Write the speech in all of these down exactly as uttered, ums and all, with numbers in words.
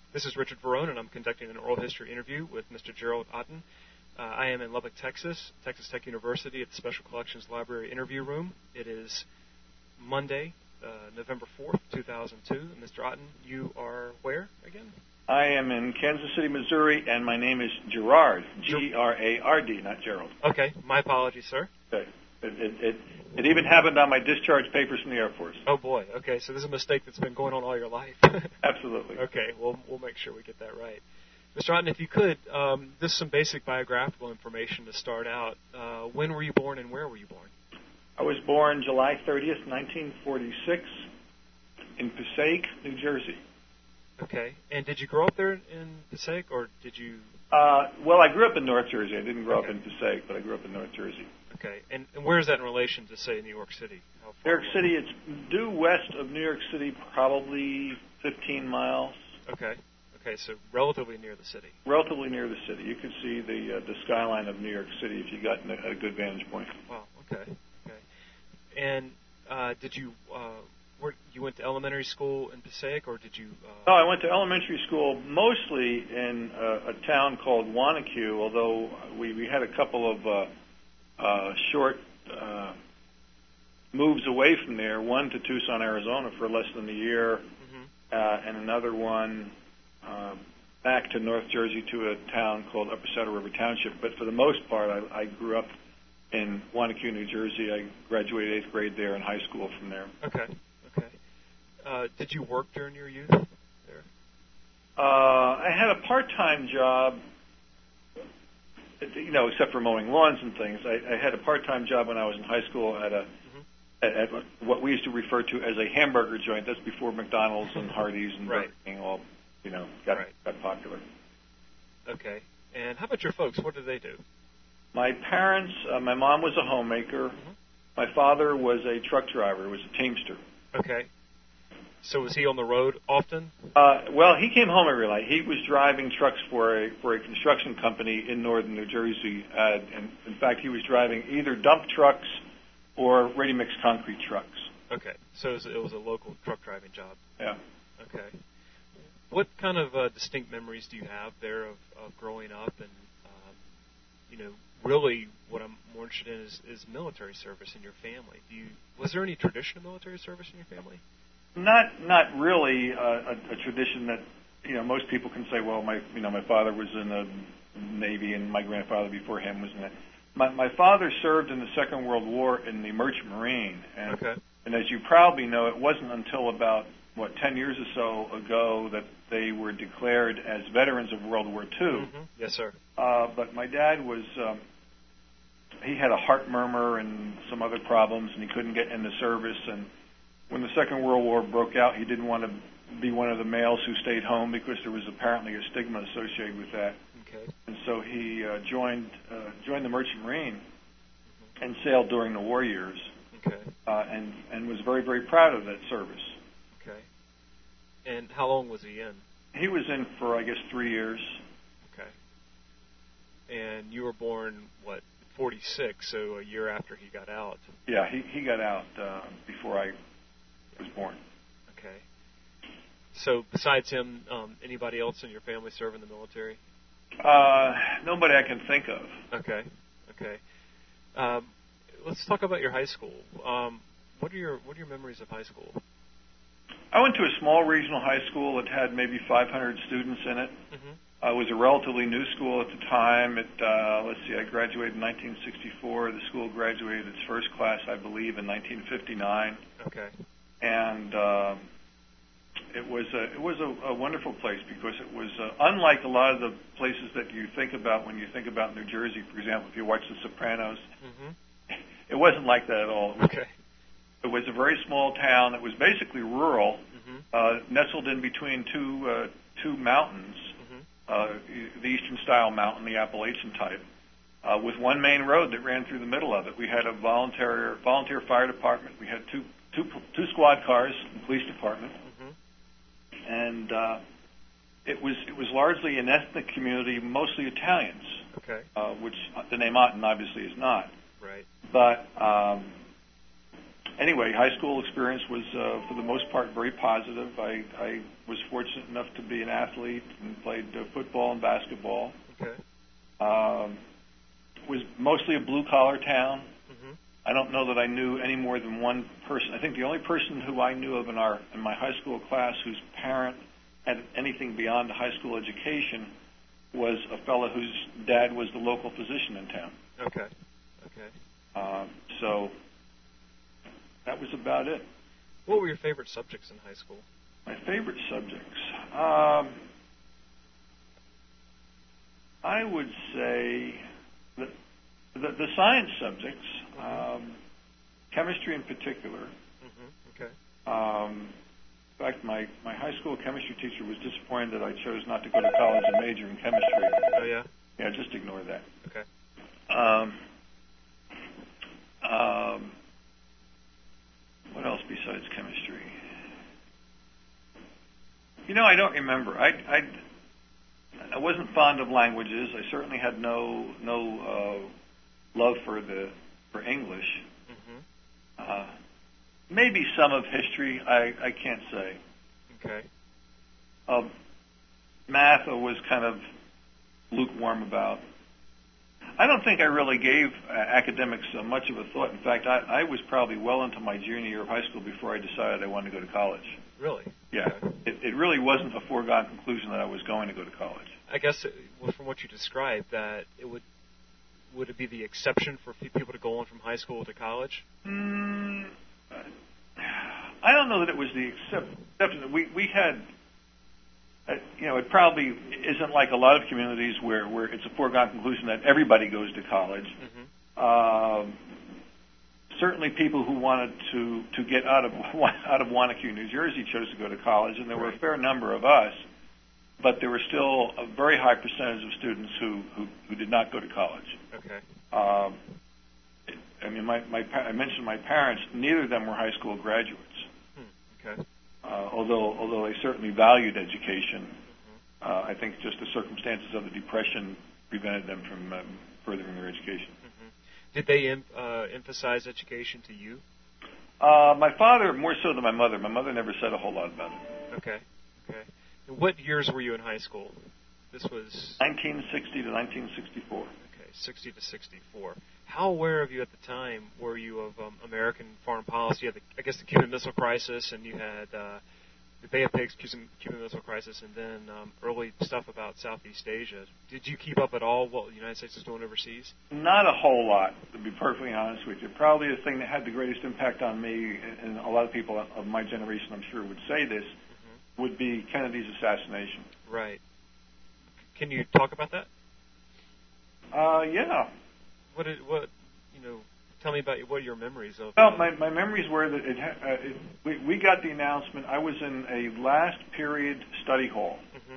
This is Richard Verone, and I'm conducting an oral history interview with Mister Gerald Otten. Uh, I am in Lubbock, Texas, Texas Tech University at the Special Collections Library Interview Room. It is Monday, uh, November fourth, two thousand two. Mister Otten, you are where again? I am in Kansas City, Missouri, and my name is Gerard, G R A R D, not Gerald. Okay, my apologies, sir. Okay. It, it, it, it even happened on my discharge papers from the Air Force. Oh, boy. Okay, so this is a mistake that's been going on all your life. Absolutely. Okay, we'll, we'll make sure we get that right. Mister Otten, if you could, um, just some basic biographical information to start out. Uh, when were you born and where were you born? I was born July thirtieth, nineteen forty-six, in Passaic, New Jersey. Okay, and did you grow up there in Passaic, or did you... Uh, well, I grew up in North Jersey. I didn't grow okay. up in Passaic, but I grew up in North Jersey. Okay, and, and where is that in relation to, say, New York City? How New York away? City, it's due west of New York City, probably fifteen miles. Okay, okay, so relatively near the city. Relatively near the city. You could see the uh, the skyline of New York City if you got in a, a good vantage point. Wow, okay, okay. And uh, did you... Uh, Where, you went to elementary school in Passaic, or did you... Uh... No, I went to elementary school mostly in uh, a town called Wanacue, although we, we had a couple of uh, uh, short uh, moves away from there, one to Tucson, Arizona for less than a year, mm-hmm. uh, and another one uh, back to North Jersey to a town called Upper Saddle River Township. But for the most part, I, I grew up in Wanacue, New Jersey. I graduated eighth grade there and high school from there. Okay. Uh, did you work during your youth there? Uh, I had a part-time job, you know, except for mowing lawns and things. I, I had a part-time job when I was in high school at a mm-hmm. at, at what we used to refer to as a hamburger joint. That's before McDonald's and Hardee's and right. Burger King all, you know, got right. got popular. Okay. And how about your folks? What did they do? My parents, uh, my mom was a homemaker. Mm-hmm. My father was a truck driver. He was a teamster. Okay. So was he on the road often? Uh, well, he came home every night. He was driving trucks for a for a construction company in northern New Jersey. Uh, and in fact, he was driving either dump trucks or ready-mix concrete trucks. Okay, so it was, it was a local truck driving job. Yeah. Okay. What kind of uh, distinct memories do you have there of, of growing up? And um, you know, really, what I'm more interested in is, is military service in your family. Do you was there any tradition of military service in your family? Not, not really uh, a, a tradition that, you know, most people can say, well, my, you know, my father was in the Navy and my grandfather before him was in it. My, my father served in the Second World War in the Merchant Marine, and, okay. and as you probably know, it wasn't until about what ten years or so ago that they were declared as veterans of World War Two. Mm-hmm. Yes, sir. Uh, but my dad was, um, he had a heart murmur and some other problems, and he couldn't get in the service. And when the Second World War broke out, he didn't want to be one of the males who stayed home because there was apparently a stigma associated with that. Okay. And so he uh, joined uh, joined the Merchant Marine mm-hmm. and sailed during the war years. Okay. Uh, and and was very very proud of that service. Okay. And how long was he in? He was in for I guess three years. Okay. And you were born what? forty-six, so a year after he got out. Yeah, he he got out uh, before I was born. Okay. So besides him, um, anybody else in your family serve in the military? Uh, nobody I can think of. Okay. Okay. Um, let's talk about your high school. Um, what are your what are your memories of high school? I went to a small regional high school that had maybe five hundred students in it. Mm-hmm. Uh, it was a relatively new school at the time. It, uh, let's see, I graduated in nineteen sixty-four. The school graduated its first class, I believe, in nineteen fifty-nine. Okay. And uh, it was a, it was a, a wonderful place because it was uh, unlike a lot of the places that you think about when you think about New Jersey. For example, if you watch The Sopranos, mm-hmm. it wasn't like that at all. It was, okay. It was a very small town that was basically rural, mm-hmm. uh, nestled in between two uh, two mountains. Uh, the Eastern-style mountain, the Appalachian type, uh, with one main road that ran through the middle of it. We had a volunteer volunteer fire department. We had two two two squad cars, the police department, mm-hmm. and uh, it was it was largely an ethnic community, mostly Italians. Okay. Uh, which the name Otten obviously is not. Right. But um, anyway, high school experience was, uh, for the most part, very positive. I, I was fortunate enough to be an athlete and played uh, football and basketball. Okay. Um, was mostly a blue-collar town. Mm-hmm. I don't know that I knew any more than one person. I think the only person who I knew of in our in my high school class whose parent had anything beyond a high school education was a fellow whose dad was the local physician in town. Okay. Okay. Uh, so that was about it. What were your favorite subjects in high school? My favorite subjects. Um, I would say that the, the science subjects, um, chemistry in particular. Mm-hmm. Okay. Um, in fact, my, my high school chemistry teacher was disappointed that I chose not to go to college and major in chemistry. Oh, yeah? Yeah, just ignore that. Okay. Um, um, what else besides chemistry? You know, I don't remember. I, I, I wasn't fond of languages. I certainly had no no uh, love for the for English. Mm-hmm. Uh, maybe some of history. I, I can't say. Okay. Uh, math I was kind of lukewarm about. I don't think I really gave uh, academics uh, much of a thought. In fact, I, I was probably well into my junior year of high school before I decided I wanted to go to college. Really? Yeah. Okay. It, it really wasn't a foregone conclusion that I was going to go to college. I guess it, well, from what you described, that it would would it be the exception for people to go on from high school to college? Mm, I don't know that it was the exception. We we had, uh, you know, it probably isn't like a lot of communities where, where it's a foregone conclusion that everybody goes to college. Mm-hmm. Um, certainly, people who wanted to, to get out of out of Wanacue, New Jersey, chose to go to college, and there were a fair number of us. But there were still a very high percentage of students who, who, who did not go to college. Okay. Um, I mean, my, my I mentioned my parents. Neither of them were high school graduates. Hmm. Okay. Uh, although although they certainly valued education, Mm-hmm. uh, I think just the circumstances of the Depression prevented them from um, furthering their education. Mm-hmm. Did they em- uh, emphasize education to you? Uh, my father more so than my mother. My mother never said a whole lot about it. Okay. Okay. And what years were you in high school? This was nineteen sixty to nineteen sixty-four. Okay, sixty to sixty-four. How aware of you at the time were you of um, American foreign policy? You had, the, I guess, the Cuban Missile Crisis, and you had uh, the Bay of Pigs Cuban, Cuban Missile Crisis, and then um, early stuff about Southeast Asia. Did you keep up at all what the United States was doing overseas? Not a whole lot, to be perfectly honest with you. Probably the thing that had the greatest impact on me, and a lot of people of my generation, I'm sure, would say this, mm-hmm. would be Kennedy's assassination. Right. Can you talk about that? Uh, yeah. What did, what, you know, tell me about what are your memories of. Well, my, my memories were that it, uh, it we, we got the announcement. I was in a last period study hall.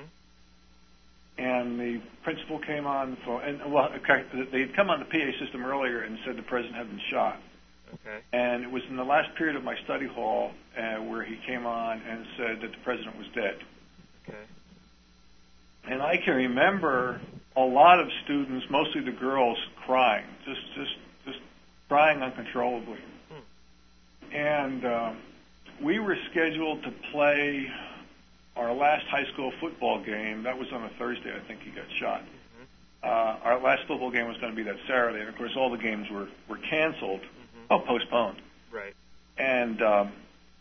Mm-hmm. And the principal came on the phone, and well, okay, they had come on the P A system earlier and said the president had been shot. Okay. And it was in the last period of my study hall uh, where he came on and said that the president was dead. Okay. And I can remember a lot of students, mostly the girls, crying, just just just crying uncontrollably. Hmm. And uh, we were scheduled to play our last high school football game. That was on a Thursday. I think he got shot. Mm-hmm. Uh, our last football game was going to be that Saturday, and of course, all the games were were canceled, mm-hmm. oh, postponed. Right. And um,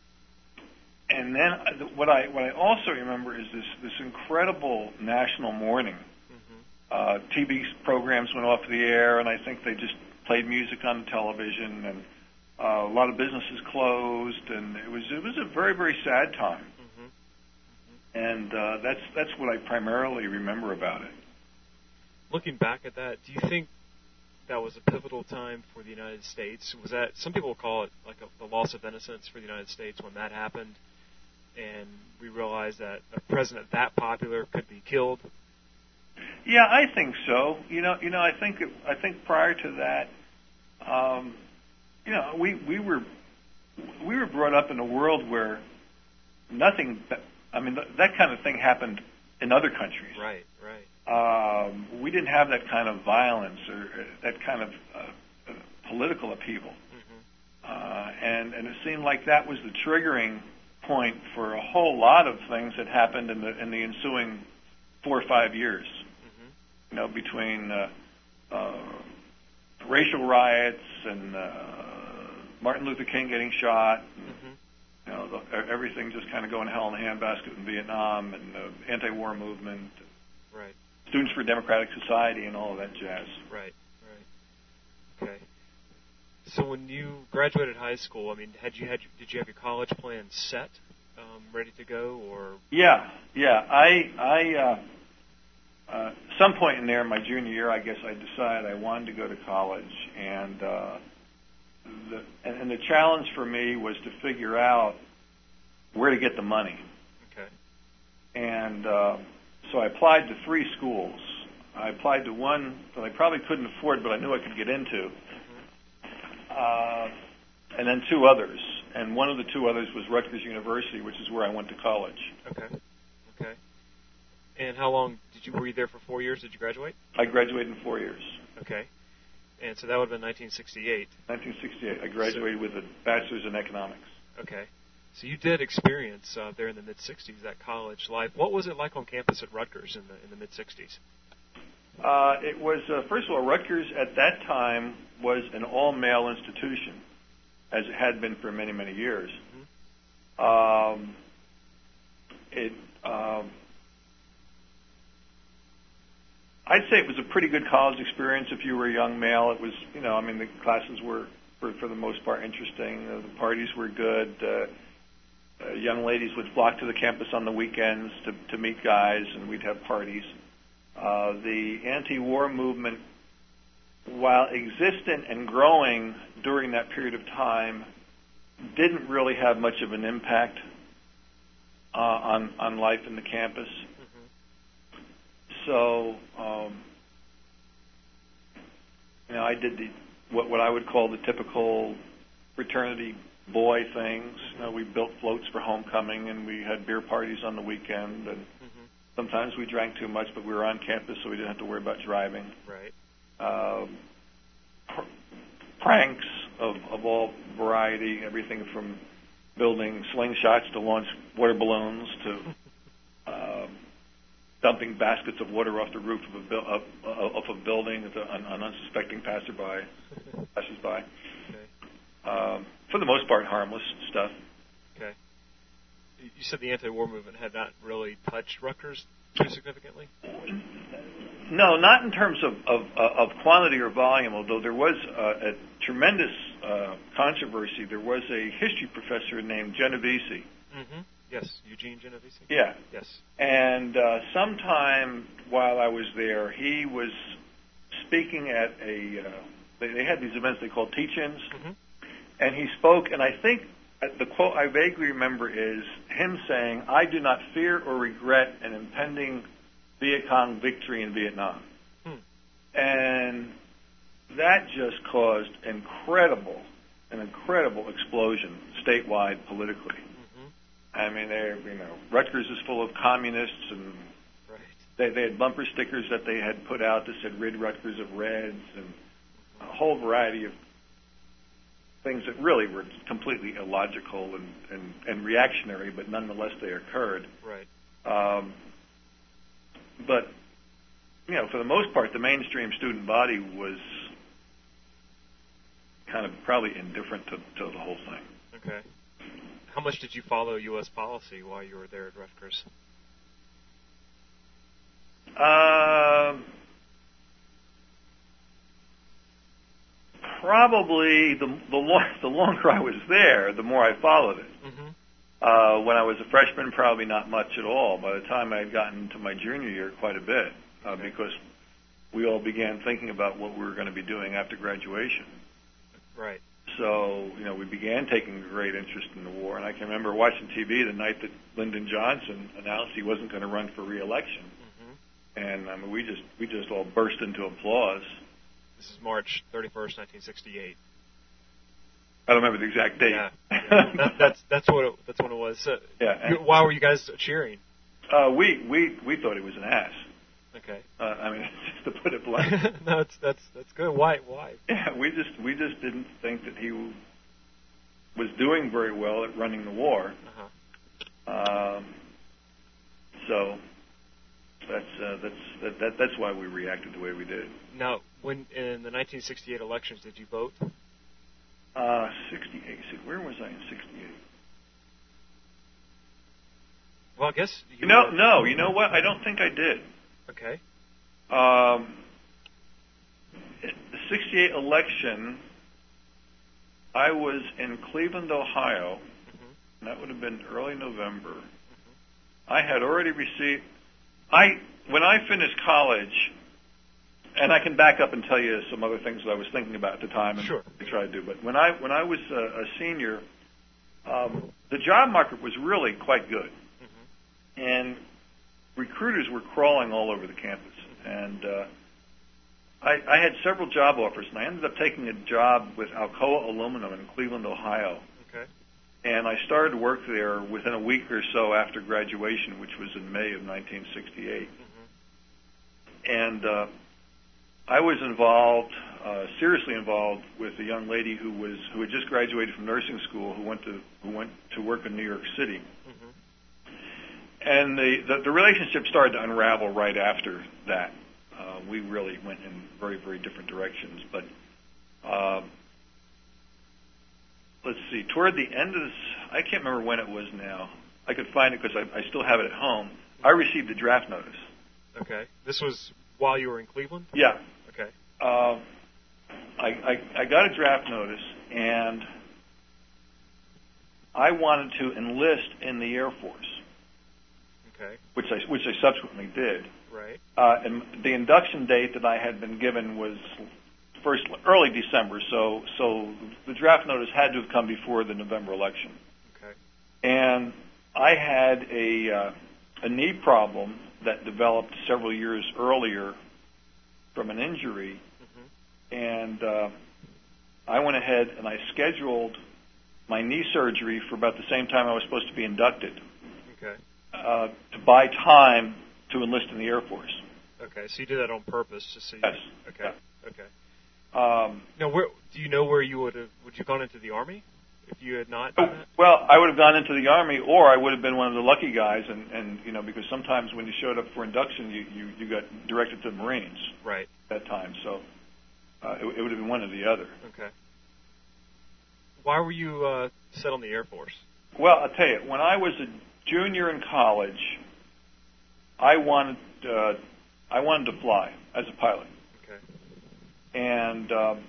and then what I what I also remember is this this incredible national mourning. Mm-hmm. Uh, T V programs went off the air, and I think they just played music on television, and uh, a lot of businesses closed, and it was it was a very very sad time. Mm-hmm. Mm-hmm. And uh, that's that's what I primarily remember about it. Looking back at that, do you think that was a pivotal time for the United States? Was that, some people call it like a, the loss of innocence for the United States when that happened, and we realized that a president that popular could be killed? Yeah, I think so. You know, you know, I think it, I think prior to that, um, you know, we we were we were brought up in a world where nothing. I mean, th- that kind of thing happened in other countries. Right, right. Um, we didn't have that kind of violence or uh, that kind of uh, uh, political upheaval. Mm-hmm. Uh, and and it seemed like that was the triggering point for a whole lot of things that happened in the in the ensuing four or five years. Mm-hmm. You know, between uh, uh, racial riots and uh, Martin Luther King getting shot. And, mm-hmm. You know, the, everything just kind of going hell in a handbasket in Vietnam, and the anti-war movement. Right. Students for Democratic Society and all of that jazz. Right. Right. Okay. So when you graduated high school, I mean, had you had did you have your college plan set, um, ready to go, or? Yeah, yeah. I, I, uh, uh, some point in there, my junior year, I guess I decided I wanted to go to college, and uh, the and, and the challenge for me was to figure out where to get the money. Okay. And uh, so I applied to three schools. I applied to one that I probably couldn't afford, but I knew I could get into. Uh, and then two others, and one of the two others was Rutgers University, which is where I went to college. Okay, okay. And how long did you were you there for? Four years? Did you graduate? I graduated in four years. Okay, and so that would have been nineteen sixty-eight. nineteen sixty-eight. I graduated so, with a bachelor's in economics. Okay, so you did experience uh, there in the mid sixties that college life. What was it like on campus at Rutgers in the in the mid sixties? Uh, it was, uh, first of all, Rutgers at that time was an all-male institution, as it had been for many, many years. Mm-hmm. Um, it, um, I'd say it was a pretty good college experience if you were a young male. It was, you know, I mean, the classes were, for, for the most part, interesting. Uh, the parties were good. Uh, uh, young ladies would flock to the campus on the weekends to, to meet guys, and we'd have parties. Uh, the anti-war movement, while existent and growing during that period of time, didn't really have much of an impact uh, on on life in the campus. Mm-hmm. So, um, you know, I did the what what I would call the typical fraternity boy things. You know, we built floats for homecoming, and we had beer parties on the weekend, and sometimes we drank too much, but we were on campus, so we didn't have to worry about driving. Right. Um, pr- pranks of, of all variety, everything from building slingshots to launch water balloons to uh, dumping baskets of water off the roof of a, bu- of, of a building on, on unsuspecting passerby, passersby. Okay. Um, for the most part, harmless stuff. Okay. You said the anti-war movement had not really touched Rutgers too significantly? No, not in terms of, of, of quantity or volume, although there was uh, a tremendous uh, controversy. There was a history professor named Genovese. Mm-hmm. Yes, Eugene Genovese? Yeah. Yes. And uh, sometime while I was there, he was speaking at a, uh, they, they had these events they called teach-ins, mm-hmm. and he spoke, and I think the quote I vaguely remember is him saying, "I do not fear or regret an impending Viet Cong victory in Vietnam." Hmm. And that just caused incredible, an incredible explosion statewide politically. Mm-hmm. I mean, they, you know, Rutgers is full of communists, and right. they, they had bumper stickers that they had put out that said "Rid Rutgers of Reds," and a whole variety of things that really were completely illogical and, and, and reactionary, but nonetheless they occurred. Right. Um, but, you know, for the most part, the mainstream student body was kind of probably indifferent to, to the whole thing. Okay. How much did you follow U S policy while you were there at Rutgers? Um... Uh, Probably the the, lo- the longer I was there, the more I followed it. Mm-hmm. Uh, when I was a freshman, probably not much at all. By the time I had gotten to my junior year, quite a bit, uh, okay. because we all began thinking about what we were going to be doing after graduation. Right. So, you know, we began taking a great interest in the war, and I can remember watching T V the night that Lyndon Johnson announced he wasn't going to run for re-election, mm-hmm. and I mean, we just we just all burst into applause. This is March thirty-first, nineteen sixty-eight. I don't remember the exact date. Yeah, yeah. that, that's that's what it, that's what it was. So, yeah. You, why were you guys cheering? Uh, we we we thought he was an ass. Okay. Uh, I mean, just to put it bluntly. no, it's that's that's good. Why why? Yeah, we just we just didn't think that he was doing very well at running the war. Uh-huh. Um, so that's uh, that's that, that that's why we reacted the way we did. Now, when in the nineteen sixty-eight elections, did you vote? Uh, sixty-eight. Where was I in sixty-eight? Well, I guess you, you know, were... no. You know what? I don't think I did. Okay. Um, the sixty-eight election, I was in Cleveland, Ohio, mm-hmm. and that would have been early November. Mm-hmm. I had already received. I when I finished college, and I can back up and tell you some other things that I was thinking about at the time and sure. I tried to do. But when I when I was a, a senior, um, the job market was really quite good. And recruiters were crawling all over the campus. And uh, I, I had several job offers, and I ended up taking a job with Alcoa Aluminum in Cleveland, Ohio. Okay. And I started to work there within a week or so after graduation, which was in May of nineteen sixty-eight. Mm-hmm. And uh, I was involved, uh, seriously involved, with a young lady who was who had just graduated from nursing school, who went to who went to work in New York City. Mm-hmm. And the, the, the relationship started to unravel right after that. Uh, we really went in very, very different directions. But uh, let's see, toward the end of this, I can't remember when it was now. I could find it because I, I still have it at home. I received a draft notice. Okay. This was while you were in Cleveland? Yeah. Okay. Uh, I, I, I got a draft notice, and I wanted to enlist in the Air Force. Okay. Which I which I subsequently did. Right. Uh, and the induction date that I had been given was first early December, so so the draft notice had to have come before the November election. Okay. And I had a uh, a knee problem that developed several years earlier from an injury, mm-hmm. and uh, I went ahead and I scheduled my knee surgery for about the same time I was supposed to be inducted. Okay. Uh, to buy time to enlist in the Air Force. Okay, so you did that on purpose, just so you. Yes. Okay. Yeah. Okay. Um, now, where do you know where you would have? Would you have gone into the Army if you had not done that? Well, I would have gone into the Army, or I would have been one of the lucky guys, and, and you know, because sometimes when you showed up for induction, you you, you got directed to the Marines. Right. At that time, so uh, it, it would have been one or the other. Okay. Why were you uh, set on the Air Force? Well, I'll tell you, when I was a junior in college, I wanted uh, I wanted to fly as a pilot. Okay. And um,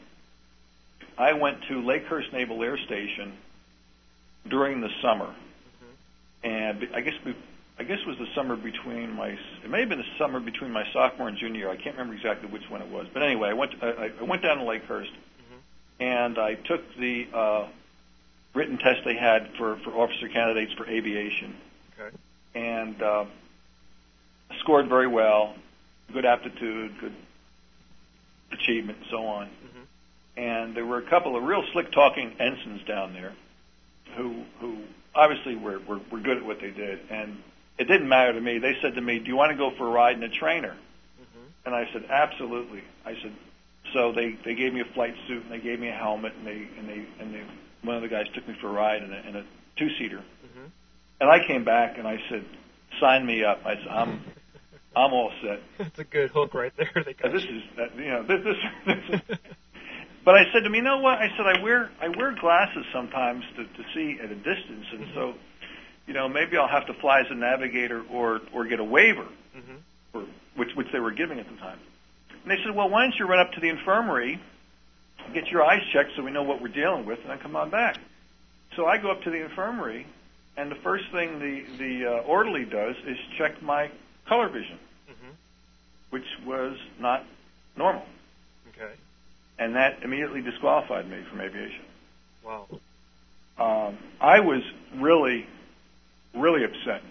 I went to Lakehurst Naval Air Station during the summer, mm-hmm. and I guess we, I guess it was the summer between my it may have been the summer between my sophomore and junior year. I can't remember exactly which one it was, but anyway, I went to, I, I went down to Lakehurst, mm-hmm. and I took the uh, written test they had for, for officer candidates for aviation. Okay. And uh, scored very well, good aptitude, good achievement, and so on. Mm-hmm. And there were a couple of real slick-talking ensigns down there who who obviously were, were, were good at what they did. And it didn't matter to me. They said to me, do you want to go for a ride in a trainer? Mm-hmm. And I said, absolutely. I said, so they, they gave me a flight suit, and they gave me a helmet, and they and they and they one of the guys took me for a ride in a, in a two-seater. Mm-hmm. And I came back and I said, sign me up. I said, I'm, I'm all set. That's a good hook right there. They got this you. is, uh, you know, this, this, this But I said to him, you know what? I said, I wear, I wear glasses sometimes to, to see at a distance. And mm-hmm. so, you know, maybe I'll have to fly as a navigator or, or get a waiver, mm-hmm. or, which, which they were giving at the time. And they said, well, why don't you run up to the infirmary, get your eyes checked so we know what we're dealing with, and then come on back. So I go up to the infirmary, and the first thing the, the uh, orderly does is check my color vision, mm-hmm. which was not normal. Okay. And that immediately disqualified me from aviation. Wow. Um, I was really, really upset.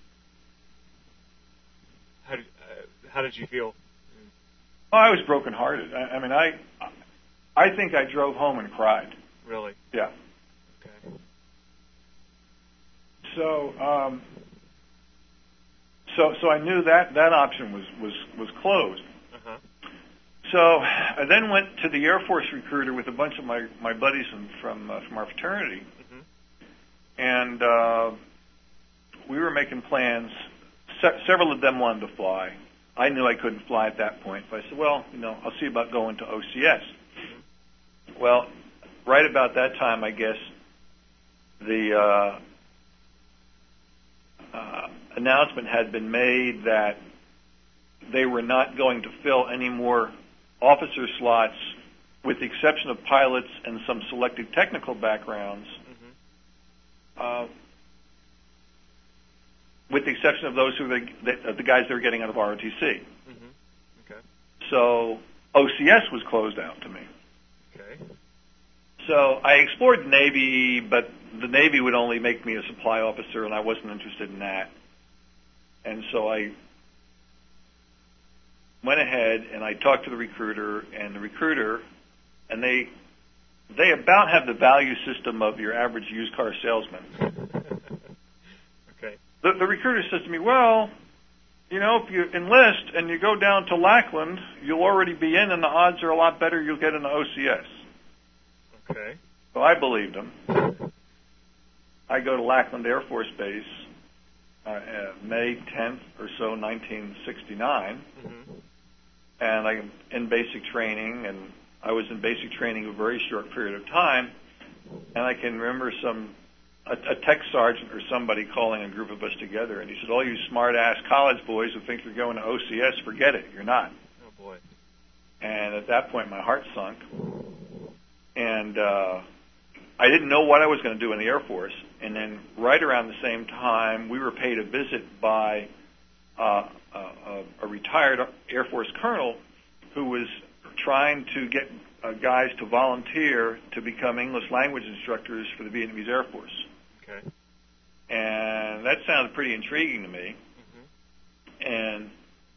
How did, uh, how did you feel? Oh, I was brokenhearted. I, I mean, I, I think I drove home and cried. Really? Yeah. Okay. So, um, so, so I knew that that option was was was closed. Uh-huh. So I then went to the Air Force recruiter with a bunch of my my buddies from from, uh, from our fraternity, mm-hmm. and uh, we were making plans. Se- several of them wanted to fly. I knew I couldn't fly at that point, but I said, well, you know, I'll see about going to O C S. Well, right about that time, I guess, the uh, uh, announcement had been made that they were not going to fill any more officer slots, with the exception of pilots and some selected technical backgrounds, mm-hmm. uh, with the exception of those who were the, the guys they were getting out of R O T C. Mm-hmm. Okay. So O C S was closed out to me. Okay. So I explored the Navy, but the Navy would only make me a supply officer, and I wasn't interested in that. And so I went ahead and I talked to the recruiter, and the recruiter, and they they about have the value system of your average used car salesman. Okay. The, the recruiter says to me, well, you know, if you enlist and you go down to Lackland, you'll already be in, and the odds are a lot better you'll get into O C S. Okay. So I believed him. I go to Lackland Air Force Base uh, uh, May tenth or so, nineteen sixty-nine, mm-hmm. and I'm in basic training, and I was in basic training a very short period of time, and I can remember some a, a tech sergeant or somebody calling a group of us together, and he said, all you smart-ass college boys who think you're going to O C S, forget it, you're not. Oh, boy. And at that point, my heart sunk, and uh, I didn't know what I was going to do in the Air Force. And then right around the same time, we were paid a visit by uh, a, a retired Air Force colonel who was trying to get uh, guys to volunteer to become English language instructors for the Vietnamese Air Force. Okay. And that sounded pretty intriguing to me. Mm-hmm. And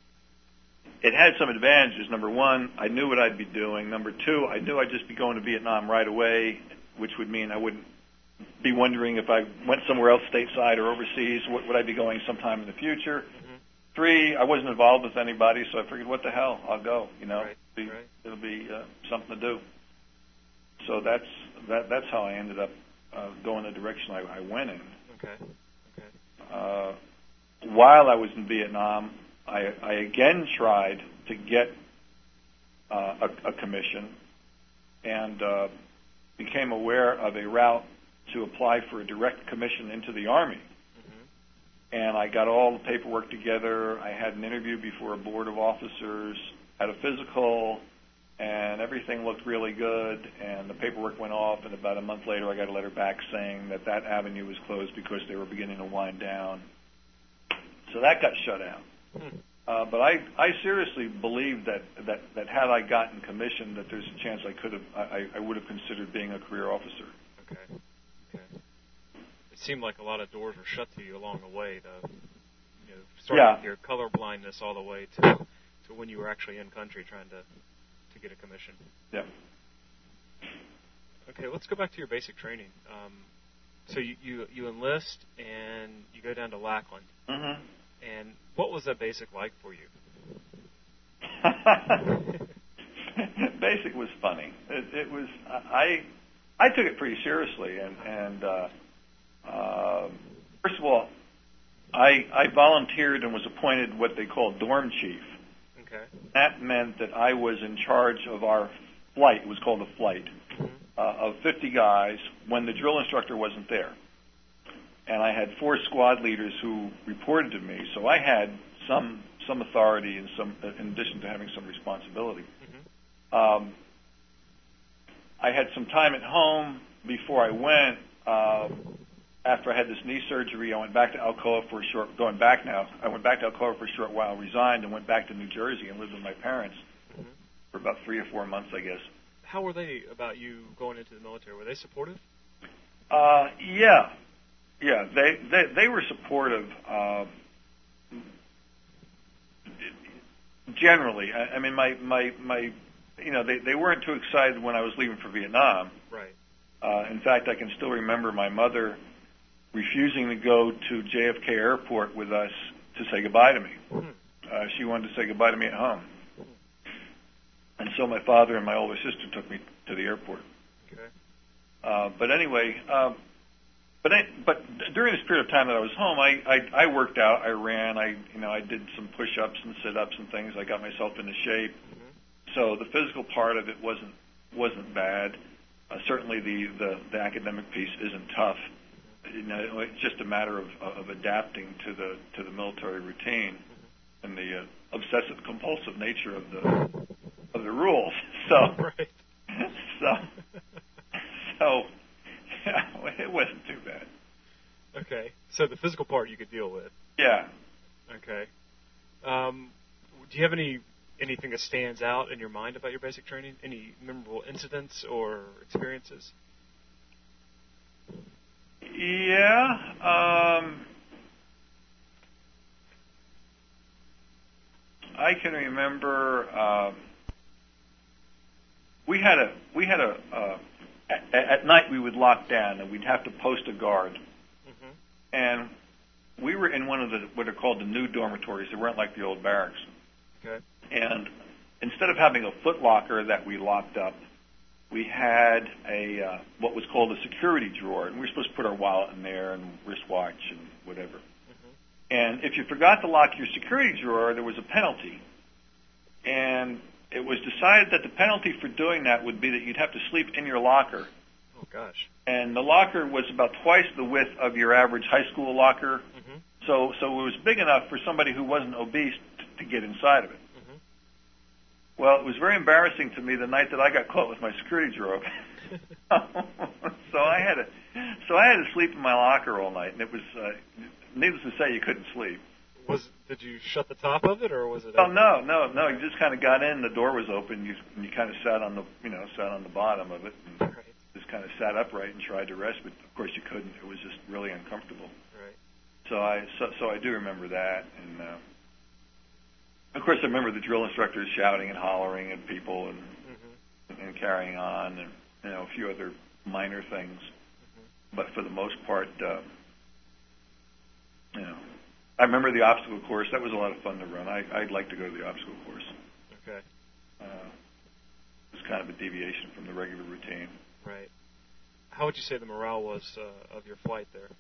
it had some advantages. Number one, I knew what I'd be doing. Number two, I knew I'd just be going to Vietnam right away, which would mean I wouldn't be wondering if I went somewhere else stateside or overseas, what would I be going sometime in the future? Mm-hmm. Three, I wasn't involved with anybody, so I figured, what the hell, I'll go. You know, right. It'll be, right. it'll be uh, something to do. So that's that. That's how I ended up uh, going the direction I, I went in. Okay. Okay. Uh, while I was in Vietnam, I, I again tried to get uh, a, a commission, and uh, became aware of a route to apply for a direct commission into the Army. Mm-hmm. And I got all the paperwork together. I had an interview before a board of officers, had a physical, and everything looked really good. And the paperwork went off, and about a month later I got a letter back saying that that avenue was closed because they were beginning to wind down. So that got shut out. Mm-hmm. Uh, but I, I seriously believe that, that, that had I gotten commissioned, that there's a chance I could have, I, I would have considered being a career officer. Okay. Okay. It seemed like a lot of doors were shut to you along the way, though. You know, starting yeah. with your color blindness all the way to to when you were actually in country trying to to get a commission. Yeah. Okay, let's go back to your basic training. Um, so you, you you enlist and you go down to Lackland. Mm-hmm. And what was that basic like for you? Basic was funny. It, it was I I took it pretty seriously, and and uh, uh, first of all, I I volunteered and was appointed what they call dorm chief. Okay. That meant that I was in charge of our flight. It was called a flight mm-hmm. uh, of fifty guys when the drill instructor wasn't there. And I had four squad leaders who reported to me, so I had some some authority and some, in addition to having some responsibility. Mm-hmm. Um, I had some time at home before I went. Uh, after I had this knee surgery, I went back to Alcoa for a short. Going back now, I went back to Alcoa for a short while, resigned, and went back to New Jersey and lived with my parents mm-hmm. for about three or four months, I guess. How were they about you going into the military? Were they supportive? Uh, yeah. Yeah, they, they they were supportive. Uh, generally, I, I mean, my, my my, you know, they, they weren't too excited when I was leaving for Vietnam. Right. Uh, in fact, I can still remember my mother refusing to go to J F K Airport with us to say goodbye to me. Mm-hmm. Uh, she wanted to say goodbye to me at home, mm-hmm. and so my father and my older sister took me to the airport. Okay. Uh, but anyway. Uh, but I, but during this period of time that I was home, I, I I worked out, I ran, I you know I did some push-ups and sit-ups and things. I got myself into shape. Mm-hmm. So the physical part of it wasn't wasn't bad. Uh, certainly the, the the academic piece isn't tough. You know, it's just a matter of of adapting to the to the military routine and the uh, obsessive compulsive nature of the of the rules. So right. so so yeah, it wasn't too bad. Okay, so the physical part you could deal with. Yeah. Okay. Um, do you have any anything that stands out in your mind about your basic training? Any memorable incidents or experiences? Yeah. Um, I can remember um, we had a we had a uh, at, at night we would lock down and we'd have to post a guard, mm-hmm. and we were in one of the what are called the new dormitories. They weren't like the old barracks. Okay. And instead of having a foot locker that we locked up, we had a uh, what was called a security drawer, and we were supposed to put our wallet in there and wristwatch and whatever. Mm-hmm. And if you forgot to lock your security drawer, there was a penalty. And it was decided that the penalty for doing that would be that you'd have to sleep in your locker. Oh, gosh. And the locker was about twice the width of your average high school locker. Mm-hmm. So, so it was big enough for somebody who wasn't obese to, to get inside of it. Well, it was very embarrassing to me the night that I got caught with my security drawer. so I had to, so I had to sleep in my locker all night, and it was, uh, needless to say, you couldn't sleep. Was did you shut the top of it, or was it? Oh no, no, no! You just kind of got in. The door was open. You and you kind of sat on the, you know, sat on the bottom of it, and right. just kind of sat upright and tried to rest. But of course, you couldn't. It was just really uncomfortable. Right. So I, so, so I do remember that, and. Uh, Of course, I remember the drill instructors shouting and hollering at people and mm-hmm. and carrying on, and you know a few other minor things. Mm-hmm. But for the most part, uh, you know, I remember the obstacle course. That was a lot of fun to run. I, I'd like to go to the obstacle course. Okay. Uh, it was kind of a deviation from the regular routine. Right. How would you say the morale was uh, of your flight there?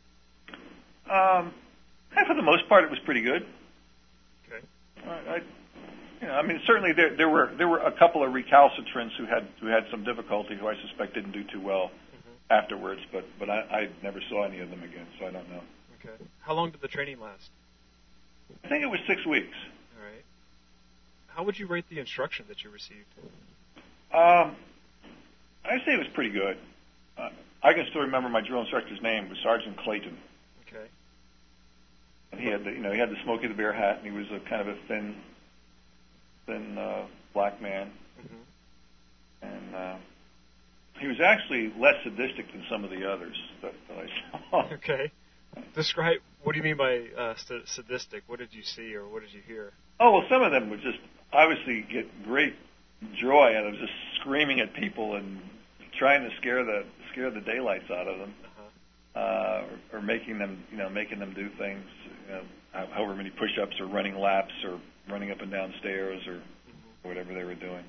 Um, and for the most part, it was pretty good. Okay. I, you know, I mean, certainly there, there were there were a couple of recalcitrants who had who had some difficulty, who I suspect didn't do too well mm-hmm. afterwards. But but I, I never saw any of them again, so I don't know. Okay. How long did the training last? I think it was six weeks. All right. How would you rate the instruction that you received? Um, I'd say it was pretty good. Uh, I can still remember my drill instructor's name. It was Sergeant Clayton. Okay. And he had the, you know, he had the Smokey the Bear hat, and he was a kind of a thin, thin uh, black man. Mm-hmm. And uh, he was actually less sadistic than some of the others that, that I saw. Okay. Describe, what do you mean by uh, sadistic? What did you see or what did you hear? Oh, well, some of them would just obviously get great joy out of just screaming at people and trying to scare the scare the daylights out of them. Uh, or, or making them, you know, making them do things, you know, however many push-ups or running laps or running up and down stairs or mm-hmm. whatever they were doing.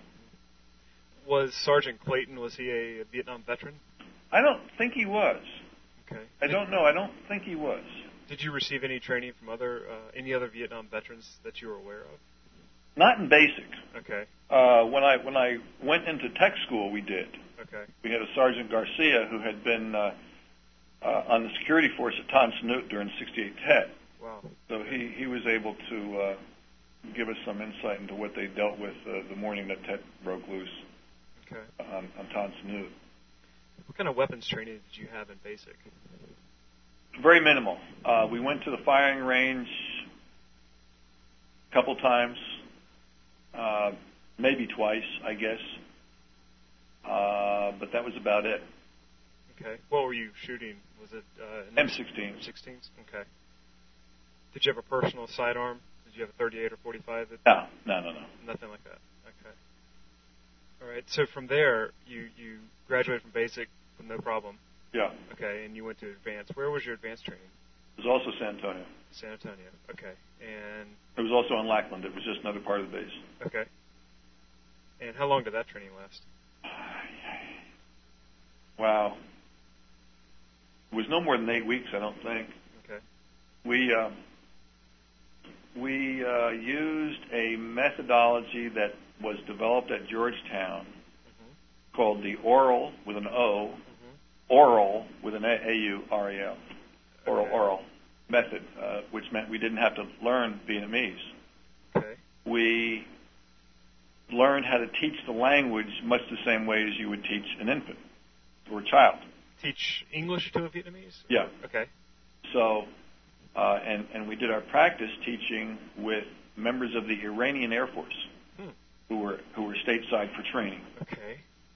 Was Sergeant Clayton, was he a Vietnam veteran? I don't think he was. Okay. I don't know. I don't think he was. Did you receive any training from other, uh, any other Vietnam veterans that you were aware of? Not in basic. Okay. Uh, when I when I went into tech school, we did. Okay. We had a Sergeant Garcia who had been uh, Uh, on the security force at Tan Son Nhut during sixty-eight Tet. Wow. So he, he was able to uh, give us some insight into what they dealt with uh, the morning that Tet broke loose okay. on, on Tan Son Nhut. What kind of weapons training did you have in basic? Very minimal. Uh, we went to the firing range a couple times, uh, maybe twice, I guess. Uh, but that was about it. Okay. What were you shooting? Was it uh, M sixteen? M sixteens. Okay. Did you have a personal sidearm? Did you have a thirty-eight or forty-five? That... No, no, no, no. Nothing like that. Okay. All right. So from there, you you graduated from basic with no problem. Yeah. Okay, and you went to advanced. Where was your advanced training? It was also San Antonio. San Antonio. Okay. And it was also in Lackland. It was just another part of the base. Okay. And how long did that training last? Wow. it was no more than eight weeks, I don't think. Okay. We uh, we uh, used a methodology that was developed at Georgetown mm-hmm. called the oral with an O, mm-hmm. oral with an A U R E L, oral okay. oral method, uh, which meant we didn't have to learn Vietnamese. Okay. We learned how to teach the language much the same way as you would teach an infant or a child. Teach English to a Vietnamese? Yeah. Okay. So, uh, and, and we did our practice teaching with members of the Iranian Air Force hmm. who were who were stateside for training. Okay.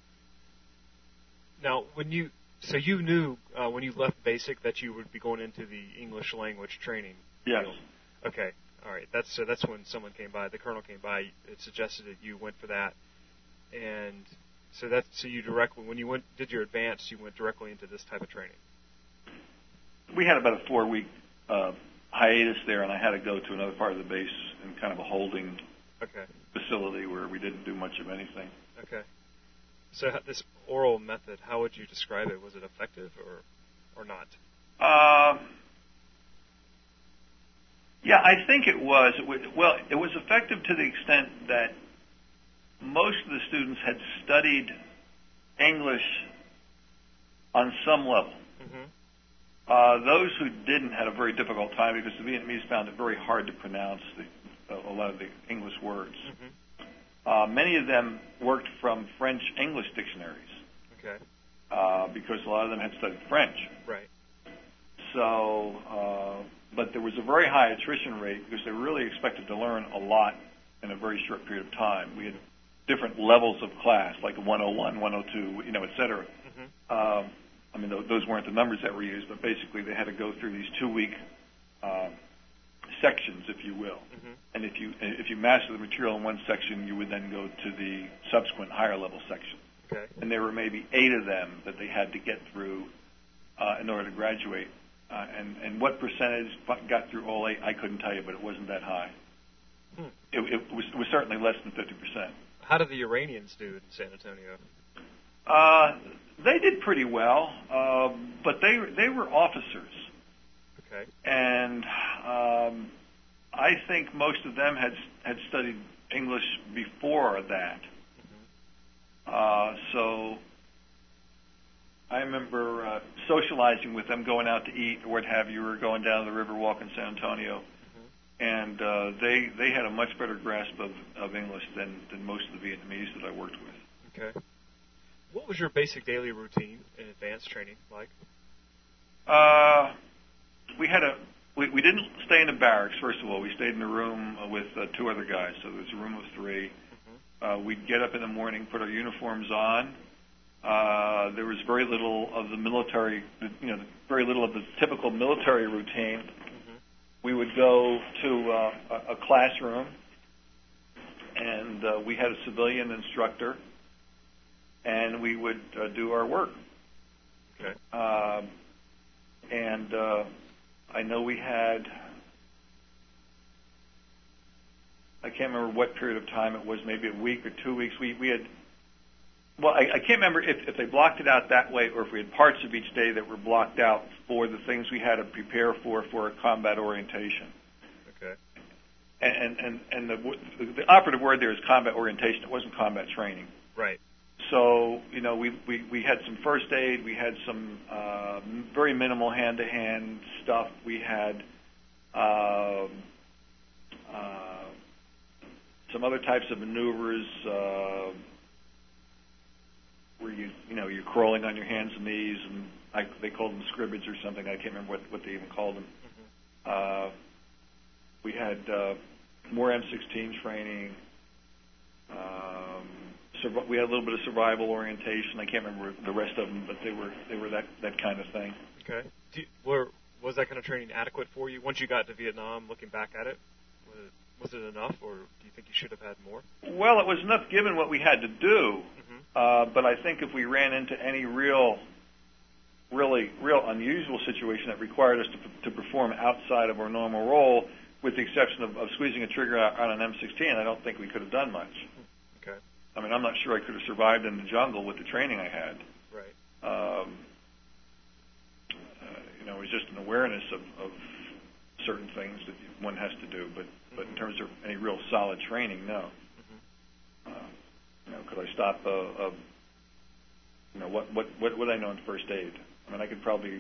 Now, when you so you knew uh, when you left basic that you would be going into the English language training. Yes. Field. Okay. All right. That's so that's when someone came by. The colonel came by. It suggested that you went for that, and so that's so you directly when you went did your advanced, you went directly into this type of training. We had about a four week uh, hiatus there, and I had to go to another part of the base in kind of a holding okay. facility where we didn't do much of anything. Okay. So this oral method, how would you describe it? Was it effective or or not? Uh, yeah, I think it was. It was. Well, it was effective to the extent that most of the students had studied English on some level. Mm-hmm. Uh, those who didn't had a very difficult time because the Vietnamese found it very hard to pronounce the, a lot of the English words. Mm-hmm. Uh, many of them worked from French-English dictionaries. Okay. Uh, because a lot of them had studied French. Right. So, uh, but there was a very high attrition rate because they really expected to learn a lot in a very short period of time. We had different levels of class, like one oh one, one oh two, you know, et cetera. Mm-hmm. Um, I mean, th- those weren't the numbers that were used, but basically they had to go through these two-week uh, sections, if you will. Mm-hmm. And if you if you master the material in one section, you would then go to the subsequent higher-level section. Okay. And there were maybe eight of them that they had to get through uh, in order to graduate. Uh, and, and what percentage got through all eight, I couldn't tell you, but it wasn't that high. Hmm. It, it, was, it was certainly less than fifty percent. How did the Iranians do in San Antonio? Uh, they did pretty well, uh, but they they were officers. Okay. And um, I think most of them had had studied English before that. Mm-hmm. Uh, so I remember uh, socializing with them, going out to eat or what have you, or going down the river walk in San Antonio. And uh, they they had a much better grasp of, of English than, than most of the Vietnamese that I worked with. Okay. What was your basic daily routine in advanced training like? Uh, we had a we, we didn't stay in the barracks. First of all, we stayed in a room with uh, two other guys, so there was a room of three. Mm-hmm. Uh, we'd get up in the morning, put our uniforms on. Uh, there was very little of the military, you know, very little of the typical military routine. We would go to uh, a, a classroom, and uh, we had a civilian instructor, and we would uh, do our work. Okay. Uh, and uh, I know we had, I can't remember what period of time it was, maybe a week or two weeks. We we had, well, I, I can't remember if, if they blocked it out that way or if we had parts of each day that were blocked out for the things we had to prepare for for a combat orientation. Okay. And and and the the operative word there is combat orientation. It wasn't combat training. Right. So you know we we, we had some first aid. We had some uh, very minimal hand-to-hand stuff. We had uh, uh, some other types of maneuvers. Uh, where you, you know, you're crawling on your hands and knees, and I, they called them scrimmage or something. I can't remember what, what they even called them. Mm-hmm. Uh, we had uh, more M sixteen training. Um, sur- we had a little bit of survival orientation. I can't remember the rest of them, but they were they were that, that kind of thing. Okay. Do you, were, was that kind of training adequate for you once you got to Vietnam? Looking back at it, was it, was it enough, or do you think you should have had more? Well, it was enough given what we had to do. Mm-hmm. Uh, but I think if we ran into any real, really, real unusual situation that required us to, to perform outside of our normal role, with the exception of, of squeezing a trigger on an M sixteen, I don't think we could have done much. Okay. I mean, I'm not sure I could have survived in the jungle with the training I had. Right. Um, just an awareness of, of certain things that one has to do, but mm-hmm. but in terms of any real solid training, no. Mm-hmm. Uh, you know, could I stop a, a you know what what what would I know in first aid? I mean, I could probably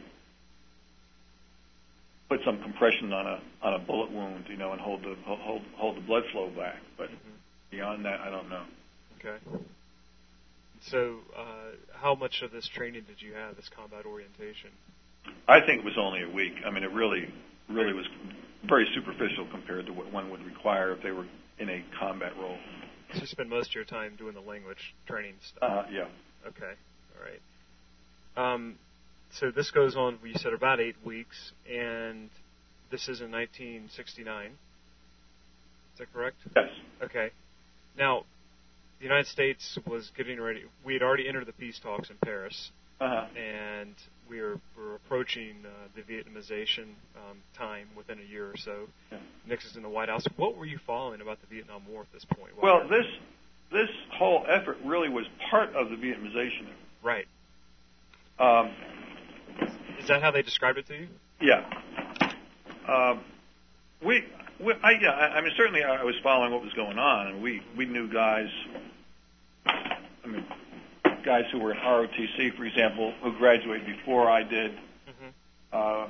put some compression on a on a bullet wound, you know, and hold the hold hold the blood flow back, but mm-hmm. beyond that, I don't know. Okay. So, uh, how much of this training did you have, this combat orientation? I think it was only a week. I mean, it really, really was very superficial compared to what one would require if they were in a combat role. So you spend most of your time doing the language training stuff? Uh, yeah. Okay, all right. Um, so this goes on, you said, about eight weeks, and this is in nineteen sixty-nine. Is that correct? Yes. Okay. Now, the United States was getting ready. We had already entered the peace talks in Paris, uh-huh. and we were, were approaching uh, the Vietnamization um, time within a year or so. Yeah. Nixon's in the White House. What were you following about the Vietnam War at this point? Well, this this whole effort really was part of the Vietnamization. Right. Um, Is that how they described it to you? Yeah. Uh, we, we, I, yeah, I, I mean, certainly I was following what was going on, and we, we knew guys. I mean, guys who were in R O T C, for example, who graduated before I did. Mm-hmm. Uh,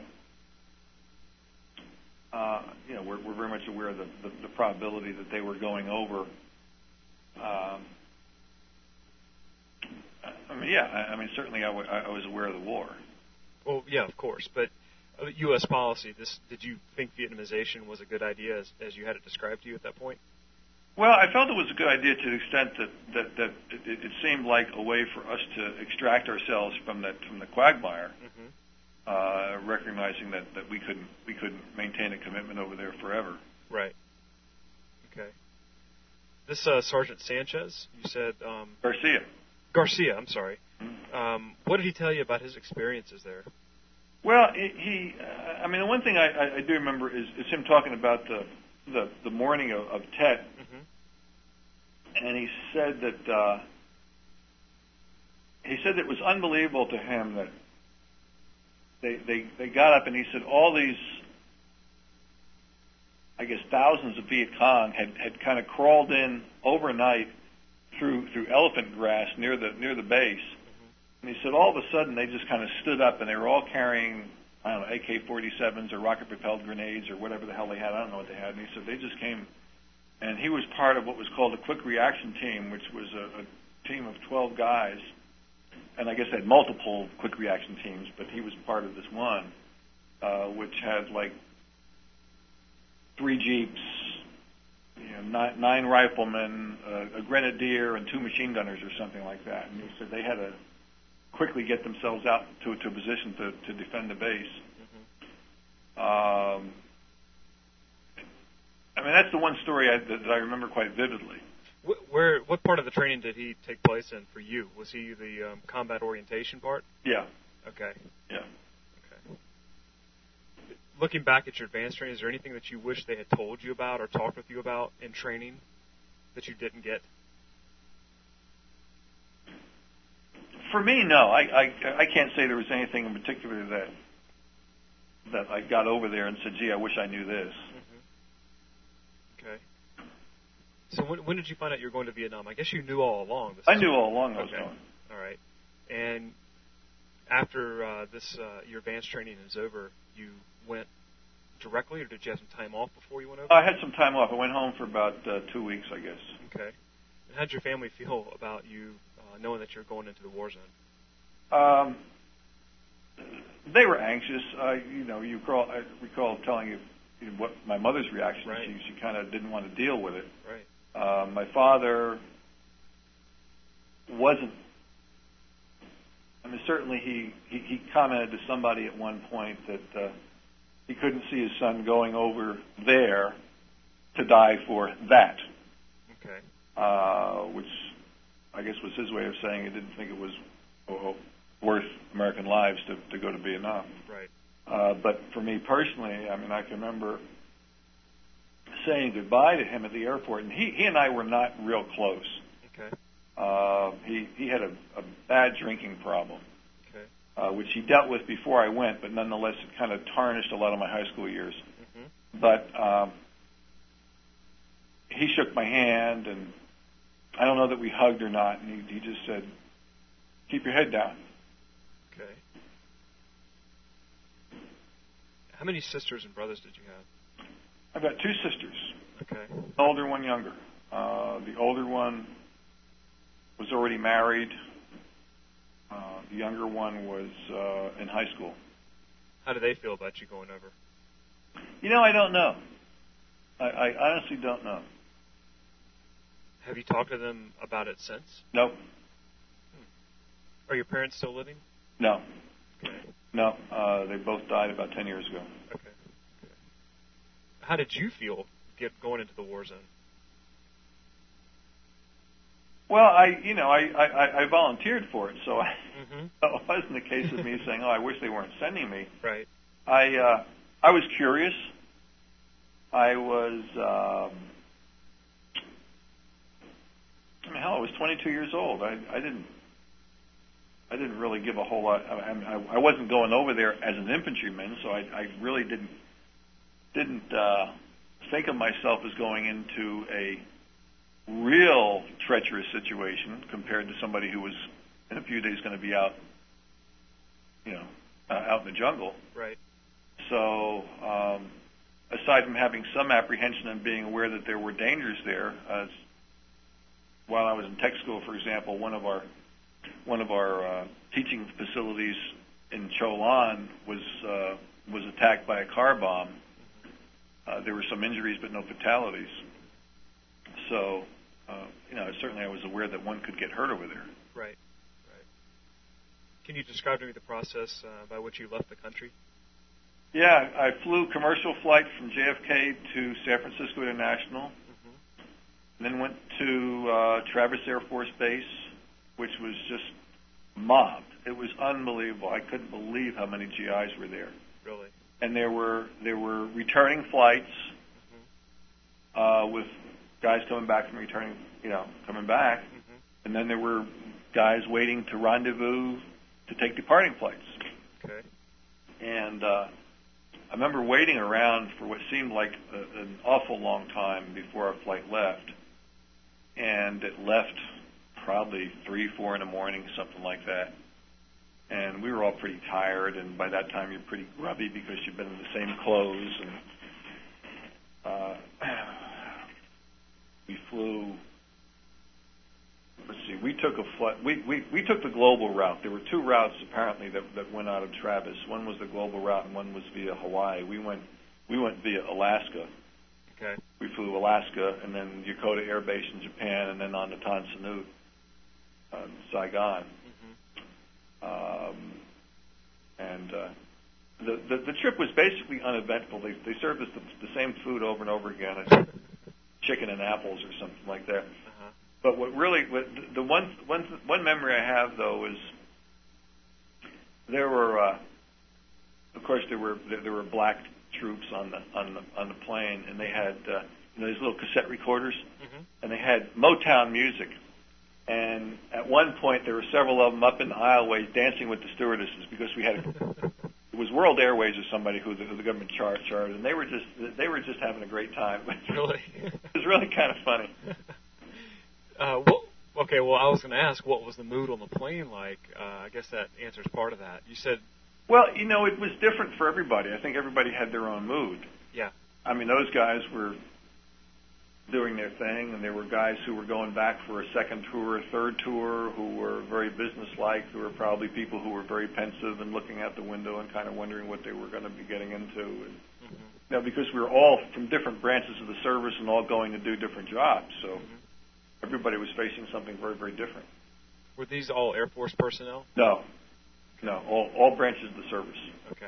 uh, you know, we're, we're very much aware of the, the, the probability that they were going over. Um, I mean, yeah, I, I mean, certainly I, w- I was aware of the war. Well, yeah, of course, but uh, U S policy. This, did you think Vietnamization was a good idea as, as you had it described to you at that point? Well, I felt it was a good idea to the extent that that, that it, it seemed like a way for us to extract ourselves from that from the quagmire, mm-hmm. uh, recognizing that, that we couldn't we couldn't maintain a commitment over there forever. Right. Okay. This uh, Sergeant Sanchez, you said um, Garcia. Garcia, I'm sorry. Mm-hmm. Um, what did he tell you about his experiences there? Well, he. he uh, I mean, the one thing I, I, I do remember is, is him talking about the the, the morning of, of Tet. Mm-hmm. And he said that uh, he said it was unbelievable to him that they, they they got up and he said all these, I guess, thousands of Viet Cong had, had kind of crawled in overnight through through elephant grass near the near the base. Mm-hmm. And he said all of a sudden they just kind of stood up and they were all carrying, I don't know, A K forty-sevens or rocket-propelled grenades or whatever the hell they had. I don't know what they had. And he said they just came. And he was part of what was called a quick reaction team, which was a, a team of twelve guys. And I guess they had multiple quick reaction teams, but he was part of this one, uh, which had like three jeeps, you know, nine, nine riflemen, uh, a grenadier, and two machine gunners or something like that. And he said they had to quickly get themselves out to, to a position to, to defend the base. Mm-hmm. Um, I mean, that's the one story I, that, that I remember quite vividly. Where, what part of the training did he take place in for you? Was he the um, combat orientation part? Yeah. Okay. Yeah. Okay. Looking back at your advanced training, is there anything that you wish they had told you about or talked with you about in training that you didn't get? For me, no. I, I, I can't say there was anything in particular that that I got over there and said, gee, I wish I knew this. Okay. So when, when did you find out you were going to Vietnam? I guess you knew all along. This I knew all along I was okay. going. All right. And after uh, this, uh, your advanced training is over, you went directly, or did you have some time off before you went over? I had some time off. I went home for about uh, two weeks, I guess. Okay. And how did your family feel about you uh, knowing that you're going into the war zone? Um, they were anxious. Uh, you know, you recall, I recall telling you what my mother's reaction. Right. She, she kind of didn't want to deal with it. Right. Uh, my father wasn't. I mean, certainly he, he, he commented to somebody at one point that uh, he couldn't see his son going over there to die for that. Okay. Uh, which I guess was his way of saying he didn't think it was oh, worth American lives to, to go to Vietnam. Right. Uh, but for me personally, I mean, I can remember saying goodbye to him at the airport, and he, he and I were not real close. Okay. Uh, he he had a, a bad drinking problem. Okay. uh, which he dealt with before I went, but nonetheless it kind of tarnished a lot of my high school years. Mm-hmm. But um, he shook my hand, and I don't know that we hugged or not, and he, he just said, "Keep your head down." Okay. How many sisters and brothers did you have? I've got two sisters. Okay. One older, one younger. Uh, the older one was already married. Uh, the younger one was uh, in high school. How do they feel about you going over? You know, I don't know. I, I honestly don't know. Have you talked to them about it since? Nope. Hmm. Are your parents still living? No. Okay. No, uh, they both died about ten years ago. Okay. Okay. How did you feel get going into the war zone? Well, I, you know, I, I, I volunteered for it, so I, mm-hmm. it wasn't a case of me saying, "Oh, I wish they weren't sending me." Right. I, uh, I was curious. I was, um, I mean, hell, I was twenty-two years old. I, I didn't, I didn't really give a whole lot. I, I, I wasn't going over there as an infantryman, so I, I really didn't, didn't uh, think of myself as going into a real treacherous situation compared to somebody who was in a few days going to be out, you know, uh, out in the jungle. Right. So, um, aside from having some apprehension and being aware that there were dangers there, uh, while I was in tech school, for example, one of our one of our uh, teaching facilities in Cholan was uh, was attacked by a car bomb. Uh, there were some injuries, but no fatalities. So, uh, you know, certainly I was aware that one could get hurt over there. Right, right. Can you describe to me the process uh, by which you left the country? Yeah, I flew commercial flight from J F K to San Francisco International, mm-hmm. and then went to uh, Travis Air Force Base, which was just mobbed. It was unbelievable. I couldn't believe how many G Is were there. Really? And there were there were returning flights mm-hmm. uh, with guys coming back from returning, you know, coming back, mm-hmm. and then there were guys waiting to rendezvous to take departing flights. Okay. And uh, I remember waiting around for what seemed like a, an awful long time before our flight left, and it left probably three, four in the morning, something like that. And we were all pretty tired, and by that time you're pretty grubby because you've been in the same clothes. And uh, we flew. Let's see. We took a flight. We, we we took the global route. There were two routes apparently that that went out of Travis. One was the global route, and one was via Hawaii. We went we went via Alaska. Okay. We flew Alaska, and then Yokota Air Base in Japan, and then on to Tan Son Nhut, uh, Saigon. Um, and uh, the, the the trip was basically uneventful. They they served us the, the same food over and over again, it's chicken and apples or something like that. Uh-huh. But what really, what, the one one one memory I have though is there were, uh, of course, there were there were black troops on the on the on the plane, and they had uh, you know, these little cassette recorders, mm-hmm. and they had Motown music. And at one point, there were several of them up in the aisleways dancing with the stewardesses because we had a, it was World Airways or somebody who the, who the government char- chartered, and they were just they were just having a great time. Really, it was really kind of funny. Uh, well, okay, well, I was going to ask, what was the mood on the plane like? Uh, I guess that answers part of that. You said, well, you know, it was different for everybody. I think everybody had their own mood. Yeah. I mean, those guys were doing their thing, and there were guys who were going back for a second tour, a third tour, who were very businesslike, who were probably people who were very pensive and looking out the window and kind of wondering what they were going to be getting into. And, mm-hmm. you know, because we were all from different branches of the service and all going to do different jobs, so mm-hmm. everybody was facing something very, very different. Were these all Air Force personnel? No. No, all, all branches of the service. Okay.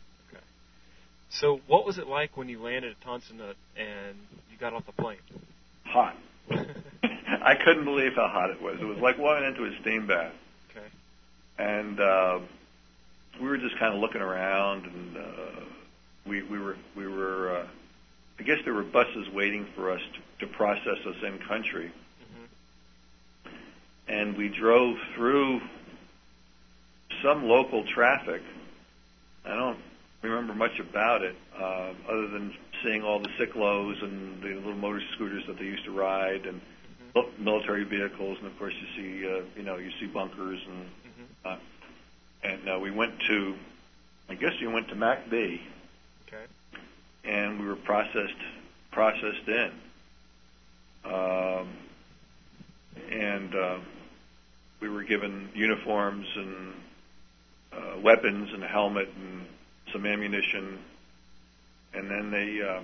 So what was it like when you landed at Tan Son Nhut and you got off the plane? Hot. I couldn't believe how hot it was. It was like walking into a steam bath. Okay. And uh, we were just kind of looking around, and uh, we we were we were. Uh, I guess there were buses waiting for us to, to process us in country. Mm-hmm. And we drove through some local traffic. I don't remember much about it, uh, other than seeing all the cyclos and the little motor scooters that they used to ride, and mm-hmm. military vehicles, and of course you see, uh, you know, you see bunkers, and mm-hmm. uh, and uh, we went to, I guess you went to MacB, okay, and we were processed processed in, um, and uh, we were given uniforms and uh, weapons and a helmet and some ammunition, and then they, uh,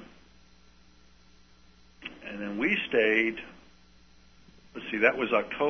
and then we stayed. Let's see, that was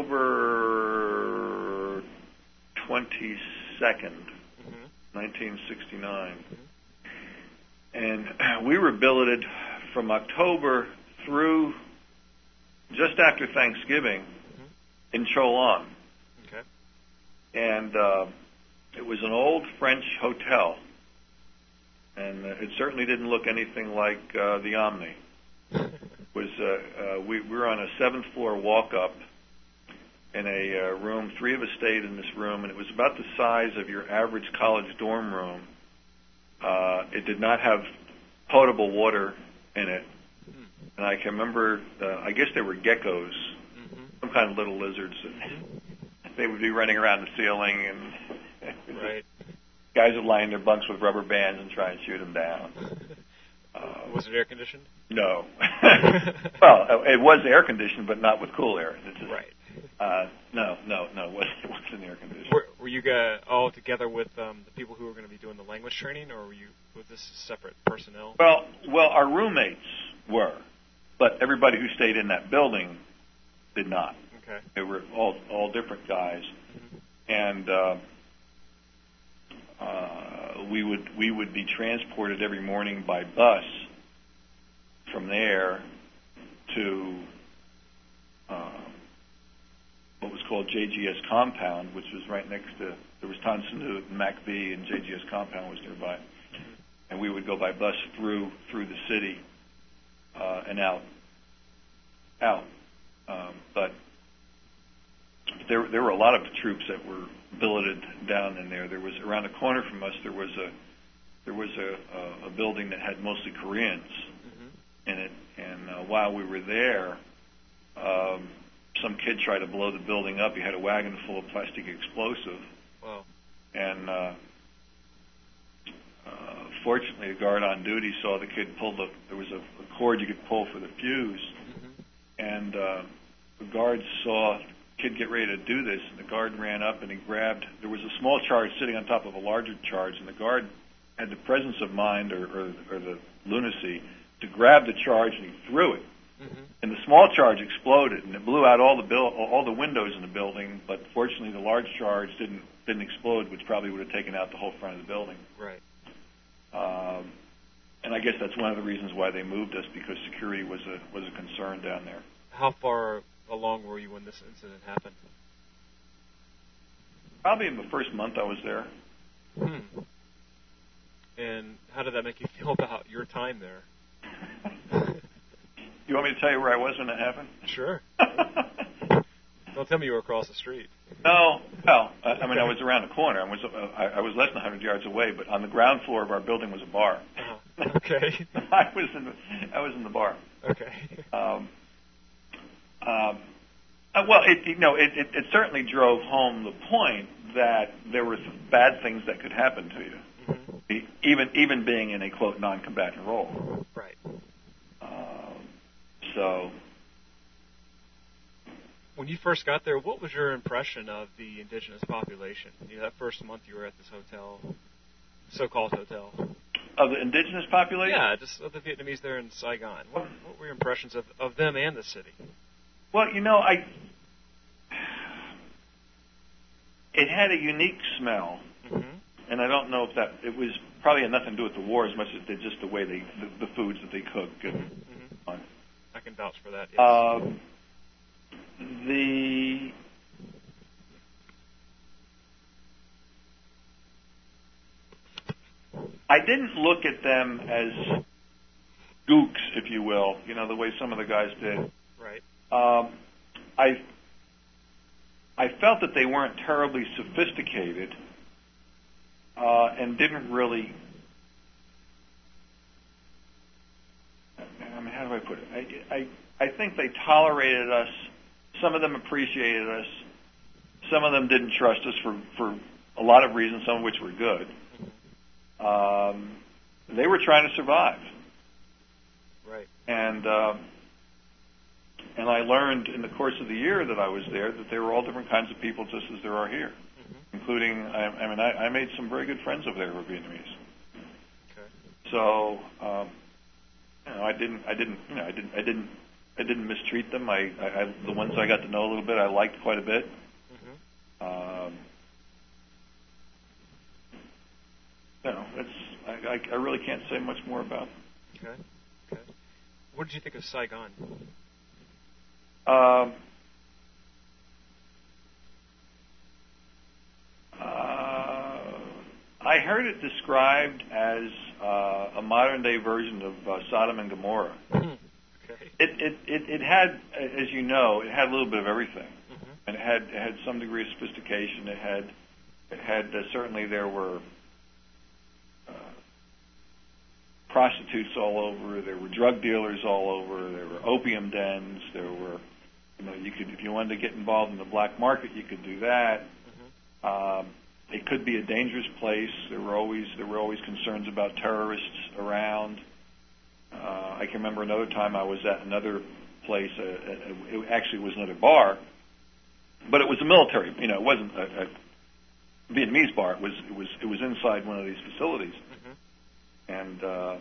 October twenty-second, mm-hmm. nineteen sixty-nine, mm-hmm. and we were billeted from October through just after Thanksgiving mm-hmm. in Cholon, okay, and uh, it was an old French hotel. And uh, it certainly didn't look anything like uh, the Omni. It was uh, uh, we, we were on a seventh floor walk up in a uh, room. Three of us stayed in this room, and it was about the size of your average college dorm room. Uh, it did not have potable water in it, and I can remember. Uh, I guess they were geckos, mm-hmm. some kind of little lizards. That they would be running around the ceiling, and right. guys would lie in their bunks with rubber bands and try and shoot them down. Uh, was it air conditioned? No. Well, it was air conditioned, but not with cool air. It's just, right. Uh, no, no, no. It wasn't, it wasn't air conditioned. Were, were you guys all together with um, the people who were going to be doing the language training, or were you was this separate personnel? Well, well, our roommates were, but everybody who stayed in that building did not. Okay. They were all all different guys, mm-hmm. and. Uh, Uh, we would we would be transported every morning by bus from there to uh, what was called J G S Compound, which was right next to, there was Tonsanut and MacB, and J G S Compound was nearby, and we would go by bus through through the city uh, and out out, um, but there there were a lot of troops that were billeted down in there. There was around the corner from us. There was a there was a, a, a building that had mostly Koreans mm-hmm. in it. And uh, while we were there, um, some kid tried to blow the building up. He had a wagon full of plastic explosive. Wow. And uh, uh, fortunately, a guard on duty saw the kid pull the. There was a, a cord you could pull for the fuse, mm-hmm. and uh, the guard saw. Kid get ready to do this, and the guard ran up and he grabbed. There was a small charge sitting on top of a larger charge, and the guard had the presence of mind or, or, or the lunacy to grab the charge, and he threw it. Mm-hmm. And the small charge exploded, and it blew out all the bil- all the windows in the building. But fortunately, the large charge didn't didn't explode, which probably would have taken out the whole front of the building. Right. Um, and I guess that's one of the reasons why they moved us, because security was a was a concern down there. How far along were you when this incident happened? Probably in the first month I was there. Hmm. And how did that make you feel about your time there? You want me to tell you where I was when it happened? Sure. Don't tell me you were across the street. No, well, I, I mean, I was around the corner. I was uh, I, I was less than one hundred yards away, but on the ground floor of our building was a bar. Uh-huh. Okay. I was in the I was in the bar. Okay. Um, um, uh, well, it, you know, it, it, it certainly drove home the point that there were some bad things that could happen to you, mm-hmm. even even being in a quote non-combatant role. Right. Um, so. When you first got there, what was your impression of the indigenous population? You know, that first month you were at this hotel, so-called hotel. Of the indigenous population? Yeah, just of the Vietnamese there in Saigon. What, what were your impressions of, of them and the city? Well, you know, I it had a unique smell, mm-hmm. and I don't know if that it was probably had nothing to do with the war as much as it did just the way they the, the foods that they cook. And, mm-hmm. I can vouch for that. Yes. Uh, the I didn't look at them as gooks, if you will, you know, the way some of the guys did. Right. Um, I I felt that they weren't terribly sophisticated, uh, and didn't really. I mean, how do I put it? I, I I think they tolerated us. Some of them appreciated us. Some of them didn't trust us for, for a lot of reasons, some of which were good. Um, they were trying to survive. Right. And um, and I learned in the course of the year that I was there that there were all different kinds of people, just as there are here, mm-hmm. including. I, I mean, I, I made some very good friends over there who were Vietnamese. Okay. So, um, you know, I didn't, I didn't, you know, I didn't, I didn't, I didn't mistreat them. I, I, I the ones I got to know a little bit, I liked quite a bit. Mm-hmm. Um, you know, it's. I, I, I really can't say much more about it. Okay. Okay. What did you think of Saigon? Um, uh, I heard it described as uh, a modern-day version of uh, Sodom and Gomorrah. Okay. It, it, it, it had, as you know, it had a little bit of everything, mm-hmm. and it had it had some degree of sophistication. It had it had uh, certainly there were. Prostitutes all over. There were drug dealers all over. There were opium dens. There were, you know, you could if you wanted to get involved in the black market, you could do that. Mm-hmm. Um, it could be a dangerous place. There were always there were always concerns about terrorists around. Uh, I can remember another time I was at another place. Uh, it actually was another bar, but it was a military. You know, it wasn't a, a Vietnamese bar. It was it was it was inside one of these facilities. And uh,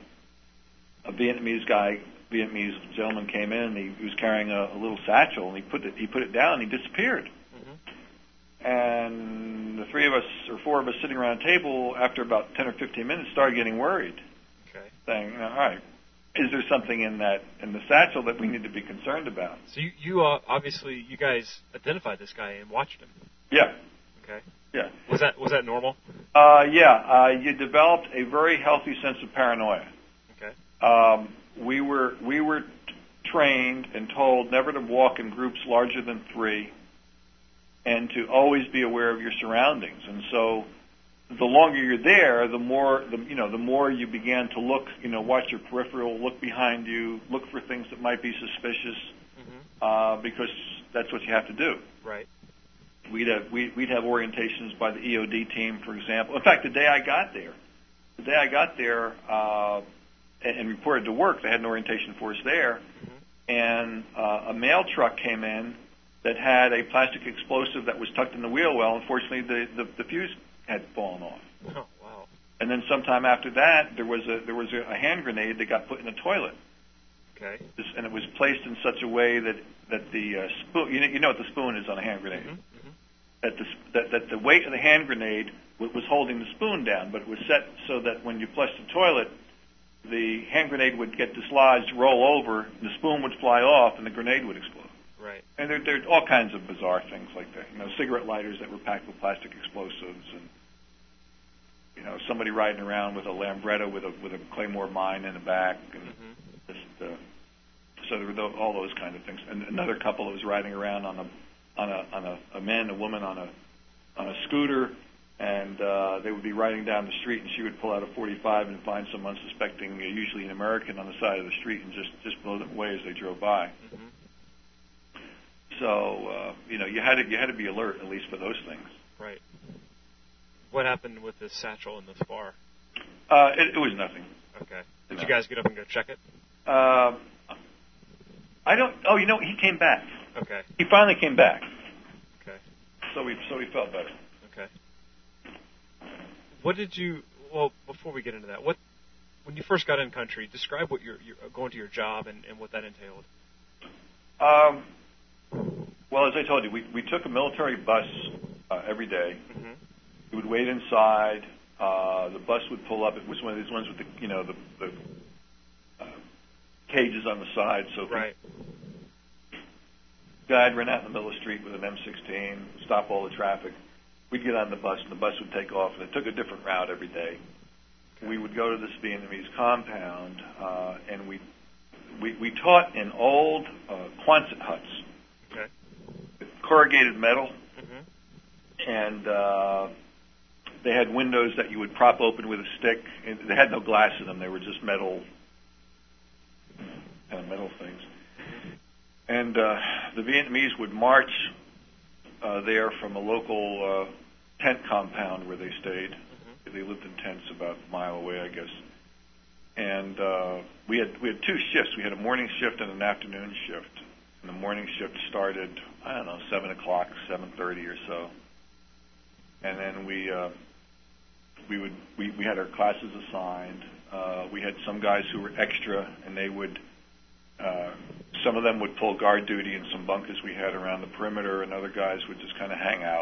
a Vietnamese guy, Vietnamese gentleman came in, and he, he was carrying a, a little satchel, and he put it, he put it down, and he disappeared. Mm-hmm. And the three of us, or four of us sitting around a table, after about ten or fifteen minutes, started getting worried, okay. saying, all right, is there something in that, in the satchel that we need to be concerned about? So you, you uh, obviously, you guys identified this guy and watched him. Yeah. Okay. Yeah. Was that was that normal? Uh, yeah. Uh, you developed a very healthy sense of paranoia. Okay. Um, we were we were t- trained and told never to walk in groups larger than three, and to always be aware of your surroundings. And so, the longer you're there, the more the you know the more you began to look. You know, watch your peripheral, look behind you, look for things that might be suspicious, mm-hmm. uh, because that's what you have to do. Right. We'd have we'd, we'd have orientations by the E O D team, for example. In fact, the day I got there, the day I got there uh, and, and reported to work, they had an orientation for us there, mm-hmm. and uh, a mail truck came in that had a plastic explosive that was tucked in the wheel well. Unfortunately, the, the, the fuse had fallen off. Oh, wow! And then sometime after that, there was a there was a, a hand grenade that got put in a toilet. Okay. And it was placed in such a way that that the uh, spoon, you know, you know what the spoon is on a hand grenade. Mm-hmm. That the, that, that the weight of the hand grenade w- was holding the spoon down, but it was set so that when you flushed the toilet, the hand grenade would get dislodged, roll over, the spoon would fly off, and the grenade would explode. Right. And there, there are all kinds of bizarre things like that. You know, cigarette lighters that were packed with plastic explosives, and you know, somebody riding around with a Lambretta with a with a Claymore mine in the back, and mm-hmm. just uh, so there were th- all those kind of things. And another couple that was riding around on a on a on a, a man, a woman on a on a scooter, and uh, they would be riding down the street, and she would pull out a forty-five and find some unsuspecting, uh, usually an American, on the side of the street, and just just blow them away as they drove by. Mm-hmm. So uh, you know, you had to you had to be alert at least for those things. Right. What happened with this satchel in this bar? Uh, it, it was nothing. Okay. Did no. you guys get up and go check it? Uh, I don't. Oh, you know, he came back. Okay. He finally came back. Okay. So we so we felt better. Okay. What did you? Well, before we get into that, what when you first got in country, describe what you're, you're going to your job and, and what that entailed. Um. Well, as I told you, we we took a military bus uh, every day. Mm-hmm. We would wait inside. Uh, the bus would pull up. It was one of these ones with the you know the, the uh, cages on the side. So right. Guy'd run out in the middle of the street with an M sixteen, stop all the traffic. We'd get on the bus, and the bus would take off, and it took a different route every day. We would go to this Vietnamese compound, uh, and we, we we taught in old uh, Quonset huts, okay. corrugated metal, mm-hmm. and uh, they had windows that you would prop open with a stick. And they had no glass in them; they were just metal, kind of metal things. And uh, the Vietnamese would march uh, there from a local uh, tent compound where they stayed. Mm-hmm. They lived in tents about a mile away, I guess. And uh, we had we had two shifts. We had a morning shift and an afternoon shift. And the morning shift started, I don't know, seven o'clock, seven thirty or so. And then we uh, we would we, we had our classes assigned. Uh, we had some guys who were extra, and they would. Uh, some of them would pull guard duty in some bunkers we had around the perimeter, and other guys would just kind of hang out.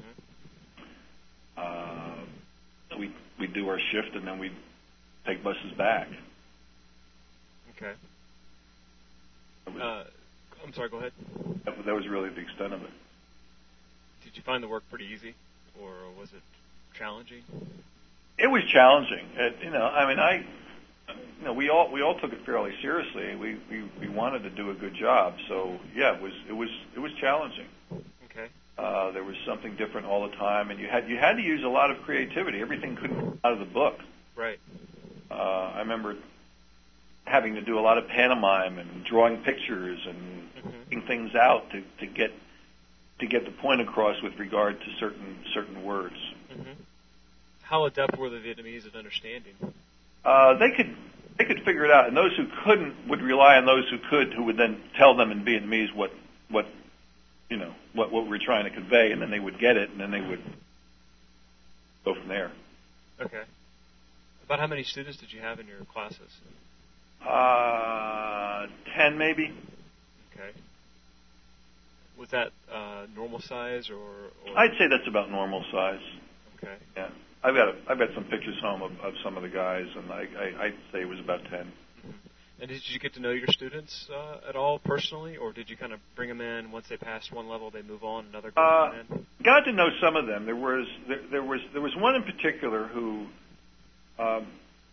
Uh, we we'd do our shift, and then we'd take buses back. Okay. Was, uh, I'm sorry. Go ahead. That, that was really the extent of it. Did you find the work pretty easy, or was it challenging? It was challenging. It, you know, I mean, I. You know, we all we all took it fairly seriously. We, we we wanted to do a good job, so yeah, it was it was it was challenging. Okay. Uh, there was something different all the time, and you had you had to use a lot of creativity. Everything couldn't come out of the book. Right. Uh, I remember having to do a lot of pantomime and drawing pictures and mm-hmm. putting things out to, to get to get the point across with regard to certain certain words. Mm-hmm. How adept were the Vietnamese at understanding? Uh, they could they could figure it out, and those who couldn't would rely on those who could, who would then tell them in Vietnamese what what you know what what we were trying to convey, and then they would get it, and then they would go from there. Okay. About how many students did you have in your classes? Uh, ten maybe. Okay. Was that uh, normal size, or, or? I'd say that's about normal size. Okay. Yeah. I've got a, I've got some pictures home of, of some of the guys, and I, I I'd say it was about ten. Mm-hmm. And did you get to know your students uh, at all personally, or did you kind of bring them in once they passed one level, they move on, another group uh, come in? Got to know some of them. There was there, there was there was one in particular who, um,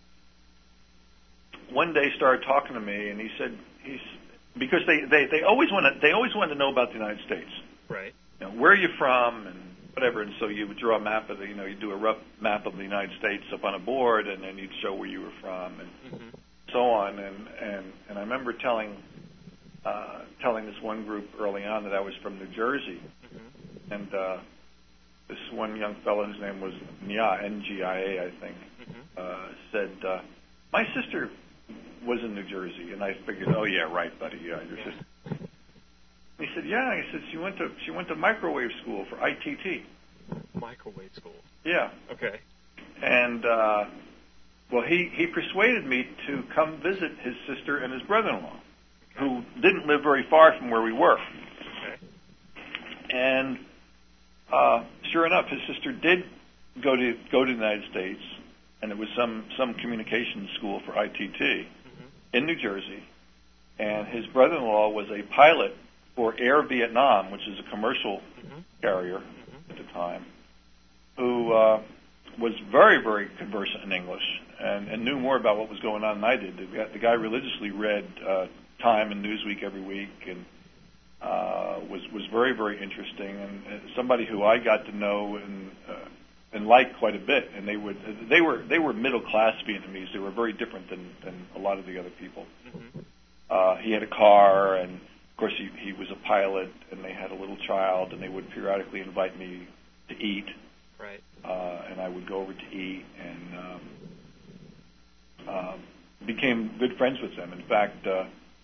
one day started talking to me, and he said he's because they, they, they always want to they always wanted to know about the United States. Right. You know, where are you from, and whatever, and so you would draw a map of the, you know, you do a rough map of the United States up on a board, and then you'd show where you were from, and mm-hmm. so on. And, and and I remember telling uh, telling this one group early on that I was from New Jersey, mm-hmm. and uh, this one young fellow, whose name was Nya, N G I A, I think, mm-hmm. uh, said, uh, my sister was in New Jersey, and I figured, oh yeah, right, buddy, yeah, your sister. He said, yeah. He said she went to she went to microwave school for I T T. Microwave school. Yeah. Okay. And uh, well, he he persuaded me to come visit his sister and his brother-in-law, okay. who didn't live very far from where we were. Okay. And uh, sure enough, his sister did go to go to the United States, and it was some some communications school for I T T mm-hmm. in New Jersey. And his brother-in-law was a pilot for Air Vietnam, which is a commercial mm-hmm. carrier mm-hmm. at the time, who uh, was very, very conversant in English and, and knew more about what was going on than I did. The guy, the guy religiously read uh, Time and Newsweek every week, and uh, was was very, very interesting, and uh, somebody who I got to know and uh, and like quite a bit. And they would they were they were middle class Vietnamese. They were very different than, than a lot of the other people. Mm-hmm. Uh, he had a car, and of course he he was a pilot, and they had a little child, and they would periodically invite me to eat. Right. Uh, and I would go over to eat, and um, uh, became good friends with them. In fact, uh,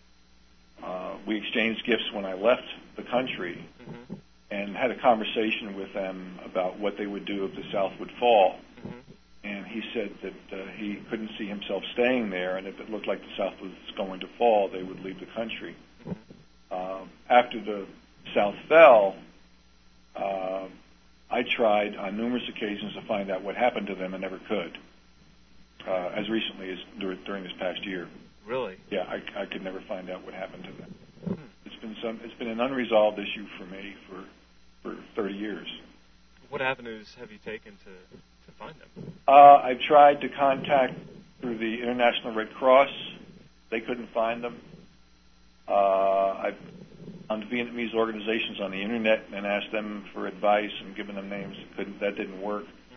uh, we exchanged gifts when I left the country, mm-hmm. and had a conversation with them about what they would do if the South would fall. Mm-hmm. And he said that uh, he couldn't see himself staying there, and if it looked like the South was going to fall, they would leave the country. Mm-hmm. Uh, after the South fell, uh, I tried on numerous occasions to find out what happened to them and never could, uh, as recently as dur- during this past year. Really? Yeah, I, I could never find out what happened to them. Hmm. It's been some. It's been an unresolved issue for me for for thirty years. What avenues have you taken to, to find them? Uh, I've tried to contact through the International Red Cross. They couldn't find them. Uh, I've on Vietnamese organizations on the internet and asked them for advice and given them names. Couldn't that didn't work. Mm-hmm.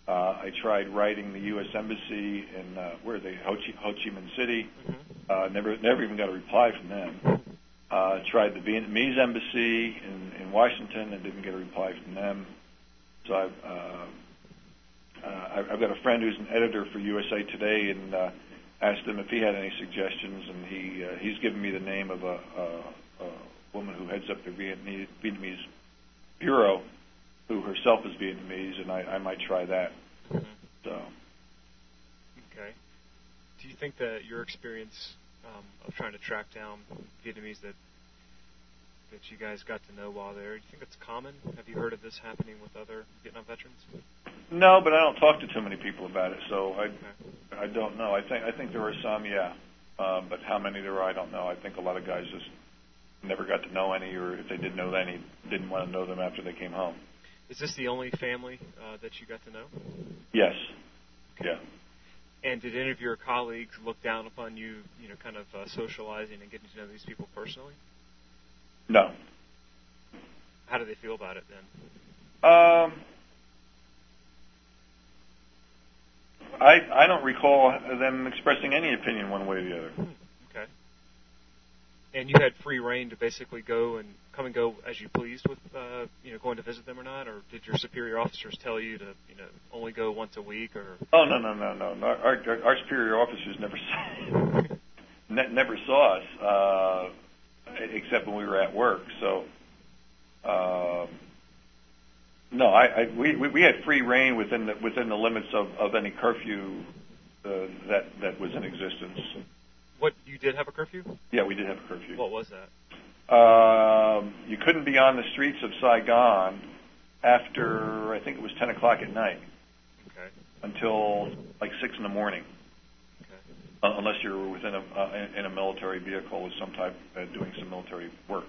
Uh, I tried writing the U S Embassy in uh, where are they Ho Chi, Ho Chi Minh City. Mm-hmm. Uh, never never even got a reply from them. Uh, tried the Vietnamese Embassy in, in Washington and didn't get a reply from them. So I've uh, uh, I've got a friend who's an editor for U S A Today, and uh, asked him if he had any suggestions, and he uh, he's given me the name of a, a, a woman who heads up the Vietnamese, Vietnamese bureau, who herself is Vietnamese, and I, I might try that. Mm-hmm. So. Okay. Do you think that your experience um, of trying to track down Vietnamese that that you guys got to know while there, do you think it's common? Have you heard of this happening with other Vietnam veterans? No, but I don't talk to too many people about it, so I okay. I don't know. I think I think there are some, yeah, um, but how many there are, I don't know. I think a lot of guys just never got to know any, or if they did know any, didn't want to know them after they came home. Is this the only family uh, that you got to know? Yes. Okay. Yeah. And did any of your colleagues look down upon you, you know, kind of uh, socializing and getting to know these people personally? No. How do they feel about it then? Um, I I don't recall them expressing any opinion one way or the other. Hmm. Okay. And you had free reign to basically go and come and go as you pleased with, uh, you know, going to visit them or not, or did your superior officers tell you to, you know, only go once a week, or? Oh no no no no! no. Our, our, our superior officers never saw, ne- never saw us, uh, except when we were at work. So, uh, no, I, I we, we had free reign within the within the limits of, of any curfew uh, that that was in existence. What, you did have a curfew? Yeah, we did have a curfew. What was that? Um, you couldn't be on the streets of Saigon after, I think it was ten o'clock at night. Okay. Until like six in the morning. Okay. Uh, unless you were within a uh, in, in a military vehicle with some type uh, doing some military work.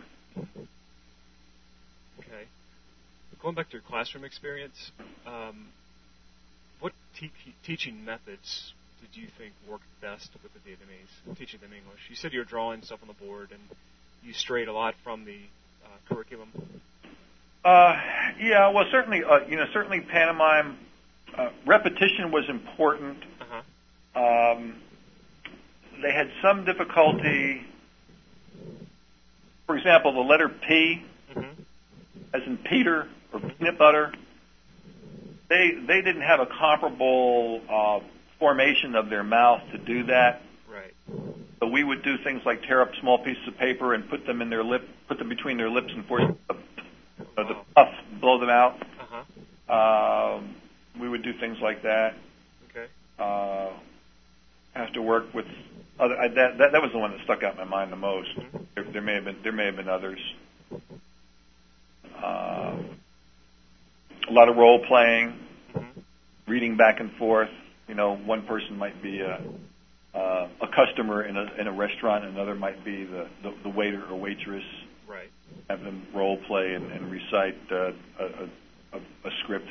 Okay. Going back to your classroom experience, um, what te- teaching methods did you think worked best with the Vietnamese, teaching them English? You said you were drawing stuff on the board, and you strayed a lot from the uh, curriculum. Uh, yeah, well, certainly, uh, you know, certainly pantomime uh, repetition was important. Uh-huh. Um, they had some difficulty. For example, the letter P, mm-hmm. as in Peter or peanut butter. They they didn't have a comparable uh, formation of their mouth to do that. Right. So we would do things like tear up small pieces of paper and put them in their lip, put them between their lips, and force the, uh, the puff, blow them out. Uh-huh. Um, we would do things like that. Okay. Uh, have to work with other. I, that, that that was the one that stuck out in my mind the most. Mm-hmm. There, there may have been there may have been others. Uh, a lot of role playing, mm-hmm. reading back and forth. You know, one person might be a, uh, a customer in a in a restaurant, another might be the, the, the waiter or waitress. Right. Have them role play and, and recite uh, a, a, a script.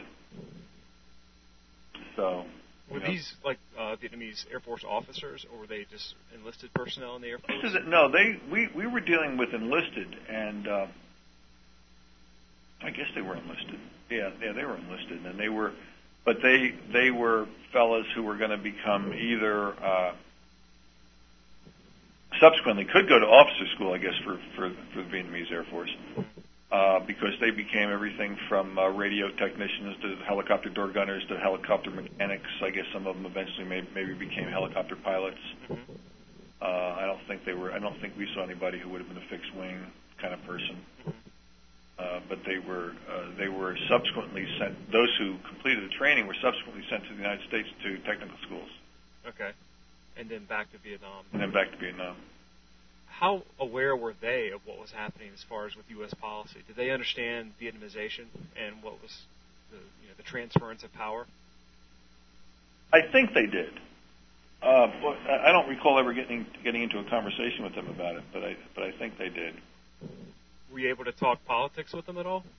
So. Were know. these like uh, Vietnamese Air Force officers, or were they just enlisted personnel in the Air Force? No, they we, we were dealing with enlisted, and uh, I guess they were enlisted. Yeah, yeah, they were enlisted, and they were, but they they were fellas who were going to become either uh, subsequently could go to officer school, I guess, for for, for the Vietnamese Air Force. Uh, because they became everything from uh, radio technicians to helicopter door gunners to helicopter mechanics. I guess some of them eventually may, maybe became helicopter pilots. Mm-hmm. Uh, I don't think they were. I don't think we saw anybody who would have been a fixed wing kind of person. Mm-hmm. Uh, but they were uh, they were subsequently sent. Those who completed the training were subsequently sent to the United States to technical schools. Okay, and then back to Vietnam. And then back to Vietnam. How aware were they of what was happening as far as with U S policy? Did they understand Vietnamization and what was the, you know, the transference of power? I think they did. Uh, but I don't recall ever getting getting into a conversation with them about it, but I but I think they did. Were you able to talk politics with them at all?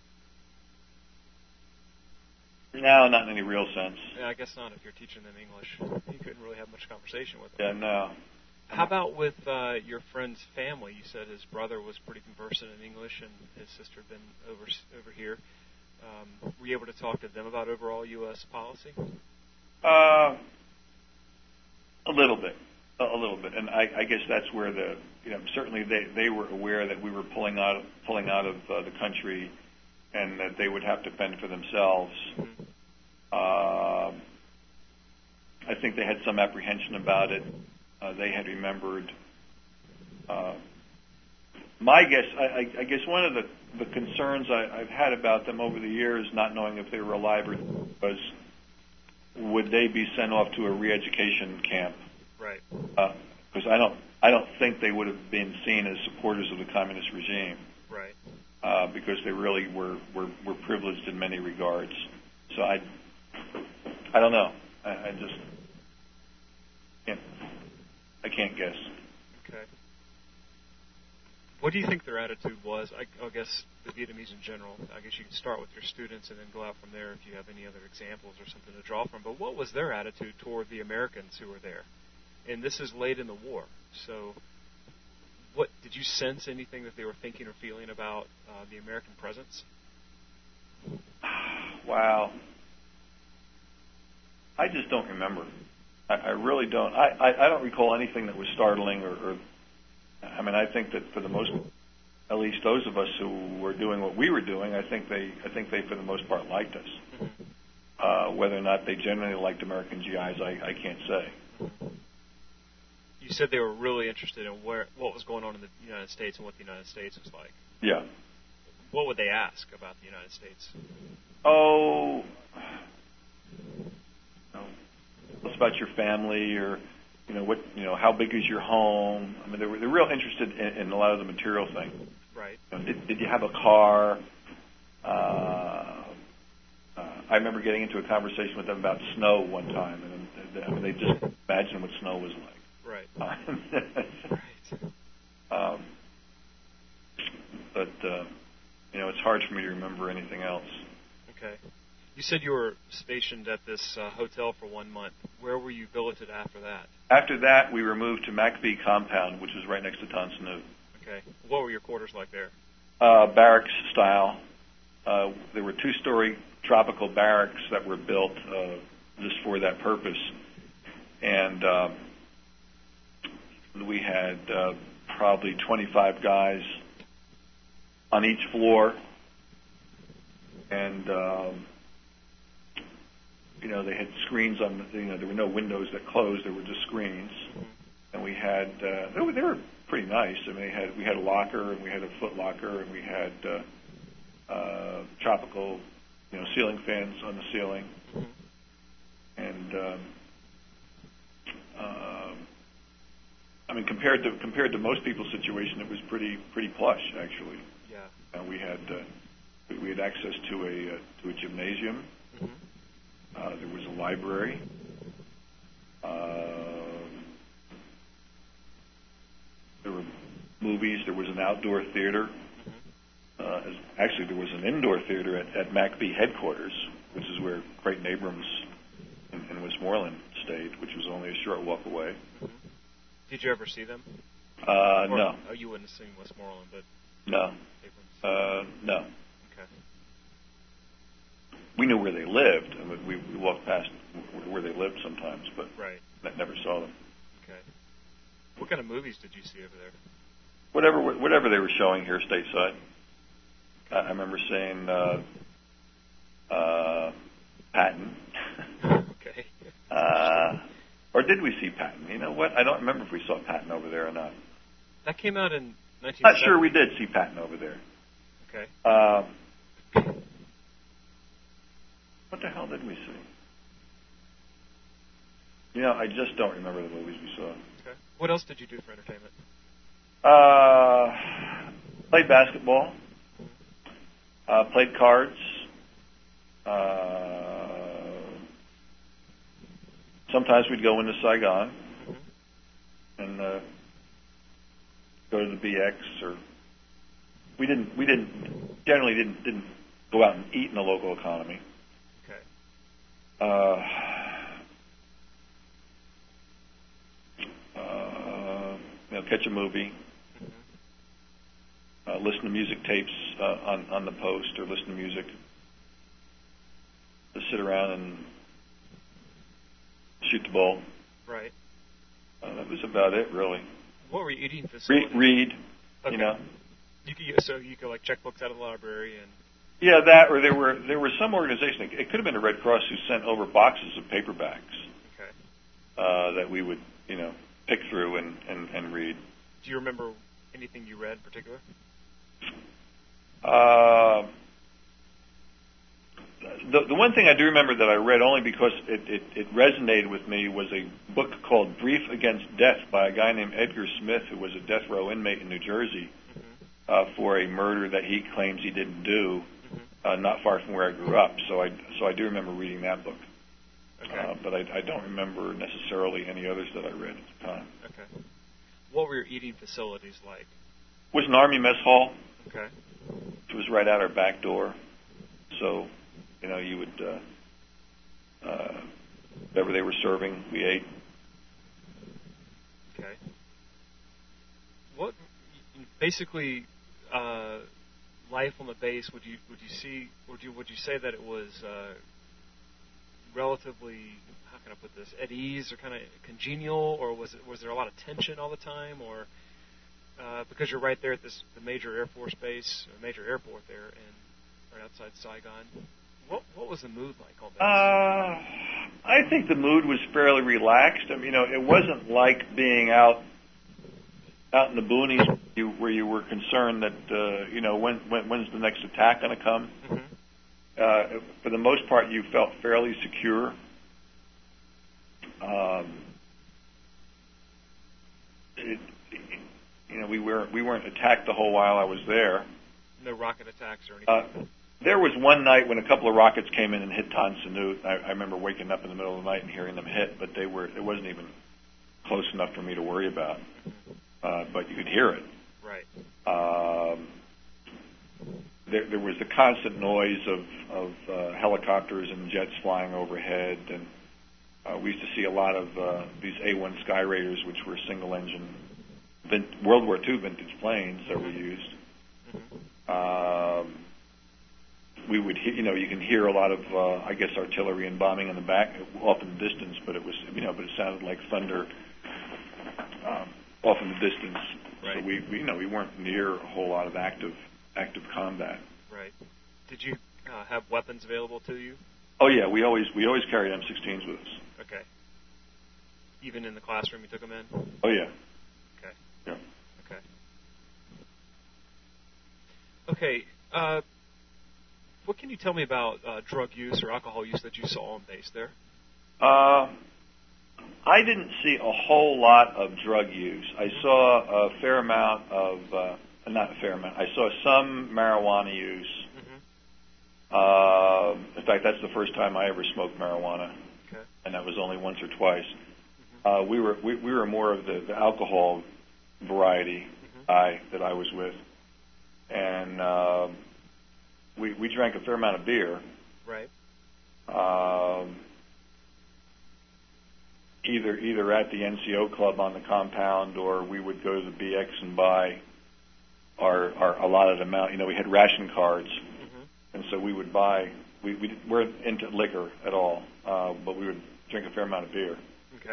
No, not in any real sense. Yeah, I guess not. If you're teaching them English, you couldn't really have much conversation with them. Yeah, no. How about with uh, your friend's family? You said his brother was pretty conversant in English, and his sister had been over over here. Um, were you able to talk to them about overall U S policy? Uh, a little bit, a, a little bit, and I, I guess that's where the you know certainly they, they were aware that we were pulling out of, pulling out of uh, the country, and that they would have to fend for themselves. Mm-hmm. Uh, I think they had some apprehension about it. Uh, they had remembered. Uh, my guess, I, I, I guess, one of the, the concerns I, I've had about them over the years, not knowing if they were alive or was, would they be sent off to a re-education camp? Right. Because uh, I don't, I don't think they would have been seen as supporters of the communist regime. Right. Uh, because they really were, were, were privileged in many regards. So I, I don't know. I, I just can't. I can't guess. Okay. What do you think their attitude was? I, I guess the Vietnamese in general. I guess you can start with your students and then go out from there if you have any other examples or something to draw from. But what was their attitude toward the Americans who were there? And this is late in the war, so what did you sense anything that they were thinking or feeling about uh, the American presence? Wow. I just don't remember. I, I really don't. I, I, I don't recall anything that was startling or, or. I mean, I think that for the most, at least those of us who were doing what we were doing, I think they, I think they for the most part liked us. Mm-hmm. Uh, whether or not they generally liked American G Is, I, I can't say. Mm-hmm. You said they were really interested in where what was going on in the United States and what the United States was like. Yeah. What would they ask about the United States? Oh, what's about your family, or you know what, you know, how big is your home? I mean, they were they're real interested in, in a lot of the material things. Right. You know, did, did you have a car? Uh, uh, I remember getting into a conversation with them about snow one time, and, and I mean, they just imagined what snow was like. Right. right. Um, but uh, you know, it's hard for me to remember anything else. Okay. You said you were stationed at this uh, hotel for one month. Where were you billeted after that? After that, we were moved to McPhee Compound, which is right next to Ton Snu. Okay. What were your quarters like there? Uh, barracks style. Uh, there were two-story tropical barracks that were built uh, just for that purpose. And uh, we had uh, probably twenty-five guys on each floor. And, uh, you know, they had screens on, the, you know, there were no windows that closed, there were just screens. And we had, uh, they were, they were pretty nice. I mean, they had, we had a locker, and we had a foot locker, and we had uh, uh, tropical, you know, ceiling fans on the ceiling. And, um, uh, I mean, compared to compared to most people's situation, it was pretty pretty plush, actually. Yeah. Uh, we had uh, we, we had access to a uh, to a gymnasium. Mm-hmm. Uh, there was a library. Uh, there were movies. There was an outdoor theater. Mm-hmm. Uh, as, actually, there was an indoor theater at, at McPhee headquarters, which is where Creighton Abrams in, in Westmoreland stayed, which was only a short walk away. Mm-hmm. Did you ever see them? Uh, or, no. Oh, you wouldn't have seen Westmoreland, but no. Abrams. Uh, no. Okay. We knew where they lived, and we, we walked past where they lived sometimes, but right. never saw them. Okay. What kind of movies did you see over there? Whatever, whatever they were showing here stateside. Okay. I remember seeing uh, uh, Patton. Okay. uh, or did we see Patton? You know what? I don't remember if we saw Patton over there or not. That came out in nineteen seventy. Not sure we did see Patton over there. Okay. Uh, what the hell did we see? You know, I just don't remember the movies we saw. Okay. What else did you do for entertainment? Uh, played basketball. Uh, played cards. Uh, sometimes we'd go into Saigon mm-hmm. and uh, go to the B X, or we didn't. We didn't generally didn't didn't go out and eat in the local economy. Okay. Uh, uh, you know, catch a movie. Uh, listen to music tapes uh, on on the post, or listen to music. to sit around and shoot the bull. Right. Uh, that was about it, really. What were you eating facilities? Read, read okay. you know. You could, so you could like check books out of the library and. Yeah, that, or there were there was some organization. It could have been the Red Cross who sent over boxes of paperbacks. Okay. Uh, that we would, you know, pick through and, and, and read. Do you remember anything you read in particular? Uh, the the one thing I do remember that I read only because it, it, it resonated with me was a book called Brief Against Death by a guy named Edgar Smith, who was a death row inmate in New Jersey mm-hmm. uh, for a murder that he claims he didn't do, mm-hmm. uh, not far from where I grew up. So I so I do remember reading that book. Okay. Uh, but I, I don't remember necessarily any others that I read at the time. Okay. What were your eating facilities like? It was an Army mess hall. Okay. It was right out our back door. So, you know, you would, uh, uh, whatever they were serving, we ate. Okay. What, basically, uh, life on the base, would you would you see, would you would you say that it was uh, relatively, how can I put this, at ease or kind of congenial, or was it was there a lot of tension all the time, or uh, because you're right there at this the major Air Force base, a major airport there, and right outside Saigon? What what was the mood like on base? Uh, I think the mood was fairly relaxed. I mean, you know, it wasn't like being out out in the boonies where you, where you were concerned that uh, you know when, when when's the next attack going to come. Mm-hmm. Uh, for the most part, you felt fairly secure. Um, it, it, you know, we weren't we weren't attacked the whole while I was there. No rocket attacks or anything. Uh, there was one night when a couple of rockets came in and hit Tan Son Nhut. I, I remember waking up in the middle of the night and hearing them hit, but they were it wasn't even close enough for me to worry about. Uh, but you could hear it. Right. Um, there, there was the constant noise of, of uh, helicopters and jets flying overhead, and uh, we used to see a lot of uh, these A one Sky Raiders, which were single-engine vin- World War Two vintage planes that were used. Mm-hmm. Um, we would, he- you know, you can hear a lot of, uh, I guess, artillery and bombing in the back, off in the distance, but it was, you know, but it sounded like thunder um, off in the distance. Right. So we, we, you know, we weren't near a whole lot of active. active combat. Right. Did you uh, have weapons available to you? Oh yeah, we always we always carried M sixteens with us. Okay. Even in the classroom, you took them in? Oh yeah. Okay. Yeah. Okay. Okay. Uh, what can you tell me about uh, drug use or alcohol use that you saw on base there? Uh, I didn't see a whole lot of drug use. I saw a fair amount of. Uh, Not a fair amount. I saw some marijuana use. Mm-hmm. Uh, in fact, that's the first time I ever smoked marijuana, okay. And that was only once or twice. Mm-hmm. Uh, we were we, we were more of the, the alcohol variety mm-hmm. guy that I was with, and uh, we we drank a fair amount of beer. Right. Um, either either at the N C O club on the compound, or we would go to the B X and buy. Our, our allotted amount, you know, we had ration cards, mm-hmm. and so we would buy. We, we weren't into liquor at all, uh, but we would drink a fair amount of beer. Okay.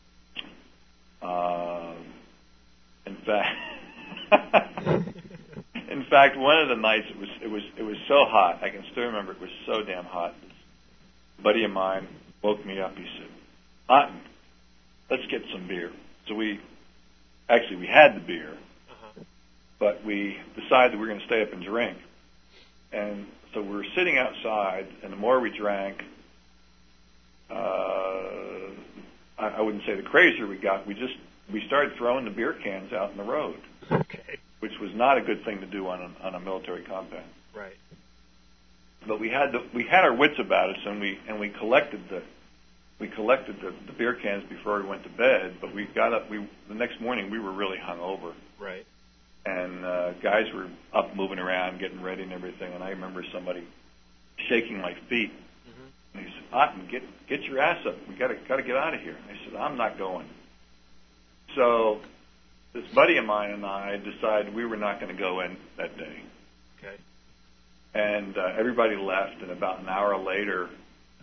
Uh, in fact, in fact, one of the nights it was it was it was so hot. I can still remember it was so damn hot. A buddy of mine woke me up. He said, "Otten, let's get some beer." So we actually we had the beer. But we decided we were going to stay up and drink. And so we were sitting outside, and the more we drank, uh, I, I wouldn't say the crazier we got. We just we started throwing the beer cans out in the road, okay. Which was not a good thing to do on a, on a military compound. Right. But we had the, we had our wits about us, and we and we collected the we collected the, the beer cans before we went to bed. But we got up. We the next morning we were really hungover. Right. And uh, guys were up, moving around, getting ready and everything. And I remember somebody shaking my feet. Mm-hmm. And he said, "Otten, get get your ass up. We got to got to get out of here." And I said, "I'm not going." So this buddy of mine and I decided we were not going to go in that day. Okay. And uh, everybody left. And about an hour later,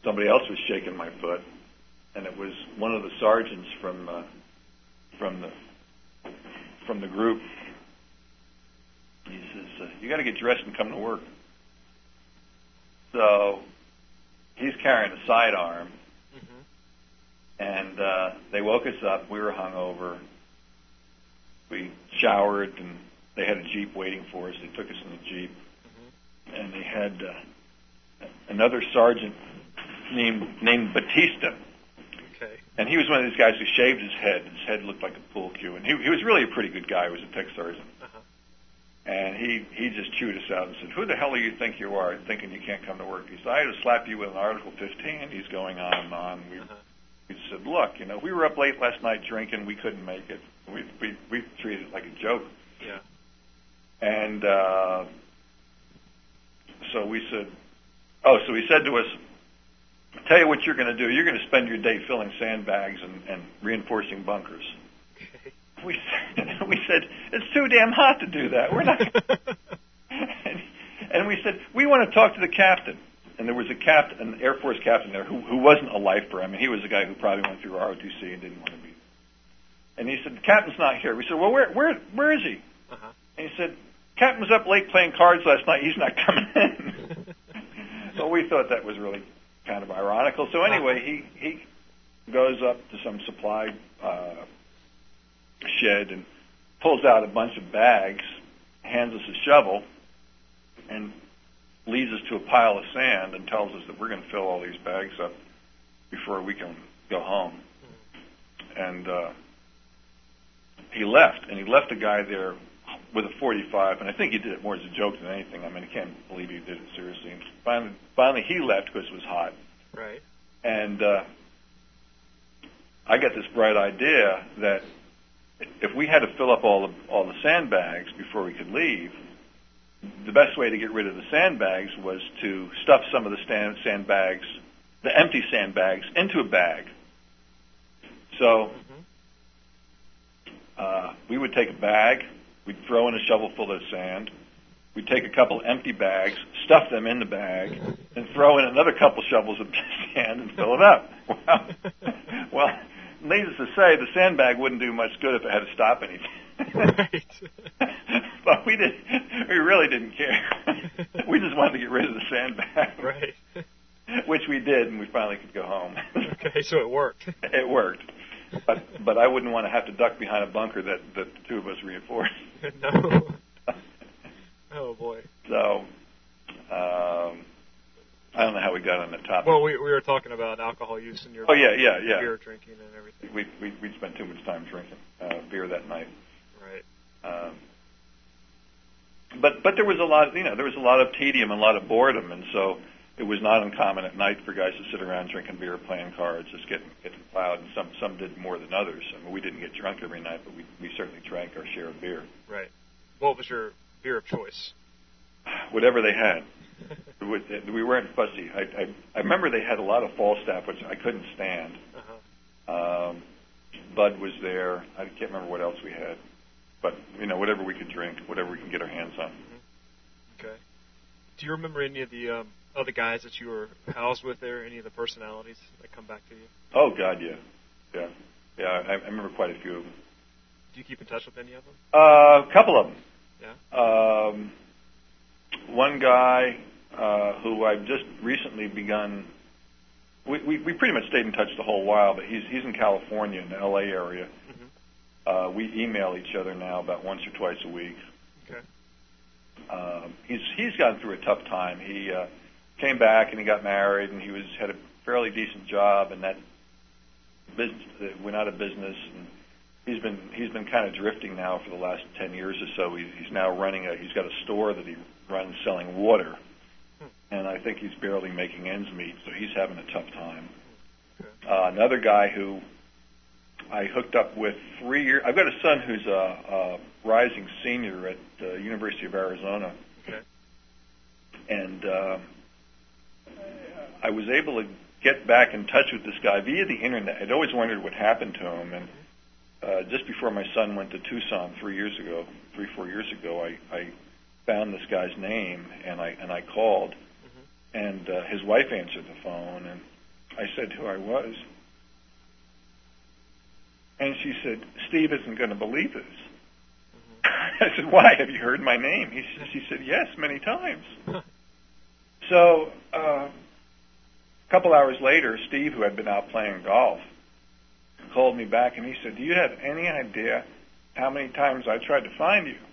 somebody else was shaking my foot, and it was one of the sergeants from uh, from the from the group. He says, uh, "You got to get dressed and come to work." So he's carrying a sidearm, mm-hmm. and uh, they woke us up. We were hungover. We showered, and they had a Jeep waiting for us. They took us in the Jeep, mm-hmm. and they had uh, another sergeant named named Batista. Okay. And he was one of these guys who shaved his head. His head looked like a pool cue, and he, he was really a pretty good guy. He was a tech sergeant. Uh-huh. And he, he just chewed us out and said, "Who the hell do you think you are, thinking you can't come to work?" He said, "I had to slap you with an Article fifteen. He's going on and on. We, uh-huh. He said, "Look, you know, we were up late last night drinking. We couldn't make it. We we, we treated it like a joke." Yeah. And uh, so we said, oh, so he said to us, "Tell you what you're going to do. You're going to spend your day filling sandbags and, and reinforcing bunkers." Okay. We said, we said, "It's too damn hot to do that. We're not." and, and we said, "We want to talk to the captain." And there was a captain, an Air Force captain there who, who wasn't a lifer. I mean, he was a guy who probably went through R O T C and didn't want to be. And he said, "The captain's not here." We said, "Well, where where where is he?" Uh-huh. And he said, "Captain was up late playing cards last night. He's not coming in." So we thought that was really kind of ironical. So anyway, he he goes up to some supply uh, shed and pulls out a bunch of bags, hands us a shovel, and leads us to a pile of sand and tells us that we're going to fill all these bags up before we can go home. And uh, he left, and he left a guy there with a forty-five, and I think he did it more as a joke than anything. I mean, I can't believe he did it seriously. And finally, finally he left because it was hot. Right. And uh, I got this bright idea that if we had to fill up all the all the sandbags before we could leave, the best way to get rid of the sandbags was to stuff some of the stand, sandbags, the empty sandbags, into a bag. So mm-hmm. uh, we would take a bag, we'd throw in a shovel full of sand, we'd take a couple empty bags, stuff them in the bag, and throw in another couple shovels of sand and fill it up. Well, well, needless to say, the sandbag wouldn't do much good if it had to stop anything. Right. But we did. We really didn't care. We just wanted to get rid of the sandbag. Right. Which we did, and we finally could go home. Okay, so it worked. It worked. But but I wouldn't want to have to duck behind a bunker that, that the two of us reinforced. No. Oh boy. So, um, I don't know how we got on the topic. Well, we we were talking about alcohol use in your oh yeah yeah yeah beer drinking and everything. We we we spent too much time drinking uh, beer that night. Right. Um, but but there was a lot you know there was a lot of tedium and a lot of boredom, and so it was not uncommon at night for guys to sit around drinking beer, playing cards, just getting getting plowed. And some some did more than others. I mean, we didn't get drunk every night, but we we certainly drank our share of beer. Right. What was your beer of choice? Whatever they had. We weren't fussy. I, I I remember they had a lot of Falstaff, which I couldn't stand. Uh-huh. Um, Bud was there. I can't remember what else we had, but you know, whatever we could drink, whatever we can get our hands on. Mm-hmm. Okay. Do you remember any of the um, other guys that you were housed with there? Any of the personalities that come back to you? Oh God, yeah, yeah, yeah. I, I remember quite a few of them. Do you keep in touch with any of them? Uh, a couple of them. Yeah. Um, one guy uh, who I've just recently begun. We, we we pretty much stayed in touch the whole while, but he's he's in California, in the L A area. Mm-hmm. Uh, we email each other now about once or twice a week. Okay. Um, he's he's gone through a tough time. He uh, came back and he got married, and he was had a fairly decent job, and that business uh, went out of business. And he's been he's been kind of drifting now for the last ten years or so. He, he's now running a he's got a store that he runs selling water, hmm. and I think he's barely making ends meet. So he's having a tough time. Okay. Uh, another guy who I hooked up with three years. I've got a son who's a, a rising senior at the University of Arizona, okay. and uh, I was able to get back in touch with this guy via the internet. I'd always wondered what happened to him, and uh, just before my son went to Tucson three years ago, three four years ago, I, I found this guy's name and I and I called, mm-hmm. and uh, his wife answered the phone, and I said who I was. And she said, Steve isn't going to believe this. Mm-hmm. I said, why? Have you heard my name? He, she said, yes, many times. So uh, a couple hours later, Steve, who had been out playing golf, called me back, and he said, do you have any idea how many times I tried to find you?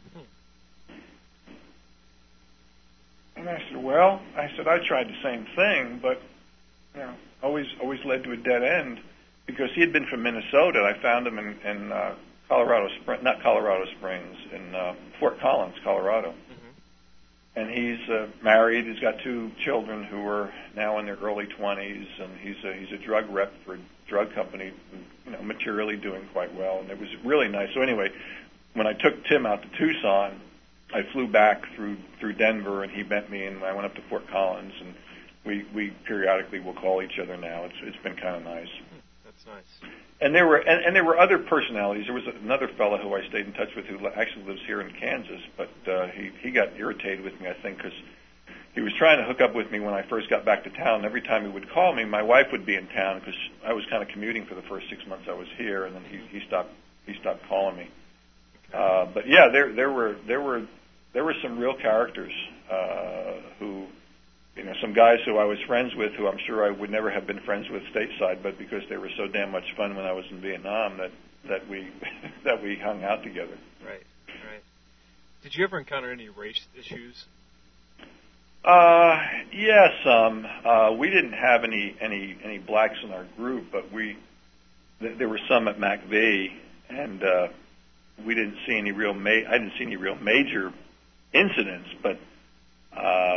And I said, well, I said, I tried the same thing, but, you know, always always led to a dead end, because he had been from Minnesota. I found him in, in uh, Colorado Springs, not Colorado Springs, in uh, Fort Collins, Colorado. Mm-hmm. And he's uh, married. He's got two children who are now in their early twenties, and he's a, he's a drug rep for a drug company, you know, materially doing quite well. And it was really nice. So anyway, when I took Tim out to Tucson, I flew back through through Denver, and he met me, and I went up to Fort Collins, and we we periodically will call each other now. It's it's been kind of nice. That's nice. And there were and, and there were other personalities. There was another fellow who I stayed in touch with who actually lives here in Kansas, but uh, he he got irritated with me, I think, because he was trying to hook up with me when I first got back to town. Every time he would call me, my wife would be in town because I was kind of commuting for the first six months I was here, and then he he stopped he stopped calling me. Uh, but yeah, there there were there were there were some real characters uh, who, you know, some guys who I was friends with who I'm sure I would never have been friends with stateside, but because they were so damn much fun when I was in Vietnam that that we that we hung out together. Right, right. Did you ever encounter any race issues? Uh, yeah, some. Uh, we didn't have any any any blacks in our group, but we th- there were some at McVeigh, and uh, we didn't see any real. Ma- I didn't see any real major incidents, but uh,